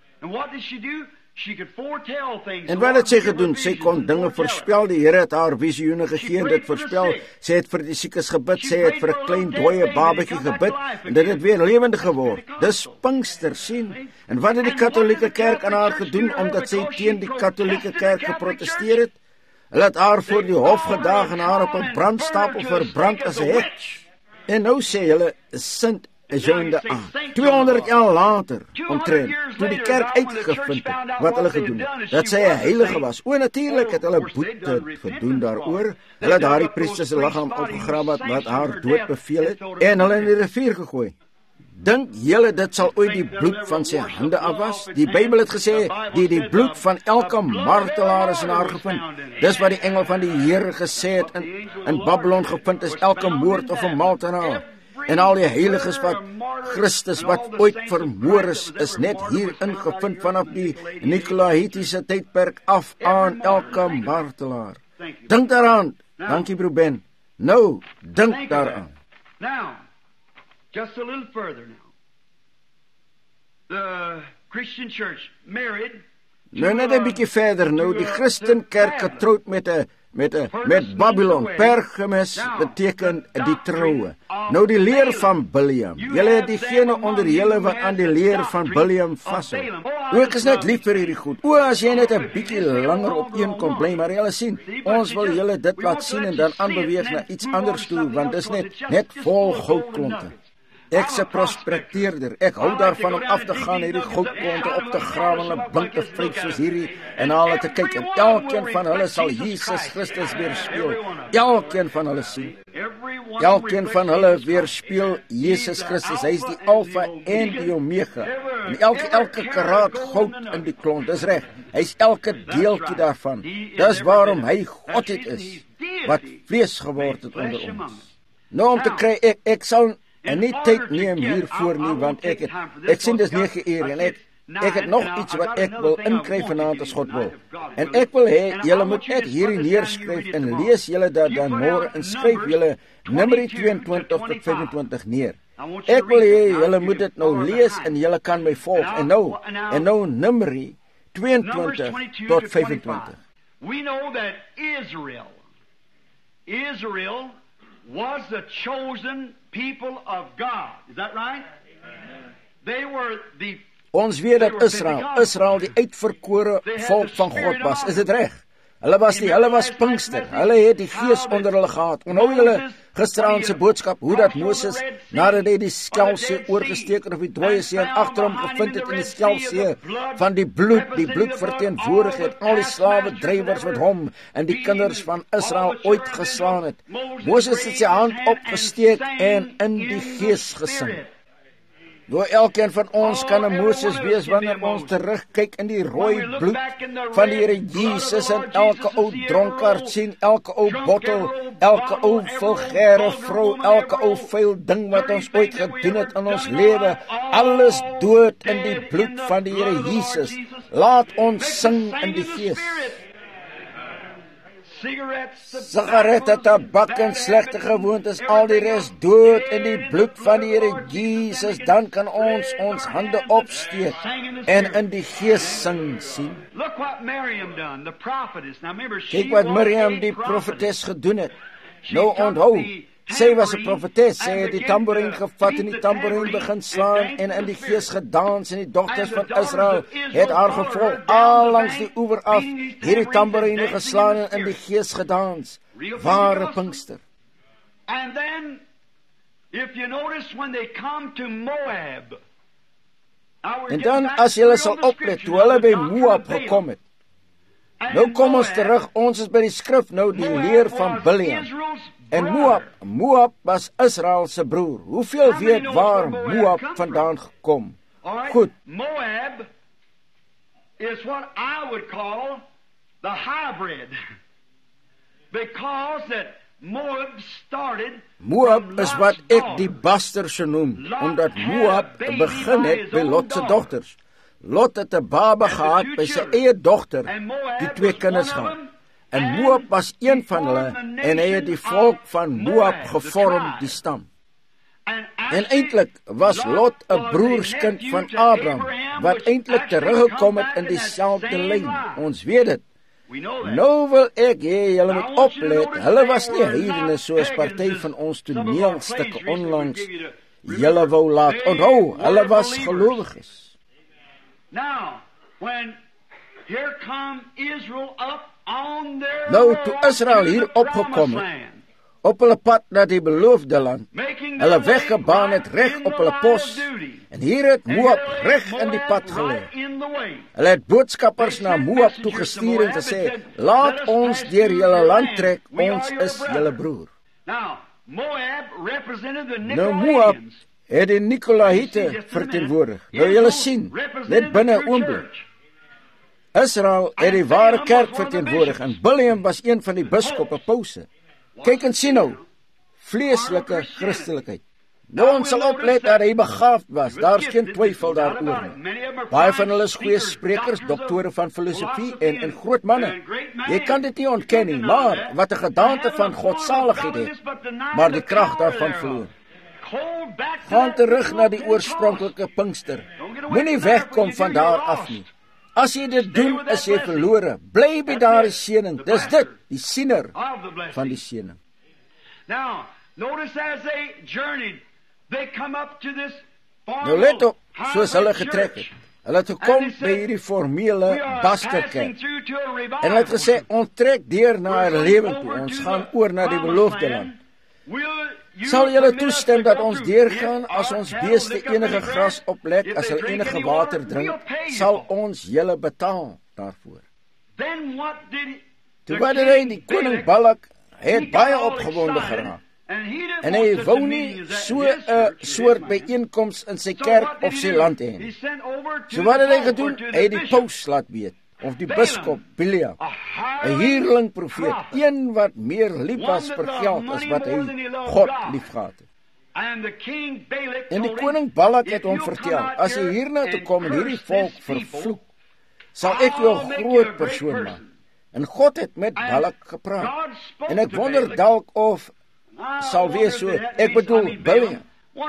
En wat het sy gedoen? Sy kon dinge voorspel. Die Here het haar visioene gegee en dit voorspel. Sy het vir die siekes gebid, sy het vir 'n klein dooie babatjie gebid en dit het weer lewendig geword. Dis Pinkster, sien? En wat het die Katolieke Kerk aan haar gedoen omdat sy teen die Katolieke Kerk geprotesteer het? Hulle het haar voor die hof gedaag en haar op 'n brandstapel verbrand as 'n heks. En nou sê hulle Sint Joan d'Arc. 200 jaar later, omtrent, toe die kerk uitgevind het wat hulle gedoen het, dat sy 'n heilige was. O, natuurlik het hulle boete gedoen daaroor. Hulle het daardie priester se liggaam opgegrawe wat haar dood beveel het en hulle in die rivier gegooi. Dink julle dit sal ooit die bloed van sy hande afwas? Die Bybel het gesê, die bloed van elke martelaar is in haar gevind. Dis wat die engel van die Here gesê het in Babylon gevind is elke moord of 'n martelaar. En al die heiliges wat Christus wat ooit vermoor is net hier ingevind vanaf die Nikolaïtiese tydperk af aan elke martelaar. Dink daaraan. Dankie broer Ben. Nou, dink daaraan. Now, just a little further now. The Christian church married. Nou net 'n bietjie verder nou, die Christenkerk getroud met Babylon. Pergamus beteken die troue. Nou die leer van Biliam. Julle het diegene onder julle wat aan die leer van Biliam vashou. Ek is net lief vir hierdie goed. O, as jy net 'n bietjie langer op een kon bly, maar julle sien, ons wil julle dit laat sien en dan aanbeweeg na iets anders toe, want dis net vol goudklonte. Ek's 'n prospekteerder. Ek hou daarvan om af te gaan hierdie goudklonte op te grawe en 'n blink te vryf soos hierdie en hulle te kyk en elkeen van hulle sal Jesus Christus weerspieël. Elkeen van hulle sien. Elkeen van hulle weerspieël Jesus Christus. Hy is die Alfa en die Omega. En elke karaat goud in die klont, dis reg. Hy's elke deeltjie daarvan. Dis waarom hy God is wat vlees geword het onder ons. Nou om te kry ek sal en nie tyd neem hiervoor nie, want ek sien dis 9 uur en ek het nog iets wat ek wil inkry vanaand as God wil. En ek wil hê julle moet net hierdie neerskryf en lees julle dat dan môre en skryf julle Numeri 22 tot 25 neer. Ek wil hê julle moet dit nou lees en julle kan my volg. En nou Numeri 22 tot 25. We know that Israel was the chosen people of God. Is that right? They were the Ons weet dat Israel die uitverkore volk van God was. Is dit reg? Hulle was Pinkster. Hulle het die Gees onder hulle gehad. Onthou julle gisteraand se boodskap hoe dat Moses nadat hy die Skelfsee oorgesteek het of die Dooie See en agter hom gevind het in die Skelfsee van die bloed verteenwoordig het al die slawe drywers wat hom en die kinders van Israel ooit geslaan het. Moses het sy hand opgesteek en in die Gees gesing. Door elkeen van ons kan 'n Moses wees wanneer ons terugkyk in die rooi bloed van die Here Jesus en elke ou dronkaard sien, elke ou bottel, elke ou vulgêre vrou, elke ou vuil ding wat ons ooit gedoen het in ons lewe, alles dood in die bloed van die Here Jesus. Laat ons sing in die Gees. Sigarette, tabak en slegte gewoontes, al die res dood in die bloed van die Here Jesus, dan kan ons hande opsteek en in die Gees sing sien. Kyk wat Miriam die profetes gedoen het. Nou onthou, sy was 'n profetes, sy het die tamboerijn gevat en die tamboerijn begin slaan en in die Gees gedans en die dogters van Israel het haar gevolg al langs die oewer af, hierdie tamboerijn geslaan en in die Gees gedans. Ware Pinkster. And then, if you notice when they come to Moab, en dan as julle sal oplet, toe hulle by Moab gekom het, nou kom ons terug, ons is by die skrif nou, die leer van Biliam. En Moab was Israel se broer. Hoeveel weet waar Moab vandaan gekom? Goed. Moab is what I would call the hybrid. Because that Moab is wat ek die basterse noem, omdat Moab begin het by Lot se dogters. Lot het 'n baba gehad by sy eie dogter, die 2 kinders gehad. En Moab was een van hulle, en hy het die volk van Moab gevorm, die stam. En eintlik was Lot 'n broerskind van Abraham, wat eintlik teruggekom het in dieselfde lyn. Ons weet dit. Nou wil ek hê julle moet oplet, hulle was nie heidene soos party van ons toneelstukke onlangs julle wou laat onthou, hulle was gelowiges. Nou, toe Israel hier opgekom het, op hulle pad na die beloofde land, hulle weggebaan het reg op hulle pos, en hier het Moab reg in die pad gelê. Hulle het boodskappers na Moab toegestuur en gesê, laat ons deur julle land trek, ons is julle broer. Nou Moab het die Nikolaïte verteenwoordig. Nou julle sien, net binne 'n oomblik. Israel het die ware kerk verteenwoordig, en Biliam was een van die biskoppe Pause. Kyk en sien nou, vleeslike Christelikheid. Nou ons sal oplet dat hy begaafd was, daar is geen twyfel daaroor nie. Baie van hulle is goeie sprekers, doktore van filosofie en groot manne. Jy kan dit nie ontken nie, maar wat 'n gedaante van godsaligheid het, maar die krag daarvan verloor. Gaan terug na die oorspronklike Pinkster. Moenie wegkom van daar af nie. As jy dit doen, is jy verlore. Bly by daardie seëning. Dis dit, die siener van die seëning. Nou let op, soos hulle getrek het. Hulle het gekom by hierdie formele basterkerk. En hulle het gesê, ons trek deur na 'n lewe toe. Ons gaan oor na die beloofde land. Sal julle toestem dat ons deurgaan as ons beeste enige gras oplek, as hulle enige water drink, sal ons julle betaal daarvoor. Toe wat het die koning Balak, hy het baie opgewonde geraak. En hy wou nie so 'n soort byeenkoms in sy kerk of sy land hê nie. So wat het hy gedoen? Hy het die paus laat weet, of die biskop Biliam, 'n huurling profeet, een wat meer lief was vir geld as wat hy God liefgehad het. En die koning Balak het hom vertel, as jy hierna toe kom en hierdie volk vervloek, sal ek jou 'n groot persoon maak. En God het met Balak gepraat. En ek wonder dalk of sal wees so, ek bedoel Biliam.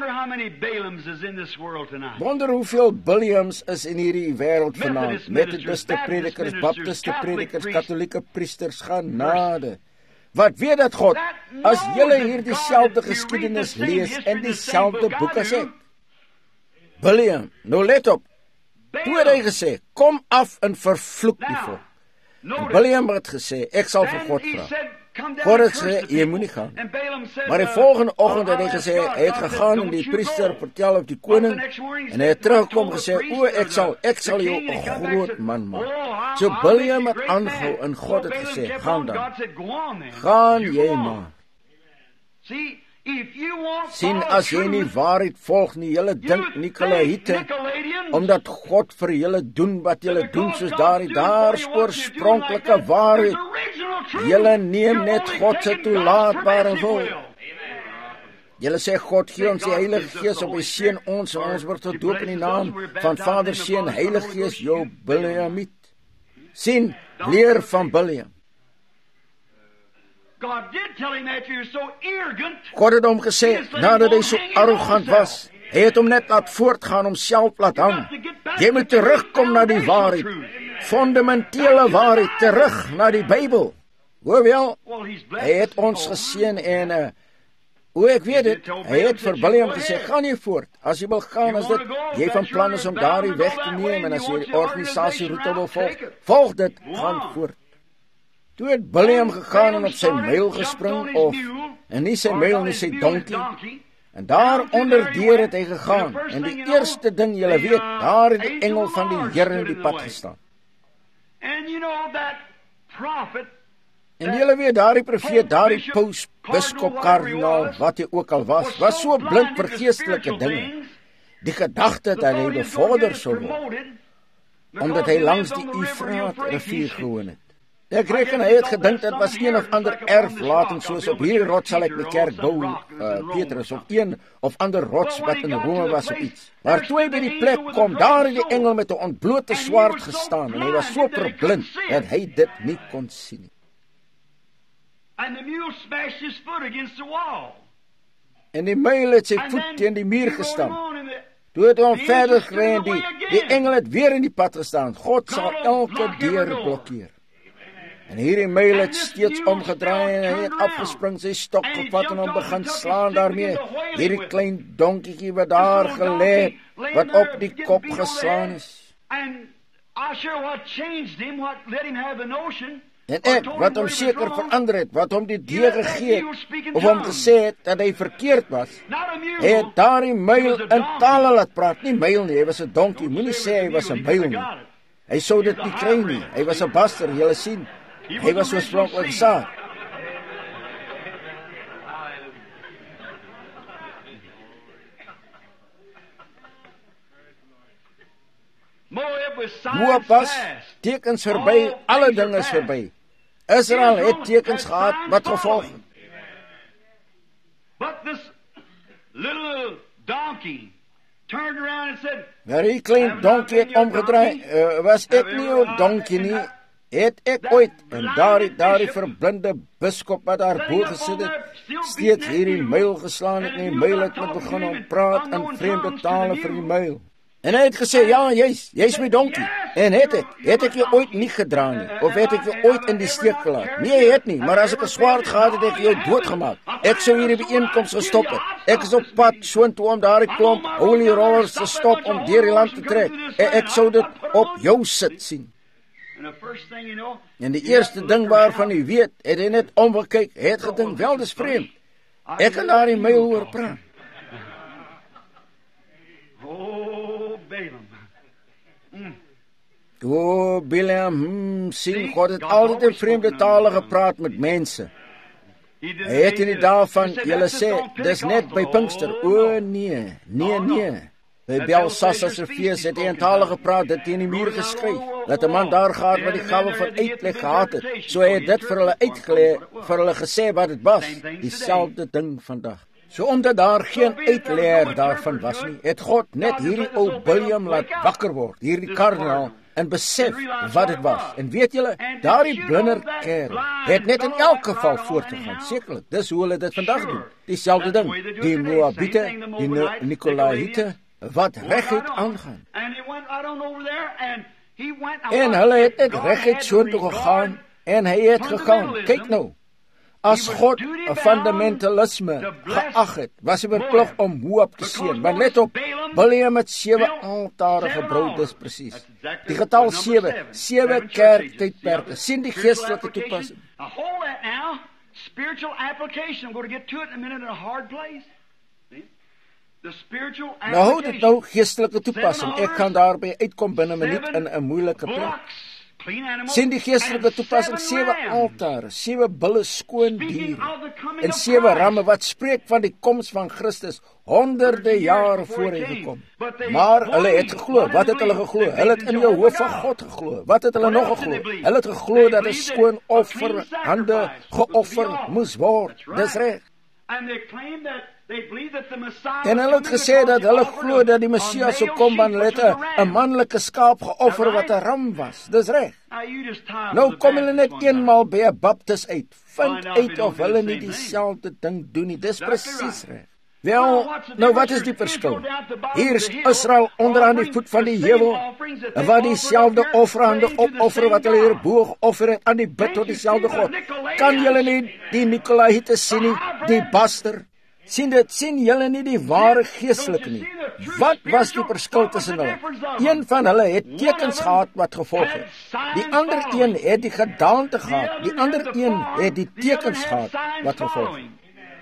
Wonder hoeveel Biliams is in hierdie wêreld vanaand. Methodiste predikers, Baptiste predikers, Katolieke priesters, genade. Wat weet dat God, as julle hier dieselfde geskiedenis lees en dieselfde boek as ek. Biliam, nou let op. Toe het hy gesê, kom af en vervloek die volk. En Biliam het gesê, ek sal vir God vra. God het gesê, jy moet nie gaan. Maar die volgende oggend het hy gesê, hy het gegaan en die priester vertel op die koning, en hy het teruggekom gesê, o, ek sal jou 'n groot man maak. So Biliam het aangehou en God het gesê, gaan dan. Gaan jy maar. Sien, as jy nie waarheid volg nie, julle dink Nikolaïte, omdat God vir julle doen wat julle doen, soos daar's oorspronklike waarheid. Julle neem net God se toelaatbare wil. Julle sê God gee ons die Heilige Gees op, hy seën ons, en ons word gedoop in die naam van Vader, Seun, Heilige Gees, jou Biliamiet. Sien, leer van Biliam. God het hom gesê, nadat hy so arrogant was, hy het hom net laat voortgaan, homself laat hang. Jy moet terugkom na die waarheid, fundamentele waarheid, terug na die Bybel. Hoewel, hy het ons geseën en, ek weet het, hy het vir Biliam gesê, gaan jy voort, as jy wil gaan, as dit, jy van plan is om daarin weg te neem, en as jy die organisasieroute wil volg dit, gaan voort. Toe het Biliam gegaan en op sy muil gespring, en nie sy muil, nie sy donkie, en daar onderdeur het hy gegaan, en die eerste ding julle weet, daar het die engel van die Here in die pad gestaan. En julle weet, daardie profeet, daardie paus, biskop, kardinaal, wat hy ook al was so blind vir geestelike dinge, die gedagte dat hy bevorder sou word, omdat hy langs die Eufraat rivier gewoon het. Ek reken hy het gedink dit was een of ander erflating, soos op hierdie rots sal ek die kerk bou, Petrus, of een of ander rots wat in Rome was of iets. Maar toe hy by die plek kom, daar het die engel met 'n ontblote swaard gestaan, en hy was so verblind dat hy dit nie kon sien nie. En die muil het sy voet teen die muur gestamp. Toe het hom verder gekry en die engel het weer in die pad gestaan. God sal elke deur blokkeer. En hierdie muil het steeds omgedraai en hy het afgespring, sy stok gevat en hom begin slaan daarmee. Hierdie klein donkietjie wat daar gelê, wat op die kop geslaan is. En ek, wat hom seker verander het, wat hom die idee gegee het, of hom gesê het dat hy verkeerd was, hy het daardie muil in tale laat praat. Nie muil nie, hy was 'n donkie. Moenie sê hy was 'n muil nie. Hy sou dit nie kry nie. Hy was 'n baster, julle sien. Hy was oorspronklik saad. Moab was tekens verby, alle dinge is verby. Israel het tekens gehad wat gevolg het. Maar die klein donkie het omgedraai, was ek nie 'n donkie nie, het ek ooit, en daardie verblinde biskop wat daar bo gesit het, steeds hierdie muil geslaan het, en die muil het met begin om praat in vreemde tale vir die muil. En hy het gesê, ja, jy's my donkie. En het ek jou ooit nie gedra nie, of het ek jou ooit in die steek gelaat? Nee, hy het nie, maar as ek 'n swaard gehad het, ek jou doodgemaak. Ek sou hierdie byeenkoms gestop het. Ek is op pad soontoe om daardie klomp holy rollers te stop om deur die land te trek. Ek sou dit op jou sit sien. En die eerste ding waarvan hy weet, het hy net omgekyk, het gedink, wel, dis vreemd. Ek kan daardie muil hoor praat. Bileam, sien, God het altyd in vreemde tale gepraat met mense. Hy het in die dae van, julle sê, dis net by Pinkster. O nee. By Belshazzar se fees het hy in tale gepraat, dit teen die muur geskryf, dat 'n man daar gehad wat die gawe van uitleg gehad het. So hy het dit vir hulle uitgelê, vir hulle gesê wat dit was, dieselfde ding vandag. So omdat daar geen uitleer daarvan was nie, het God net hierdie ou Bileam laat wakker word, hierdie kardinaal, en besef wat dit was. En weet julle, daardie blinder kerel het net in elk geval voortgegaan. Sekerlik, dis hoe hulle dit vandag doen. Dieselfde ding, die Moabite, die Nikolaïte, wat reguit aangaan. En hulle het net reguit soontoe gegaan, en hy het gegaan. Kyk nou, as God 'n fundamentalisme geag het, was hy verplig om Moab te seën. Maar let op, Bileam het 7 altare gebou, dis presies. Die getal 7 kerktydperke. Sien die geestelike toepassing. Nou hou dit nou geestelike toepassing. Ek kan daarby uitkom binne 'n minuut in 'n moeilike plek. Sien die geestelike toepassing, 7 altare, 7 bulle skoon diere en 7 ramme wat spreek van die koms van Christus honderde jare voor hy gekom. Maar hulle het geglo. Wat het hulle geglo? Hulle het in die hoof van God geglo. Wat het hulle nog geglo? Hulle het geglo dat 'n skoon offer hande geoffer moes word. Dis reg. En hulle het gesê dat hulle glo dat die Messias sou kom, want hulle het 'n manlike skaap geoffer wat 'n ram was. Dis reg. Nou kom hulle net eenmaal by 'n baptis uit. Vind uit of hulle nie dieselfde ding doen nie. Dis presies reg. Wel, nou wat is die verskil? Hier is Israel onderaan die voet van die heuwel, wat dieselfde offerhande opoffer wat hulle hierbo geoffer het aan die bid tot dieselfde God. Kan julle nie die Nikolaïte sien nie, die baster? Sien julle nie die ware geestelike nie? Wat was die verskil tussen hulle? Een van hulle het tekens gehad wat gevolg het. Die ander een het die gedaante gehad. Die ander een het die tekens gehad wat gevolg het.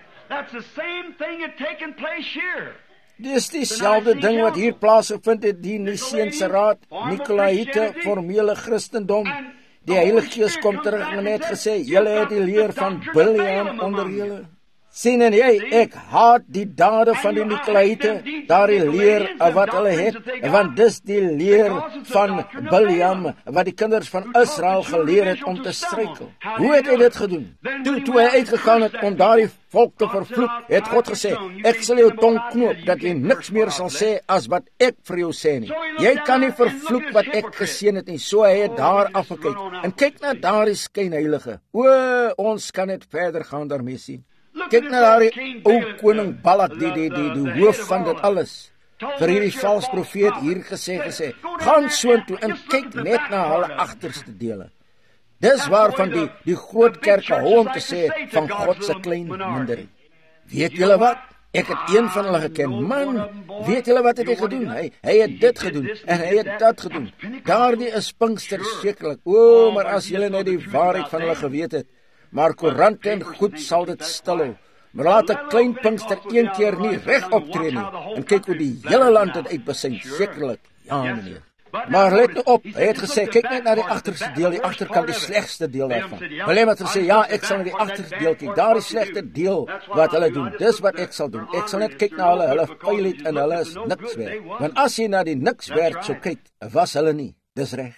Dis dieselfde ding wat hier plaasgevind het, die Niceense Raad, Nikolaïte, formele Christendom. Die Heilige Gees kom terug en het gesê, julle het die leer van Bileam onder julle. Sien en jy, ek haat die dade van die Nikolaïte, daardie leer wat hulle het, want dis die leer van Biljam, wat die kinders van Israel geleer het om te struikel. Hoe het hy dit gedoen? Toe hy uitgegaan het om daardie volk te vervloek, het God gesê, ek sal jou tong knoop, dat jy niks meer sal sê as wat ek vir jou sê nie. Jy kan nie vervloek wat ek geseën het nie. So hy het daar afgekyk, en kyk na daardie skynheilige. Ons kan net verder gaan daarmee sien. Kyk na daardie ou koning Balak, die hoof van dit alles. Vir hierdie vals profeet hier gesê, gaan soontoe en kyk net na hulle agterste dele. Dis waarvan die groot kerke hou om te sê van God se klein minderheid. Weet julle wat? Ek het een van hulle geken. Man, weet julle wat het hy gedoen? Hy het dit gedoen en hy het dat gedoen. Daardie is Pinkster sekerlik. Maar as julle net die waarheid van hulle geweet het. Maar koerante en goed sal dit stil hou. Maar laat 'n klein Pinkster een keer nie reg optree nie. En kyk hoe die hele land dit uitbesyn. Sekerlik. Ja, meneer. Maar let nou op, hy het gesê, kyk net na die agterste deel, die agterkant, die slegste deel daarvan. Willem het gesê, ja, ek sal na die agterste deel kyk, daar die slegste deel wat hulle doen, dis wat ek sal doen. Ek sal net kyk na hulle pyl het en hulle is niks werd. Want as jy na die niks werd so kyk, was hulle nie. Dis reg.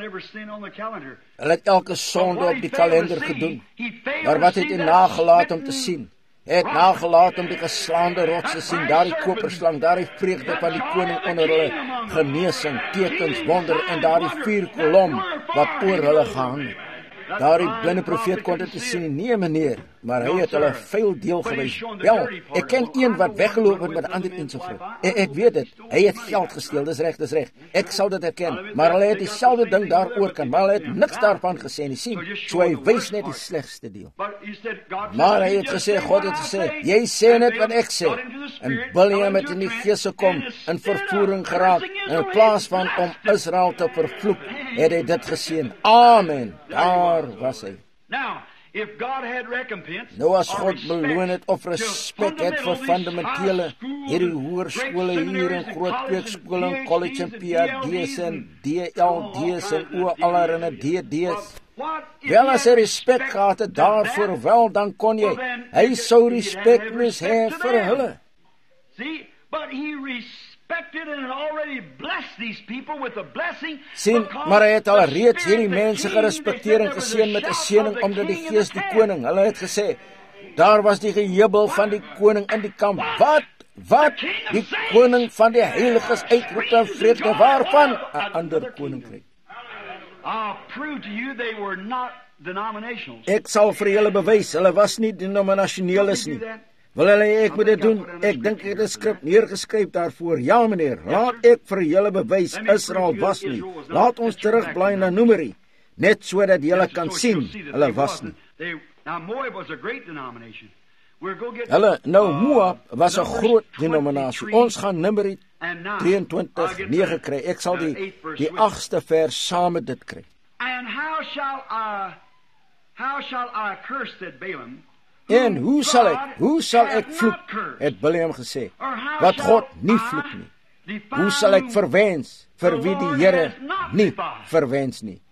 Hulle het elke sonde op die kalender gedoen. Maar wat het hy nagelaat om te sien? Hy het nagelaat om die geslaande rots te sien, daardie koperslang, daardie vreugde van die koning onder hulle, genesing, tekens, wonder en daardie vuurkolom wat oor hulle gehang het. Daardie blinde profeet kon dit sien, nee meneer, maar hy het hulle vuil deel gewys. Wel, ek ken een wat weggeloop het met 'n ander een se vrou. Ek weet dit, hy het geld gesteel, dis reg. Ek sal dit erken, maar hulle het dieselfde ding daaroor kan, maar hulle het niks daarvan gesê nie, sien. So hy wys net die slegste deel. Maar hy het gesê, God het gesê, jy sê net wat ek sê. En Biljam het in die gees gekom, in vervoering geraak, in plaas van om Israel te vervloek, het hy dit geseën. Amen. Daar was hy. Nou as God beloon het of respek het vir fundamentele, hierdie hoërskole hier in groot kweekskole en college en PhD's en DLD's en allerhande DD's. Wel as hy respek gehad het daarvoor wel, dan kon hy sou respek moes hê vir hulle. Sien, maar hy het al reeds hierdie mense gerespekteer en geseën met 'n seëning omdat die Gees die koning, hulle het gesê, daar was die gejubel van die koning in die kamp. Wat? Die koning van die heiliges uitroep en vreugde waarvan? 'n ander koninkryk. Ek sal vir julle bewys, hulle was nie denominasioneles nie. Wil hulle ek moet dit doen? Ek dink ek het 'n skrif neergeskryf daarvoor. Ja meneer, laat ek vir julle bewys Israel was nie. Laat ons terugblaai na Numeri, net sodat julle kan sien hulle was nie. Moab was 'n groot denominasie. Ons gaan Numeri 23:9 kry. Ek sal die 8ste vers saam met dit kry. And how shall I curse, said Balaam? En hoe sal ek vloek, het Biljam gesê, wat God nie vloek nie. Hoe sal ek verwens, vir wie die Here nie verwens nie.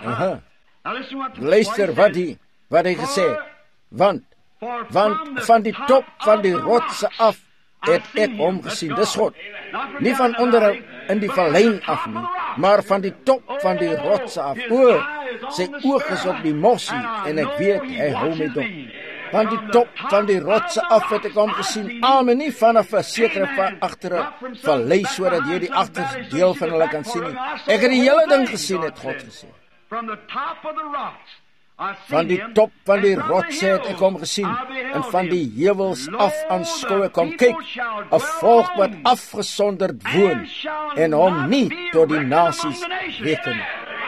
Luister wat hy gesê, want van die top van die rotse af, het ek hom gesien, dis God, nie van onder in die vallei af nie, maar van die top van die rotse af. Sy oog is op die mossie, en ek weet, hy hou my dop. Van die top van die rotse af het ek hom gesien. Amen, nie vanaf 'n sekere van agter 'n vallei sodat jy die agterste deel van hulle kan sien nie. Ek het die hele ding gesien, het God gesê. Van die top van die rotse het ek hom gesien, en van die heuwels af aanskou ek hom. Kyk, 'n volk wat afgesonderd woon en hom nie tot die nasies reken.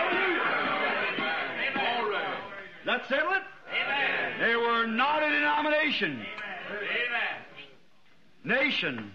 That's it. They were not a denomination. Nation.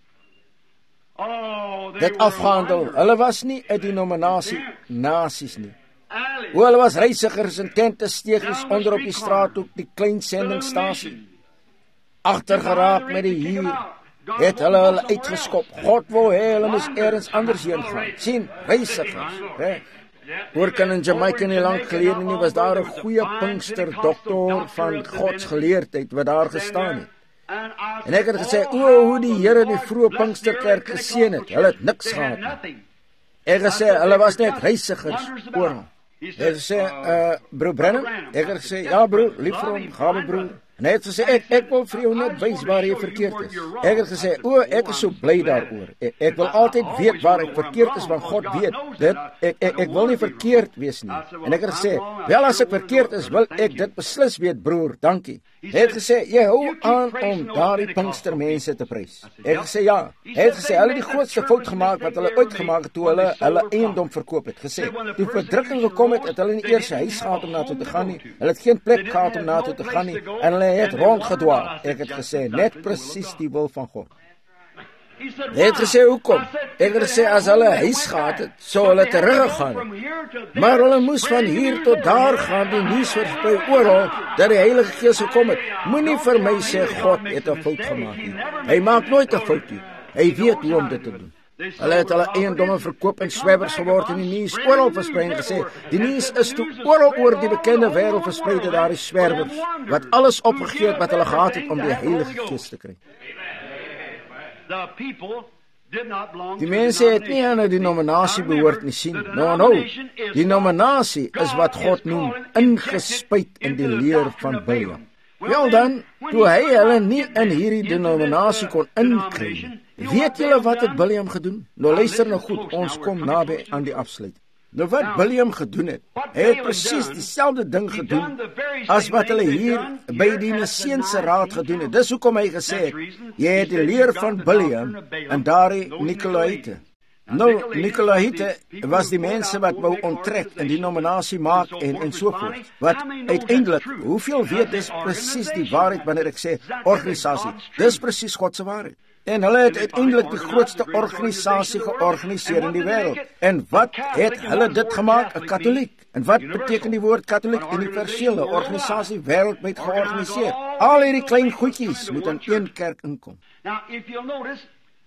Dit afgehandel. Hulle was nie 'n denominasie, nasies nie. Hulle was reisigers en tente steegers onder op die straathoek, die klein sendingstasie. Agtergeraak met die huur, het hulle uitgeskop. God wou hê hulle moes elders anders heen gaan. Sien, reisigers, hè? Hoor kan in Jamaica nie lank gelede nie, was daar 'n goeie Pinkster dokter van godsgeleerdheid wat daar gestaan het. En ek het gesê, hoe die Here die vroeë Pinksterkerk geseën het. Hulle het niks gehad nie. Ek het gesê, hulle was net reisigers oral. Ek het gesê, broer Branham, ek het gesê, ja broer, lief vir hom, gawe broer. En hy het gesê, ek wil vir jou net wys waar jy verkeerd is. Ek het gesê, ek is so bly daaroor. Ek wil altyd weet waar ek verkeerd is, want God weet dit. Ek wil nie verkeerd wees nie. En ek het gesê, wel as ek verkeerd is, wil ek dit beslis weet, broer, dankie. Hy het gesê, jy hou aan om daardie Pinkstermense te prys. Ek het gesê, ja. Hy het gesê, hulle het die grootste fout gemaak wat hulle ooit gemaak het, toe hulle eiendom verkoop het. Gesê, toe verdrukking gekom het hulle nie eers 'n huis gehad om na toe te gaan nie. Hulle het geen plek gehad om na toe te gaan nie. En hulle het rondgedwaal. Ek het gesê, net presies die wil van God. Hy het gesê, hoekom? Ek het gesê, as hulle 'n huis gehad het, sou hulle teruggegaan het. Maar hulle moes van hier tot daar gaan, die nuus versprei oral, dat die Heilige Gees gekom het. Moenie vir my sê, God het 'n fout gemaak nie. Hy maak nooit 'n fout nie. Hy weet hoe om dit te doen. Hulle het hulle eiendomme verkoop en swebbers geword en die nuus oral versprei en gesê, die nuus is toe oral oor die bekende wêreld versprei dat daar die swebbers, wat alles opgegee het wat hulle gehad het om die Heilige Gees te kry. Die mense het nie aan 'n denominasie behoort nie, sien. Nou, die denominasie is wat God noem ingespuit in die leer van Biliam. Wel dan, toe hy hulle nie in hierdie denominasie kon inkry nie, weet julle wat het Biliam gedoen? Nou luister nou goed, ons kom naby aan die afsluiting. Nou wat Biliam gedoen het, hy het presies dieselfde ding gedoen as wat hulle hier by die Niceense Raad gedoen het. Dis hoekom hy gesê het, jy het die leer van Biliam en daardie Nikolaïte. Nou, Nikolaïte was die mense wat wou onttrek en die denominasie maak en so voort. Wat uiteindelik, hoeveel weet is presies die waarheid wanneer ek sê organisasie. Dis presies God se waarheid. En hulle het uiteindelik die grootste organisasie georganiseer in die wêreld. En wat het hulle dit gemaak? 'n Katoliek. En wat beteken die woord Katoliek? Universele organisasie wêreldwyd georganiseer. Al hierdie klein goedjies moet in een kerk inkom. Now, if you'll notice,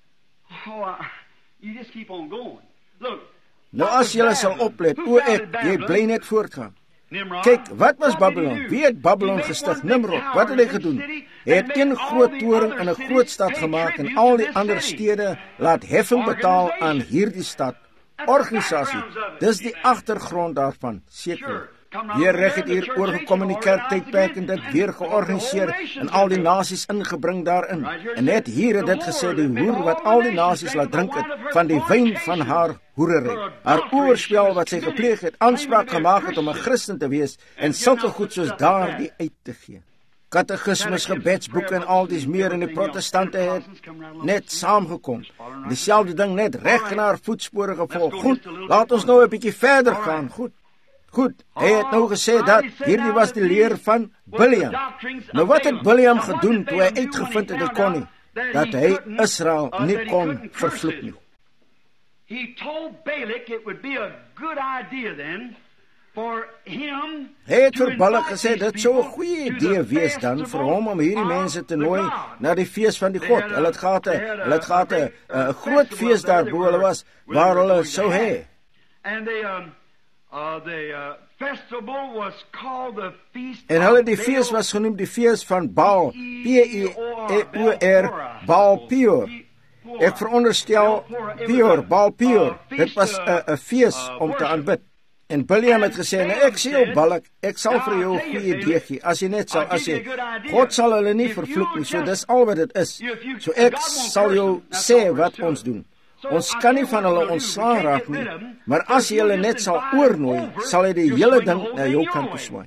you just keep on going. Look. Nou as jy sal oplet, jy bly net voortgaan. Kyk, wat was Babylon? Wie het Babylon gestig? Nimrod. Wat het hy gedoen? Hy het een groot toring in 'n groot stad gemaak en al die ander stede laat heffing betaal aan hierdie stad. Organisasie. Dis die agtergrond daarvan, seker. Weer reg het hier oorgekom in die kerktydperk en dit weer georganiseer en al die nasies ingebring daarin. En net hier het dit gesê, die hoer wat al die nasies laat drink het van die wyn van haar hoerery. Haar oorspel wat sy gepleeg het, aanspraak gemaak het om 'n Christen te wees en sulke goed soos daardie uit te gee. Katekismes, gebedsboeke en al dies meer in die protestante het net saamgekom. Dieselfde ding net reg na haar voetspore gevolg. Goed, laat ons nou 'n bietjie verder gaan. Goed, hy het nou gesê dat hierdie was die leer van Biliam. Nou wat het Biliam gedoen toe hy uitgevind het hy kon nie, dat hy Israel nie kon vervloek nie? He told Balak it would be a good idea then for him. Hy het vir Balak gesê dit sou 'n goeie idee wees dan vir hom om hierdie mense te nooi na die fees van die God. Hulle het gehad 'n groot fees daar bo hulle was waar hulle sou hê. And the festival was called the feast. En hulle die fees was genoem die fees van Baal, P-E-O-R, Baal Peor. Ek veronderstel Baal Peor. Dit was 'n fees om te aanbid. En Biliam het gesê, nou ek sê jou Balak, ek sal vir jou 'n goeie idee gee, as jy net sal, God sal hulle nie vervloek nie, so dis al wat dit is. So ek sal jou sê wat ons doen. Ons kan nie van hulle ontslaa raak nie, maar as jy hulle net sal oornooi, sal hy die hele ding na jou kant toeswaai.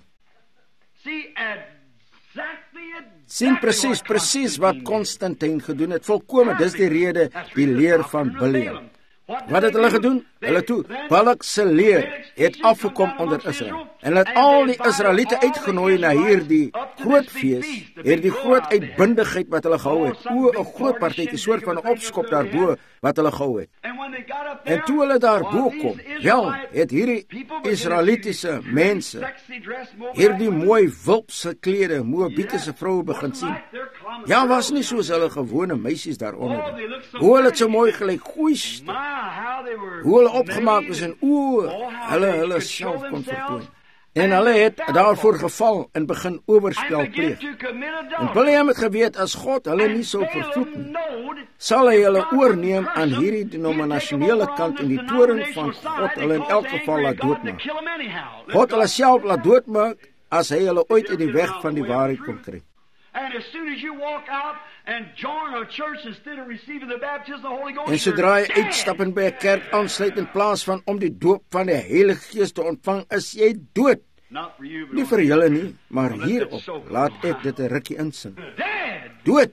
Sien presies wat Konstantin gedoen het, volkome, dis die rede, die leer van Biliam. Wat het hulle gedoen? Hulle toe, Balak se leer het afgekom onder Israel. En het al die Israeliete uitgenooi na hierdie groot fees, hierdie groot uitbundigheid wat hulle gehou het. 'n groot partytjie, soort van 'n opskop daarbo wat hulle gehou het. En toe hulle daarbo kom, wel, het hierdie Israelitiese mense hierdie mooi wulpse klere, Moabitiese vroue begin sien. Ja, was nie soos hulle gewone meisies daaronder nie. Hoe hulle het so mooi gelyk, goeie. Hoe hulle opgemaak is en hulle self kon vertoon. En hulle het daarvoor geval en begin oorspel pleeg. En William het geweet, as God hulle nie sou vervloek nie, sal hy hulle oorneem aan hierdie denominasionele kant en die toorn van God hulle in elk geval laat doodmaak. God hulle self laat doodmaak, as hy hulle ooit in die weg van die waarheid kon kry. En sodra jy uitstap en by 'n kerk aansluit in plaas van om die doop van die Heilige Gees te ontvang, is jy dood. Nie vir julle nie, maar hierop laat ek dit 'n rukkie insing. Dood.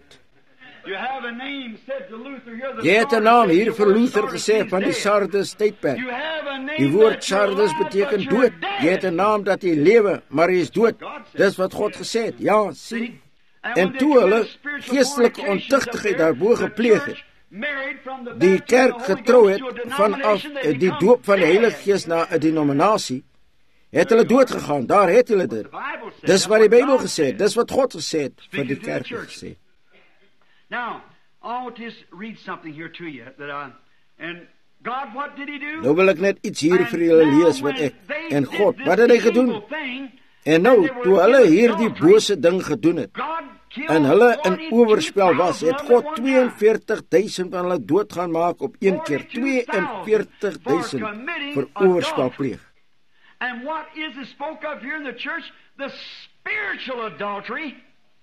Jy het 'n naam hier vir Luther gesê van die Sardes tydperk. Die woord Sardes beteken dood. Jy het 'n naam dat jy lewe, maar jy is dood. Dis wat God gesê het. Ja, sien. En toe hulle geestelike ontugtigheid daarbo gepleeg het, die kerk getrou het vanaf die doop van die Heilige Gees na 'n denominasie, het hulle doodgegaan. Daar het hulle dit. Dis wat die Bybel gesê het. Dis wat God gesê het vir die kerk gesê. Now, I want to read something here to you and God, what did he do? Nou wil ek net iets hier vir julle lees wat ek en God, wat het hy gedoen? En nou, toe hulle hierdie bose ding gedoen het, en hulle in oorspel was, het God 42,000 van hulle dood gaan maak op een keer. 42,000 vir oorspel pleeg. And what is spoke of here in the church? The spiritual adultery.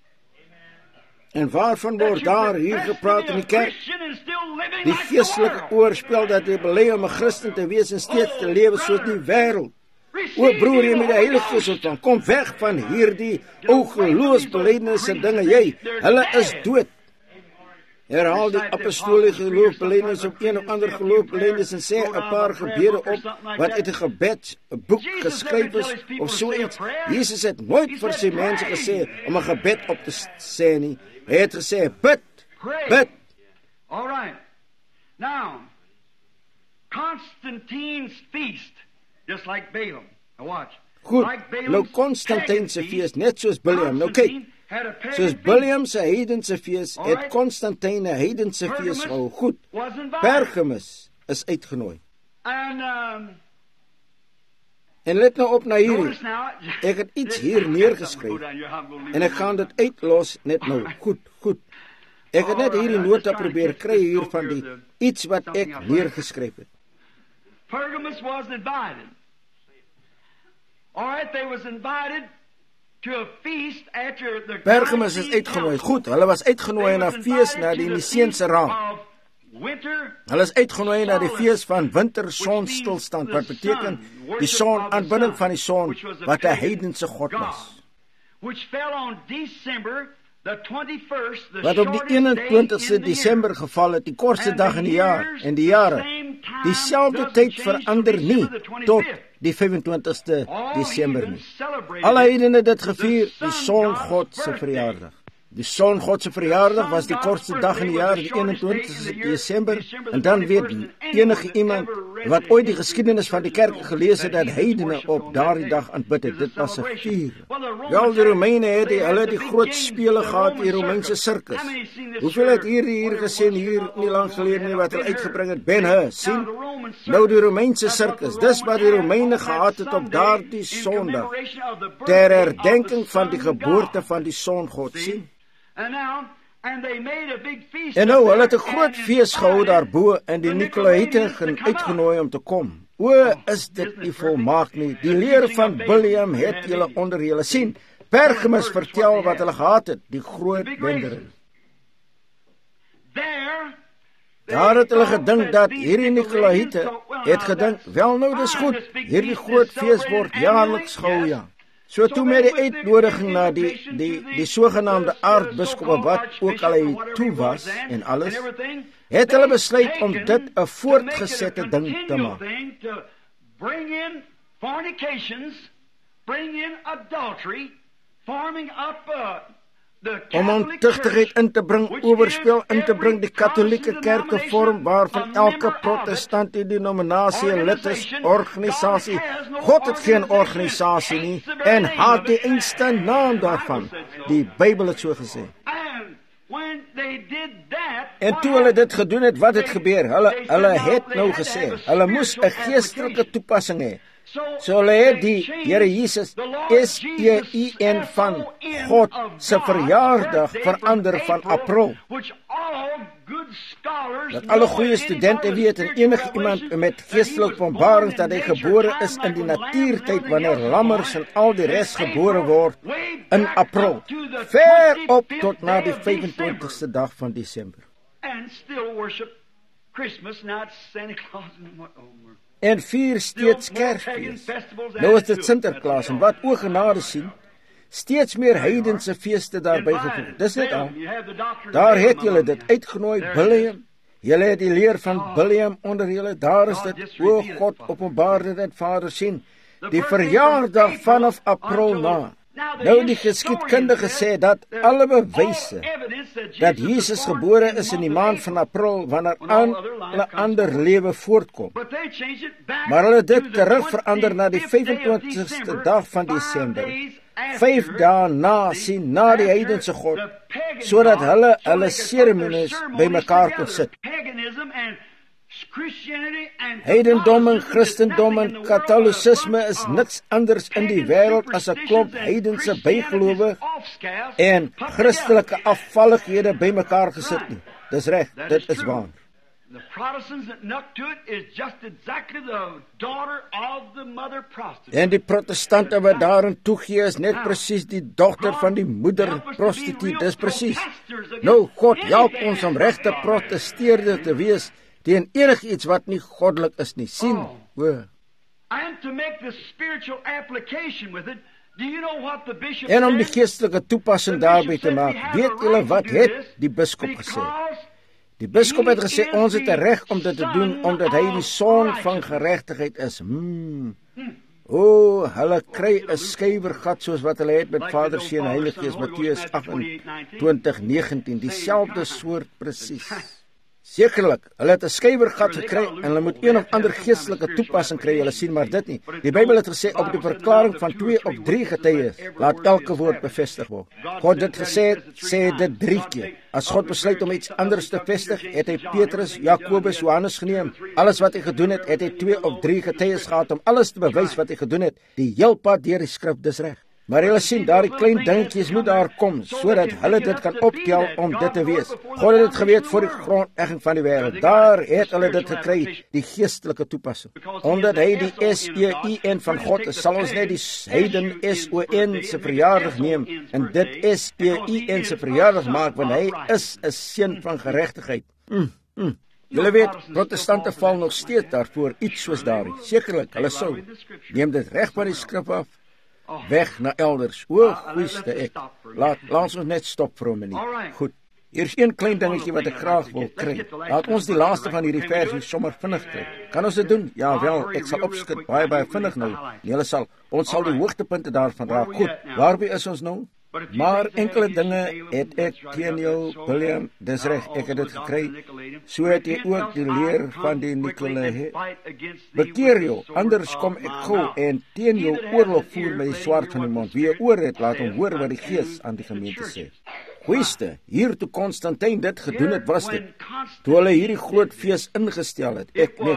En waarvan word daar hier gepraat in die kerk? Die geestelike oorspel dat jy belê om 'n Christen te wees en steeds te lewe soos die wêreld. O broer, jy moet die Heilige Gees ontvang. Kom weg van hierdie ou geloofsbelijdenisse dinge. Jy, hulle is dood. Herhaal die apostoliese geloofbelijdenis op een of ander geloofbelijdenis en sê 'n paar gebede op wat uit 'n gebedsboek geskryf is of so iets. Jesus het nooit vir sy mense gesê om 'n gebed op te sê nie. Hy het gesê bid, bid. All right. Now, Constantine's feast, just like Balaam. Now watch. Goed, nou Constantijn se fees, net soos William. Nou kyk, soos William se heidense fees, het Constantijn 'n heidense fees gehou. Goed, Pergamus is uitgenooi. En let nou op na hierdie. Ek het iets hier neergeskryf en ek gaan dit uitlos net nou. Goed. Ek het net hierdie nota probeer kry hier van die iets wat ek neergeskryf het. Pergamus was invited. All right, they was invited to a feast after the Pergamus is uitgenooi. Goed, hulle was uitgenooi na 'n fees na die Niceense Raad. Hulle is uitgenooi na die fees van wintersonstilstand, wat beteken die son, aanbidding van die son, wat 'n heidense god was. Wat op die 21ste Desember geval het, die kortste dag in die jaar, en die jare, dieselfde tyd verander nie tot die 25ste Desember nie. Alle heidene dit gevier, die songod se verjaardag. Die songod se verjaardag was die kortste dag in die jaar, die 21ste Desember, en dan weet enige iemand wat ooit die geskiedenis van die kerk gelees het, dat heidene op daardie dag aanbid het. Dit was 'n vier. Wel, die Romeine het hulle die groot spele gehad, die Romeinse sirkus. Hoeveel het hier gesien, hier nie lang gelede nie, wat hulle uitgebring het, Ben-Hur, sien? Nou die Romeinse sirkus, dis wat die Romeine gehad het op daardie Sondag, ter herdenking van die geboorte van die songod, sien? En nou, hulle het 'n groot fees gehou daarbo en die Nikolaïte uitgenooi om te kom. O, is dit nie volmaak nie. Die leer van William het julle onder julle sien. Pergamus vertel wat hulle gehad het, die groot wendering. Daar het hulle gedink dat hierdie Nikolaïte het gedink, wel nou, dis goed, hierdie groot fees word jaarliks gehou, ja. So toe met die uitnodiging na die sogenaamde aartsbiskoppe wat ook al hy toe was en alles, het hulle besluit om dit 'n voortgesette ding te maak. Bring in fornications, bring in adultery, forming up om ontuchtigheid in te bring, oorspel in te bring, die katholieke kerke vorm waarvan elke protestant die denominasie en lid is, organisasie. God het geen organisasie nie en haat die einste naam daarvan. Die Bybel het so gesê. En toe hulle dit gedoen het, wat het gebeur? Hulle het nou gesê, hulle moes 'n geestelike toepassing hê. So hulle het die Here Jesus SEIN van God se verjaardag verander van April. Dat alle goeie studente weet en enige iemand met geestelike openbaring dat hy gebore is in die natuurtyd wanneer lammers en al die res gebore word in April. Ver op tot na die 25ste dag van Desember. En vier steeds Kersfees. Nou is dit Sinterklaas en wat oë genade sien, steeds meer heidense feeste daarby gevoeg. Dis net al. Daar het julle dit uitgenooi, Biliam. Julle het die leer van Biliam onder julle. Daar is dit, o God, openbaar dit en Vader sien. Die verjaardag vanaf April na. Nou die geskiedkundige sê dat alle bewyse dat Jesus gebore is in die maand van April wanneer alle ander lewe voortkom. Maar hulle het dit terug verander na die 25ste dag van Desember. 5 dae na sien na die heidense God, sodat hulle seremonies bymekaar kon sit. Heidendom en Christendom en Katholicisme is niks anders in die wêreld as 'n klomp heidense bygelowe en Christelike afvallighede bymekaar gesit nie. Dis reg, dit is waar. The Protestants that nuck to it is just exactly the daughter of the mother prostitute. En die protestante wat daarin toegee is net presies die dogter van die moeder prostituut. Dis presies. Nou God help ons om regte protesteerder te wees teen enigiets wat nie goddelik is nie. Sien, And to make the spiritual application with it, do you know what the bishop en om die geestelike toepassing daarby te maak, weet julle wat het die biskop gesê? Die biskop het gesê, ons het 'n reg om dit te doen, omdat hy die son van geregtigheid is. Hulle kry 'n skuywergat soos wat hulle het met Vader, Seun en Heilige Gees, Matteus 28:19, dieselfde soort presies. Sekerlik, hulle het 'n skuywergat gekry en hulle moet een of ander geestelike toepassing kry, hulle sien maar dit nie. Die Bybel het gesê, op die verklaring van 2 of 3 getuies, laat elke woord bevestig word. God het gesê, sê dit 3 keer. As God besluit om iets anders te vestig, het hy Petrus, Jakobus, Johannes geneem. Alles wat hy gedoen het, het hy 2 of 3 getuies gehad om alles te bewys wat hy gedoen het. Die heel pad deur die skrif, dis reg. Maar julle sien, daardie klein dingetjies moet daar kom, sodat hulle dit kan optel om dit te wees. God het dit geweet voor die grondlegging van die wêreld. Daar het hulle dit gekry, die geestelike toepassing. Omdat hy die SEIN van God is, sal ons net die heiden SON se verjaardag neem, en dit SEIN se verjaardag maak, want hy is 'n seun van geregtigheid. Julle weet, protestante val nog steeds daarvoor, iets soos daardie. Sekerlik, hulle sou. Neem dit reg van die skrif af, weg na elders. Goeieste ek. Laat ons net stop vir 'n minuut. Goed. Hier is een klein dingetjie wat ek graag wil kry. Laat ons die laaste van hierdie versie sommer vinnig kry. Kan ons dit doen? Ja wel, ek sal opskit baie vinnig nou. Ons sal die hoogtepunte daarvan raak. Goed, waarby is ons nou? Maar enkele dinge het ek teen jou, William, dis reg, ek het dit gekry. So het jy ook die leer van die Nicolaites. Bekeer jou, anders kom ek gou en teen jou oorlog voer met die swaard van die mond. Wie 'n oor het, laat hom hoor wat die Gees aan die gemeente sê. Goeieste, hier toe Konstantin dit gedoen het, was dit toe hulle hierdie groot fees ingestel het.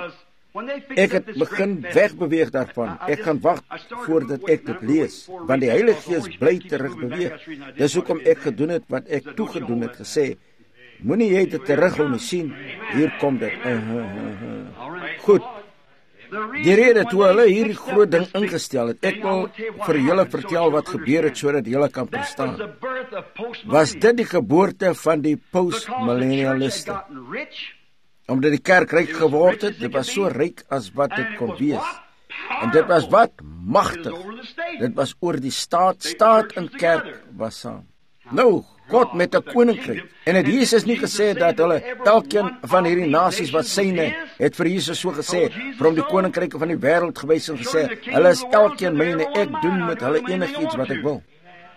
Ek het begin wegbeweeg daarvan. Ek gaan wag voordat ek dit lees, want die Heilige Gees bly terug beweeg. Dis hoekom ek gedoen het wat ek toegedoen het, gesê, moenie jy dit terughou nie, sien, hier kom dit. Goed. Die rede toe hulle hierdie groot ding ingestel het, ek wil vir julle vertel wat gebeur het, sodat julle kan verstaan. Was dit die geboorte van die postmillennialiste? Omdat die kerk ryk geword het, dit was so ryk as wat dit kon wees. En dit was wat? Magtig. Dit was oor die staat en kerk was saam. Nou, God met 'n koninkryk. En het Jesus nie gesê dat hulle, elkeen van hierdie nasies wat syne, het vir Jesus so gesê, vir hom die koninkryke van die wêreld gewys en gesê, hulle is elkeen myne, ek doen met hulle enigiets wat ek wil.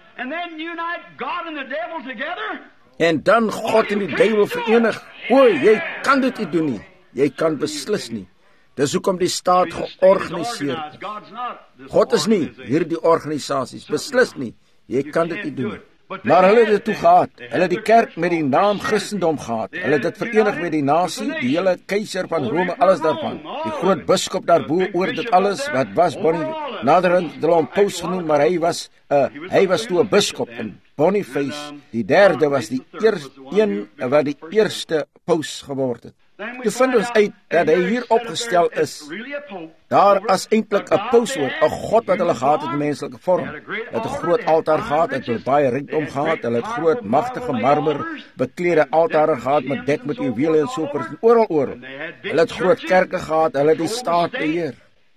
En dan God en die duiwel verenig. Jy kan dit nie doen nie. Jy kan beslis nie. Dis hoekom die staat georganiseer is. God is nie hierdie organisasies, beslis nie. Jy kan dit nie doen nie. Maar hulle het dit toe gehad. Hulle het die kerk met die naam Christendom gehad. Hulle het dit verenig met die nasie, die hele keiser van Rome, alles daarvan. Die groot biskop daarbo oor dit alles, wat was Boniface, naderhand het hulle hom Paus genoem, maar hy was toe 'n biskop. En Boniface, die derde, was die een wat die eerste paus geword het. Toe vind ons uit dat hy hier opgestel is, daar as eintlik 'n paus word, 'n God wat hulle gehad het in menslike vorm. Hulle het 'n groot altaar gehad, het baie rykdom gehad, hulle het groot, magtige marmer beklede altare gehad met dek met juwele en so voort, oral. Hulle het groot kerke gehad, hulle het die staat beheer.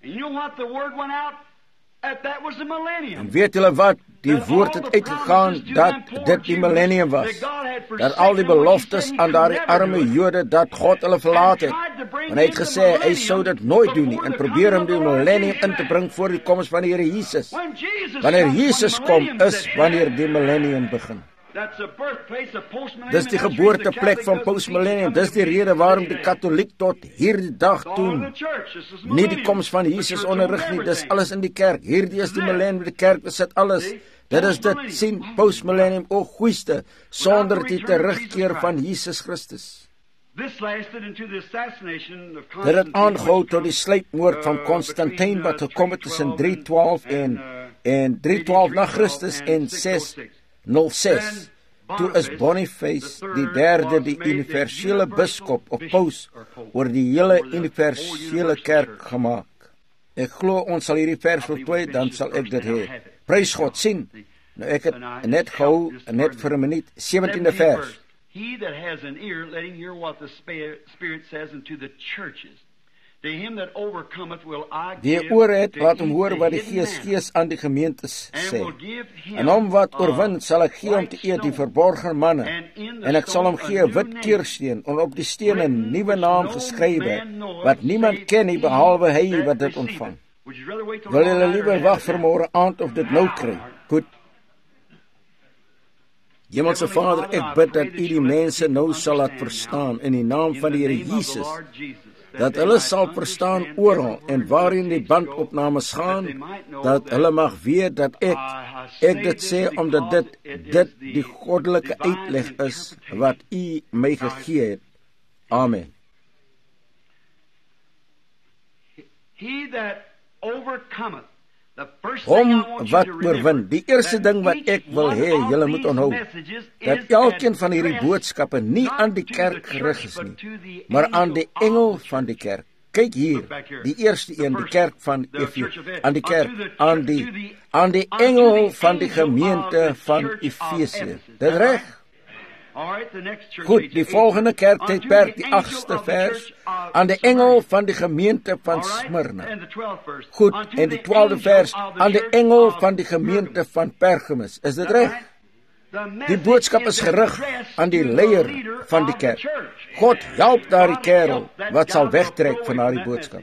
En weet julle wat? Die woord het uitgegaan dat dit die millennium was. Dat al die beloftes aan daardie arme Jode, dat God hulle verlaat het. En hy het gesê, hy sou dit nooit doen nie, en probeer om die millennium in te bring voor die koms van die Here Jesus. Wanneer Jesus kom, is wanneer die millennium begin. Dis die geboorteplek van postmillennium. Dis die rede waarom die Katoliek tot hierdie dag toe nie die koms van Jesus onderrig nie. Dis alles in die kerk. Hierdie is die millennium, die kerk besit alles. Dit is dit, sien, postmillennium, o goeiste, sonder die terugkeer van Jesus Christus. Dit het aangehou tot die sluipmoord van Constantijn, wat gekom het tussen 312 en 312 na Christus en 606. Toe is Boniface die derde, die universele biskop of paus oor die hele universele kerk gemaak. Ek glo ons sal hierdie vers voltooi, dan sal ek dit hê. Prys God, sien. Nou ek het net gehou, net vir 'n minuut, 17de vers. He that has an ear, let him hear what the Spirit says unto the churches. To him that overcometh will I give. Die oor het, laat hom hoor wat die Gees aan die gemeentes sê. En hom wat oorwin, sal ek gee om te eet die verborgene manne. En ek sal hom gee 'n wit keursteen, en op die steen 'n nuwe naam geskrywe, wat niemand ken nie, behalwe hy wat dit ontvang. Wil julle liewer wag vir môre aand of dit nou kry? Goed. Hemelse Vader, ek bid dat U die mense nou sal laat verstaan in die naam van die Here Jesus, dat hulle sal verstaan oral en waarin die bandopnames gaan, dat hulle mag weet dat ek dit sê omdat dit die goddelike uitleg is wat U my gegee het. Amen. He that overcometh. Hom wat oorwin, die eerste ding wat ek wil hê, julle moet onthou, dat elkeen van hierdie boodskappe nie aan die kerk gerig is nie, maar aan die engel van die kerk. Kyk hier, die eerste een, die kerk van Efesië, aan die engel van die gemeente van Efesië. Dit reg? Goed, die volgende kerktydperk, die 8ste vers, aan die engel van die gemeente van Smyrna. Goed, en die 12de vers, aan die engel van die gemeente van Pergamus. Is dit reg? Die boodskap is gerig aan die leier van die kerk. God help daardie kerel wat sal wegtrek van daardie boodskap.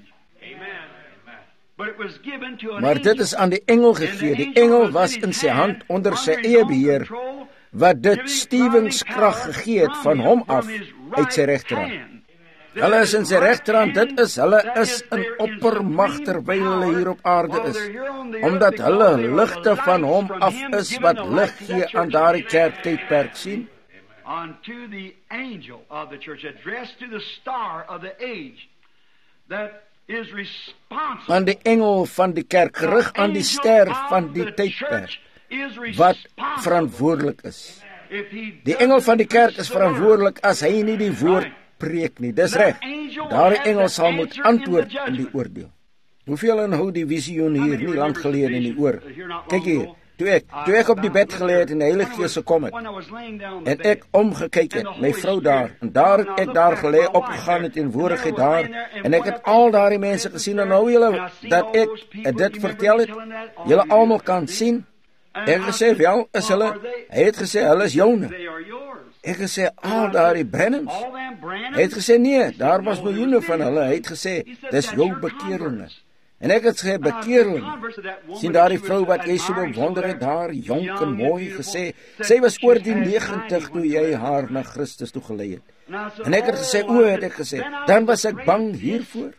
Maar dit is aan die engel gegee. Die engel was in sy hand onder sy eie beheer, wat dit stuwingskrag gegee het van hom af uit sy regterhand. Hulle is in sy regterhand, hulle is in oppermag terwyl hulle hier op aarde is, omdat hulle ligte van hom af is wat lig gee aan daardie kerktydperk, sien. Unto the angel of the church, addressed to the star of the age, that is responsible. Aan die engel van die kerk, gerig aan die ster van die tydperk, wat verantwoordelik is. Die engel van die kerk is verantwoordelik as hy nie die woord preek nie. Dis reg. Daardie engel sal moet antwoord in die oordeel. Hoeveel inhou die visioen hier nie lank gelede in die oor? Kyk hier, toe ek op die bed gelê het en die Heilige Gees gekom het, en ek omgekyk het, my vrou daar, en daar het ek daar gelê, opgegaan in teenwoordigheid daar, en ek het al daardie mense gesien, en nou julle, dat ek dit vertel het, julle almal kan sien. Ek het gesê, wel, is hulle, hy het gesê, hulle is joune. Ek het gesê, daardie Brennans. Hy het gesê, nee, daar was miljoene van hulle. Hy het gesê, dis jou bekeerlinge. En ek het gesê, bekeerlinge. Sien daardie vrou wat jy so bewonder het, daar, jonk en mooi, gesê, sy was oor die 90 toe jy haar na Christus toe gelei het. En ek het gesê, het ek gesê, dan was ek bang hiervoor.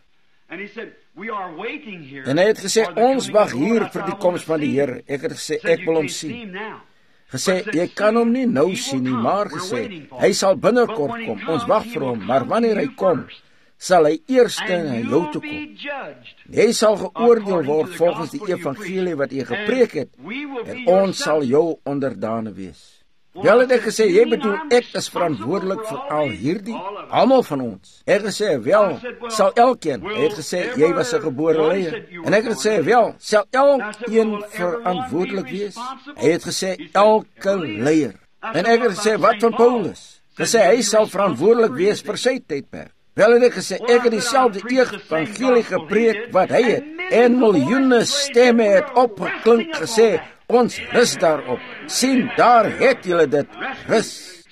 En hy het gesê, ons wag hier vir die koms van die Here. Ek het gesê, ek wil hom sien. Gesê, jy kan hom nie nou sien nie, maar gesê, hy sal binnekort kom. Ons wag vir hom, maar wanneer hy kom, sal hy eerste na jou toe kom. Jy sal geoordeel word volgens die evangelie wat jy gepreek het, en ons sal jou onderdane wees. Wel het ek gesê, jy bedoel, ek is verantwoordelik vir al hierdie, almal van ons. Ek het gesê, wel, sal elkeen, hy het gesê, jy was 'n gebore leier. En ek het gesê, wel, sal elkeen verantwoordelik wees? Hy het gesê, elke leier. En ek het gesê, wat van Paulus? Gesê, hy sal verantwoordelik wees vir sy tydperk. Wel het ek gesê, ek het dieselfde evangelie gepreek wat hy het, en miljoene stemme het opgeklink gesê, ons rus daarop. Sien, daar het julle dit, rus.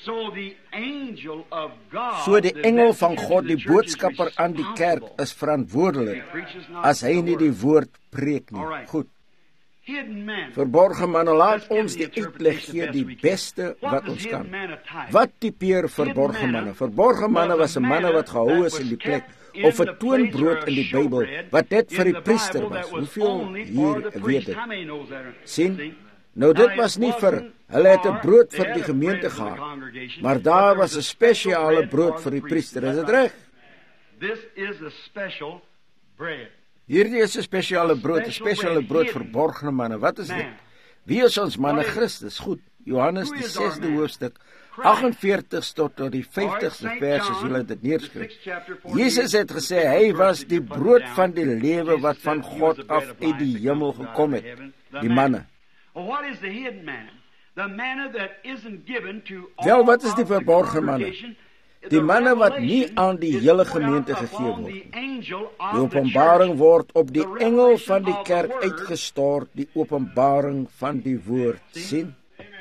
So die engel van God, die boodskapper aan die kerk, is verantwoordelik as hy nie die woord preek nie. Goed. Verborgen manne, laat ons die uitleg gee, die beste wat ons kan. Wat typeer verborgen manne? Verborgen manne was 'n manne wat gehou is in die plek, of 'n toonbrood in die Bybel, wat dit vir die priester was. Hoeveel hier weet dit? Sien? Nou dit was nie vir, hulle het 'n brood vir die gemeente gehad, maar daar was 'n spesiale brood vir die priester, is dit reg? Hierdie is 'n spesiale brood verborgene manne. Wat is dit? Wie is ons manne? Christus. Goed, Johannes die 6de hoofstuk, 48 tot die 50ste vers, as julle dit neerskryf. Jesus het gesê, hy was die brood van die lewe wat van God af uit die hemel gekom het. Die manne. Wel, wat is die verborgen manne? Die manne wat nie aan die hele gemeente gegee word nie. Die openbaring word op die engel van die kerk uitgestort, die openbaring van die woord. Sien?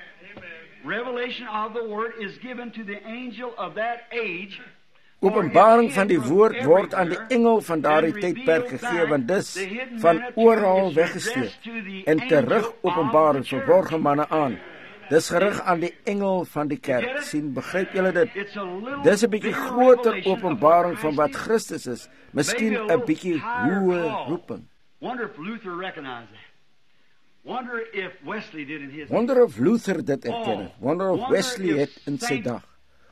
Openbaring van die woord word aan die engel van daardie tydperk gegee, want dis van oral weggestuur. En terug openbaring verborgen manne aan. Dis gerig aan die engel van die kerk. Sien, begryp julle dit? Dis 'n bietjie groter openbaring van wat Christus is. Miskien 'n bietjie hoë roeping. Wonder of Luther dit erken het. Wonder of Wesley het in sy dag.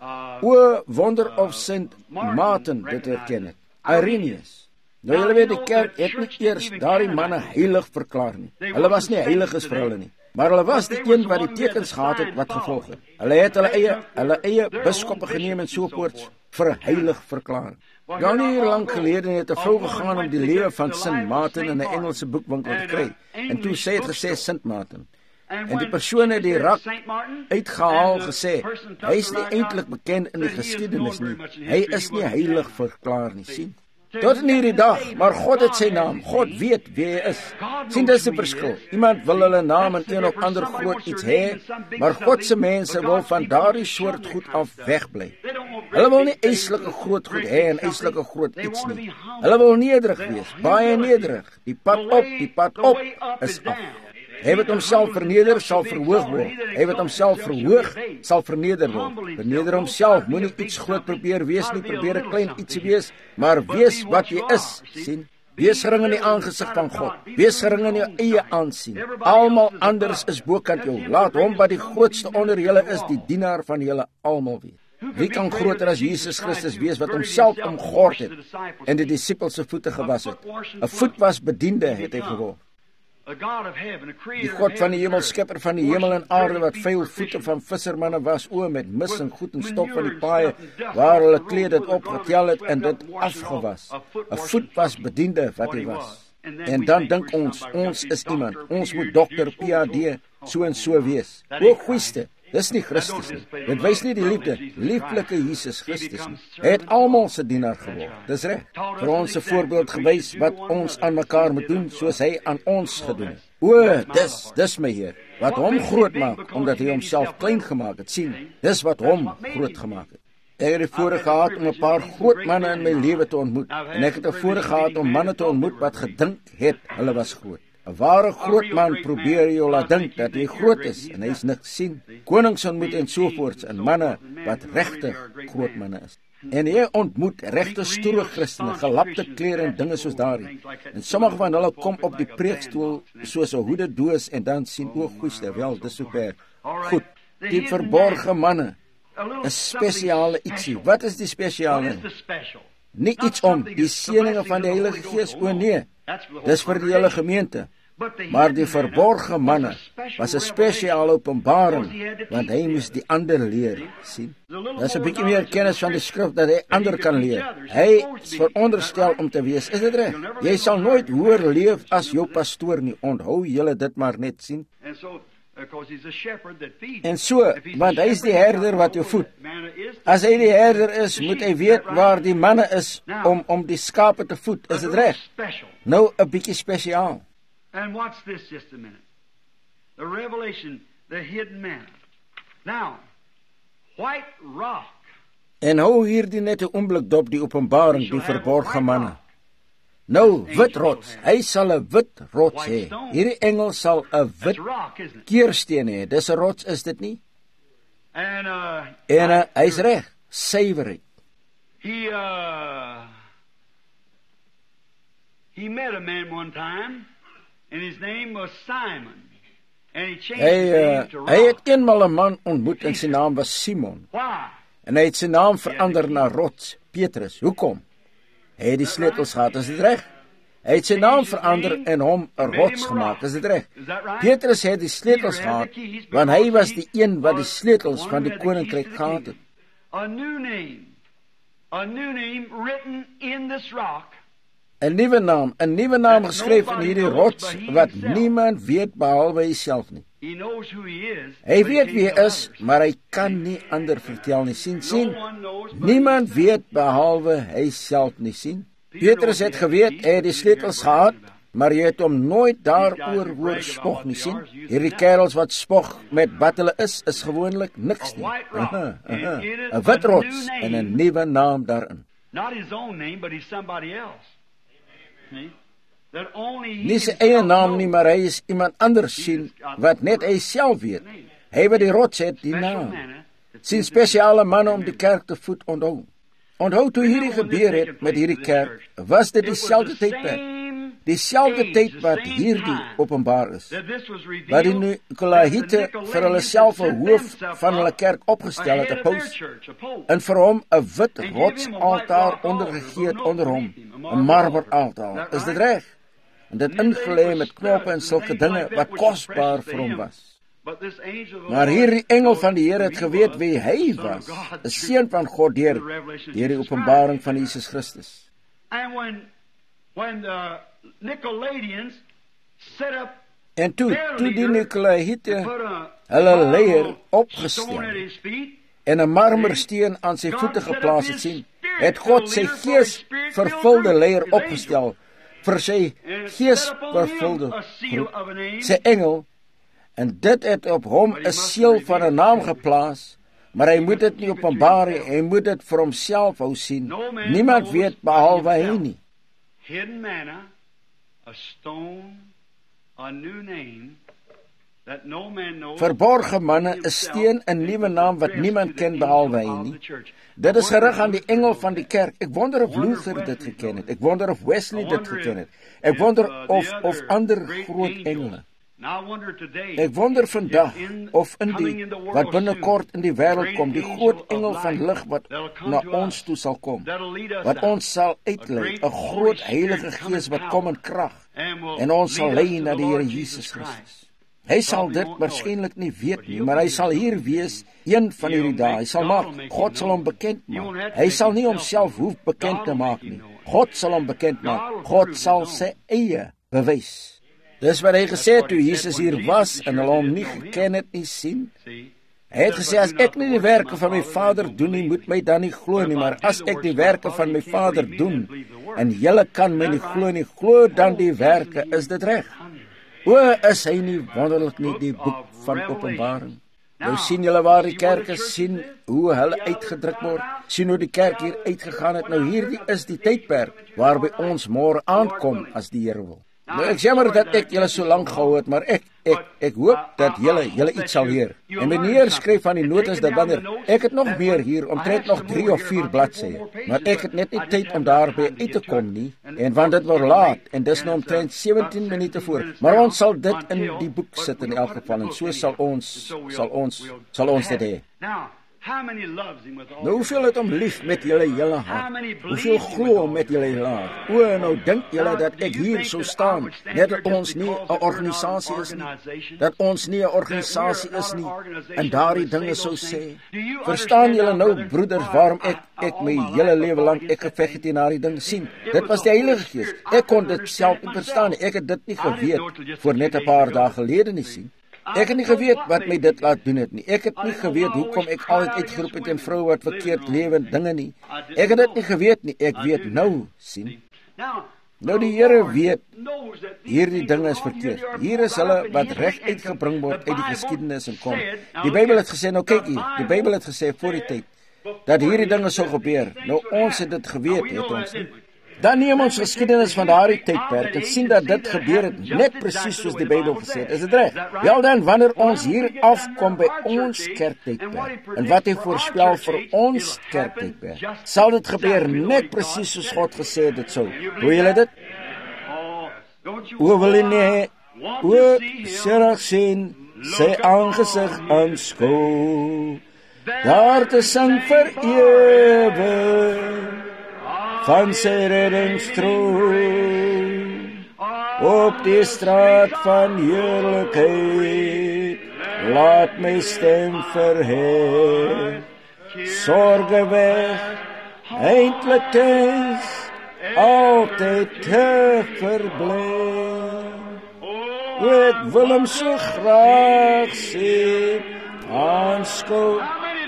Wonder of Saint Martin dit erken het. Irenaeus. Nou julle weet, die kerk het nie eers daardie manne heilig verklaar nie. Hulle was nie heiliges vir hulle nie. Maar hulle was die een wat die tekens gehad het wat gevolg het. Hulle het hulle eie biskoppe geneem en sovoorts vir heilig verklaar. Ja, nie hier lang gelede het 'n vrou gegaan om die lewe van Sint Martin in 'n Engelse boekwinkel te kry. En toe sê het gesê Sint Martin. En die persoon het die rak uitgehaal gesê, hy is nie eintlik bekend in die geskiedenis nie. Hy is nie heilig verklaar nie, sien? Tot in hierdie dag, maar God het sy naam. God weet wie hy is. Sien, dis 'n verskil. Iemand wil hulle naam in een of ander groot iets hê, maar God se mense wil van daardie soort goed af wegbly. Hulle wil nie eislike groot goed hê en eislike groot iets nie. Hulle wil nederig wees, baie nederig. Die pad op is af. Hy wat homself verneder, sal verhoog word. Hy wat homself verhoog, sal verneder word. Verneder homself, moenie iets groot probeer wees nie, probeer 'n klein ietsie wees, maar wees wat jy is, sien? Wees gering in die aangesig van God. Wees gering in jou eie aansien. Almal anders is bokant jou. Laat hom wat die grootste onder julle is, die dienaar van julle almal wees. Wie kan groter as Jesus Christus wees wat homself omgord het en die disippels se voete gewas het? 'n Voetwasbediende het hy geword. Die God van die hemel, skepper van die hemel en aarde, wat vuil voete van vissermanne was, met mis en goed en stof van die paaie, waar hulle klede het opgetel het en dit afgewas. 'n Voetwasbediende wat hy was. En dan dink ons is iemand, ons moet dokter, PhD, so en so wees. O, goeieste, dis nie Christus nie. Dit wys nie die lieflike Jesus Christus nie. Hy het almal se dienaar geword. Dis reg. Vir ons 'n voorbeeld gewys wat ons aan mekaar moet doen, soos hy aan ons gedoen het. O, dis my Heer, wat hom groot maak, omdat hy homself klein gemaak het. Sien, dis wat hom groot gemaak het. Ek het die voorreg gehad om 'n paar groot manne in my lewe te ontmoet, en ek het die voorreg gehad om manne te ontmoet wat gedink het hulle was groot. 'n Ware groot man probeer jou laat dink dat hy groot is en hy is niks, sien. Konings ontmoet en sovoorts, en manne wat regtig groot manne is. En jy ontmoet regte stoere Christene, gelapte klere en dinge soos daardie. En sommige van hulle kom op die preekstoel soos 'n hoede doos en dan sien, o goeie, wel, dis sover. Goed, die verborgen manne, 'n spesiale ietsie. Wat is die spesiale? Nie iets om die seëninge van die Heilige Gees, o nee, dis vir die hele gemeente. Maar die verborgen manne was 'n spesiale openbaring, want hy moes die ander leer, sien. Dis 'n bietjie meer kennis van die skrif dat hy ander kan leer. Hy is veronderstel om te wees, is dit reg? Jy sal nooit hoër leef as jou pastoor nie, onthou julle dit maar net, sien. En so, want hy is die herder wat jou voed. As hy die herder is, moet hy weet waar die manne is om die skape te voed, is dit reg? Nou 'n bietjie spesiaal. And watch this just a minute. The revelation, the hidden manna. Now, white rock. En hou hierdie net 'n oomblik dop, die openbaring, die verborgen manne. Nou, wit rots, hy sal 'n wit rots hê. Hierdie engel sal 'n wit keersteen hê. Dis 'n rots, is dit nie? En hy's reg, suiwerheid. He met a man one time. And his name was Simon. And he changed his name to Rock. Hy het eenmal 'n man ontmoet en sy naam was Simon. Why? En hy het sy naam verander na Rots, Petrus. Hoekom? Hy het die sleutels gehad, is dit reg? Hy het sy naam verander en hom 'n rots gemaak, is dit reg? Petrus het die sleutels gehad, want hy was die een wat die sleutels van die koninkryk gehad het. A new name written in this rock. 'n nuwe naam geskryf in hierdie rots wat niemand weet behalwe hy self nie. Hy weet wie hy is, maar hy kan nie ander vertel nie. Sien. Niemand weet behalwe hy self nie, sien. Petrus het geweet hy het die sleutels gehad, maar jy het hom nooit daaroor hoor spog nie, sien. Hierdie kerels wat spog met wat hulle is gewoonlik niks nie. 'n wit rots en 'n nuwe naam daarin. Not his own name, but he's somebody else. Nie sy eie naam nie, maar hy is iemand anders, sien, wat net hy self weet. Hy wat die rots het, die naam. Sien, spesiale manne om die kerk te voed, onthou. Onthou toe hierdie gebeur het met hierdie kerk, was dit dieselfde tydperk. Dieselfde tyd wat hierdie openbaar is. Wat die Nikolaïte vir hulle self 'n hoof van hulle kerk opgestel het, 'n paus, en vir hom 'n wit rotsaltaar ondergegee het onder hom, 'n marmeraltaar. Is dit reg? En dit ingelê met knoppe en sulke dinge wat kosbaar vir hom was. Maar hierdie engel van die Here het geweet wie hy was, 'n seun van God deur die openbaring van Jesus Christus. En toe die Nikolaïte hulle leier opgestel en 'n marmersteen aan sy voete geplaas het, sien, het God sy gees vervulde leier opgestel vir sy gees vervulde groep, sy engel, en dit het op hom 'n seël van 'n naam geplaas, maar hy moet dit nie openbaar nie, hy moet dit vir homself hou, sien. Niemand weet behalwe hy nie. Hidden manna, a stone, a new name that no man knows. Verborgen manne, 'n steen, 'n nuwe naam wat niemand ken behalwe hy nie. Dit is gerig aan die engel van die kerk. Ek wonder of Luther dit geken het. Ek wonder of Wesley dit geken het. Ek wonder of ander groot engele. Ek wonder vandag of in die wat binnekort in die wêreld kom, die groot engel van lig wat na ons toe sal kom, wat ons sal uitlei, 'n groot Heilige Gees wat kom in krag en ons sal lei na die Here Jesus Christus. Hy sal dit waarskynlik nie weet nie, maar hy sal hier wees een van hierdie dae. Hy sal maak, God sal hom bekend maak. Hy sal nie homself hoef bekend te maak nie. God sal hom bekend maak. God sal sy eie bewys. Dis wat hy gesê het toe Jesus hier was en hulle hom nie geken het nie, sien. Hy het gesê, as ek nie die werke van my Vader doen nie, moet my dan nie glo nie, maar as ek die werke van my Vader doen en julle kan my nie glo dan die werke, is dit reg? O, is hy nie wonderlik nie, die boek van Openbaring? Nou sien julle waar die kerke, sien hoe hulle uitgedruk word, sien hoe die kerk hier uitgegaan het. Nou hierdie is die tydperk waarby ons môre aankom as die Here wil. Nou, ek jammer dat ek julle so lank gehou het, maar ek hoop dat julle iets sal leer. En meneer skryf van die notas dat wanneer ek het nog meer hier, omtrent nog 3 of 4 bladsye, maar ek het net nie tyd om daarby uit te kom nie, en want dit word laat, en dis nou omtrent 17 minute voor, maar ons sal dit in die boek sit in elk geval, en so sal ons dit hê. Nou, hoeveel het hom lief met julle hele hart? Hoeveel glo hom met julle hele hart? O, nou dink julle dat ek hier so staan, net dat ons nie 'n organisasie is nie, dat ons nie 'n organisasie is nie, en daardie dinge sou sê. Verstaan julle nou, broeders, waarom ek my hele lewe lank ek geveg het teen daardie dinge sien? Dit was die Heilige Gees. Ek kon dit self nie verstaan nie. Ek het dit nie geweet voor net 'n paar dae gelede nie sien. Ek het nie geweet wat my dit laat doen het nie. Ek het nie geweet hoekom ek altyd uitgeroep het teen vroue wat verkeerd lewe en dinge nie. Ek het dit nie geweet nie. Ek weet nou, sien. Nou die Here weet hierdie dinge is verkeerd. Hier is hulle wat reg uitgebring word uit die geskiedenis en kom. Die Bybel het gesê, nou kyk hier, die Bybel het gesê voor die tyd dat hierdie dinge sou gebeur. Nou ons het dit geweet, het ons nie. Dan neem ons geskiedenis van daardie tydperk en sien dat dit gebeur het net presies soos die Bybel gesê het. Is dit reg? Wel dan, wanneer ons hier afkom by ons kerktydperk en wat hy voorspel vir ons kerktydperk, sal dit gebeur net presies soos God gesê het dit sou. Hoor julle dit? O wil jy nie, o serig sien, sy aangesig aanskou, daar te sing vir ewig, van sy reddingstroon, op die straat van heerlikheid, laat my stem verhef, sorge weg, eindelijk thuis, altyd te verbly. Ek wil hom so graag sien, aanskou.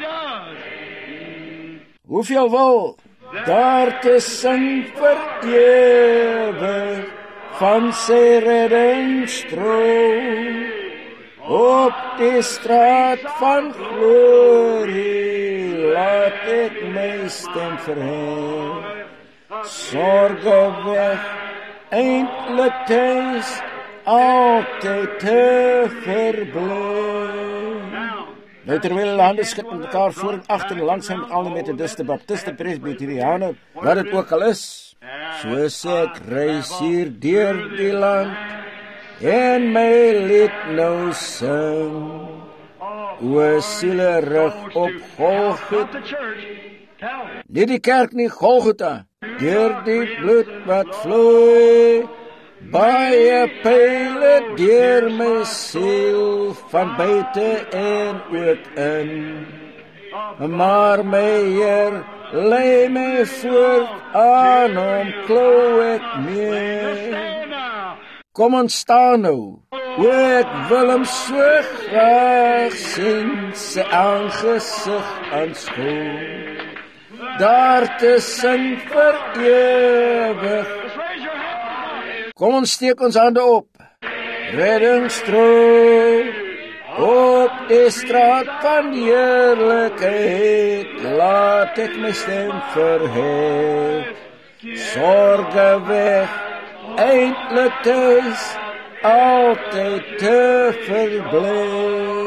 Hoeveel wil? Daar te sing vir ewig, van sy reddingsstroom, op die straat van glorie, laat ek my stem verhef, sorge weg, eindelijk thuis, altyd te verbly. Nou terwyl hulle hande skud met mekaar voor en agter en langsaam met al die methodiste, baptiste, presbyteriane, wat dit ook al is, soos ek reis hier deur die land, en my lied nou sing, o siele rug op Golgotha, nie die kerk nie, Golgotha, deur die bloed wat vloei, baie pyle deur my siel, van buite en ook in, maar my Heer lei my voort, aan hom klou ek mee. Kom ons staan nou, o ek wil hom so graag sien, sy aangesig aanskou, daar te sing vir ewig. Kom ons steek ons hande op, reddingsstroom, op die straat van heerlikheid, laat ek my stem verhef, sorge weg, eindelijk thuis, altyd te verbly.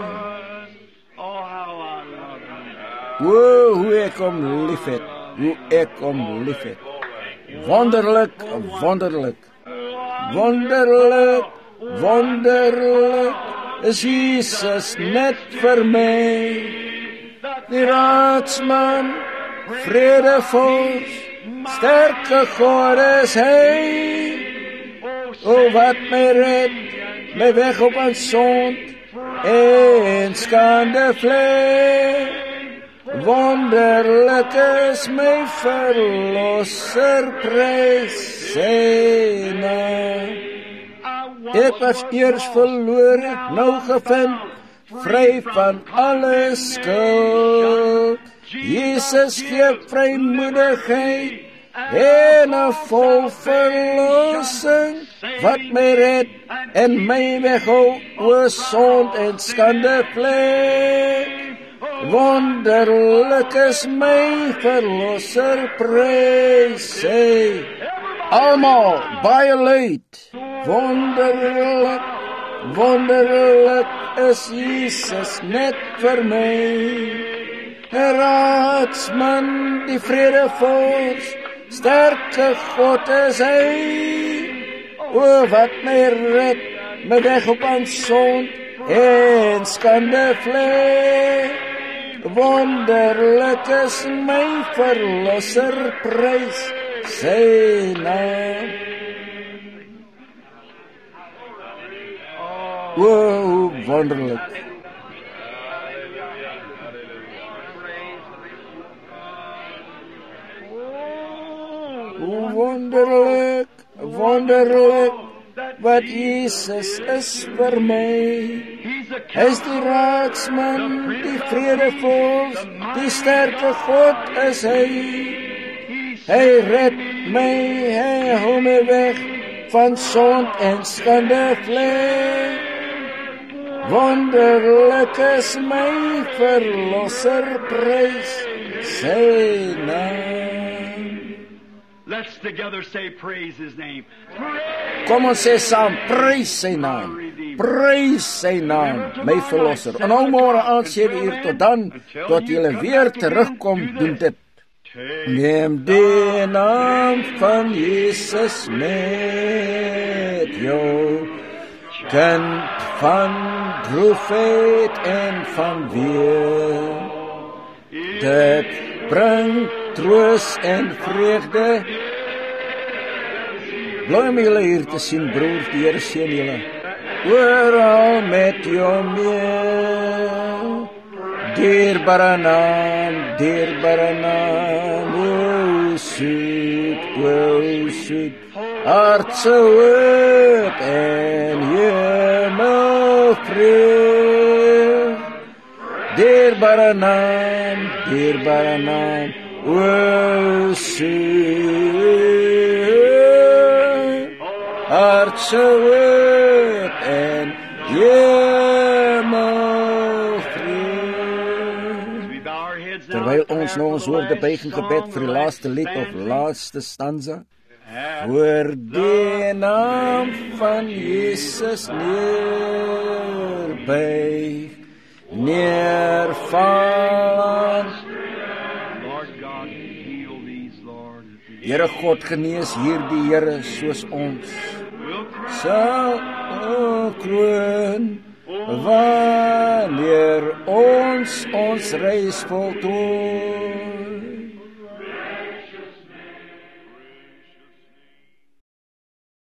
O, hoe ek hom lief het, hoe ek hom lief het. Wonderlik, wonderlik, wonderlik, wonderlik, is Jesus net vir my, die raadsman, vredevors, sterke God is hy, o wat my red, my weg op aan sond, en skande vlei, wonderlik is my verlosser, prys sy naam. Ek was eers verlore, nou gevind, vry van alle skuld. Jesus gee vrymoedigheid en 'n vol verlossing, wat my red en my weghou oor sond en skande plek. Wonderlik is my verlosser, prys sy. Almal baie luid. Wonderlik, wonderlik is Jesus net vir my. Raadsman, die vredevors, sterke God is hy. O, wat my red, my weg op aan sond en skande vlei. Wonderlik is my verlosser, prys sy naam. O, wonderlik. Wonderlik, wonderlik, wat Jesus is vir my. Hy is die raadsman, die vredevors, die sterke God is hy. Hy red my, hy hou my weg van sond en skande vlei. Wonderlik is my verlosser, prys sy naam. Let's together say praise his name. Kom ons sê saam, prys sy naam. Prys sy naam, my verlosser. En nou môre aand 7:00 tot dan, tot julle weer terugkom, doen dit. Neem die naam van Jesus met jou, kind van droefheid en van weer. Dit bring troos en vreugde. Bly om julle hier te sien, broers, die Here seën julle. Oral met jou mee. Dierbare naam, o soet, aardse woord en hemelvrede. Dierbare naam, o soet, aardse woord en terwyl ons nou ons hoorde buiging gebed vir die laaste lied of laaste stanza, voor die naam van Jesus neerbuig, neerval. Here God, genees hierdie Here soos ons sal kroon. Wanneer ons reis voltooi,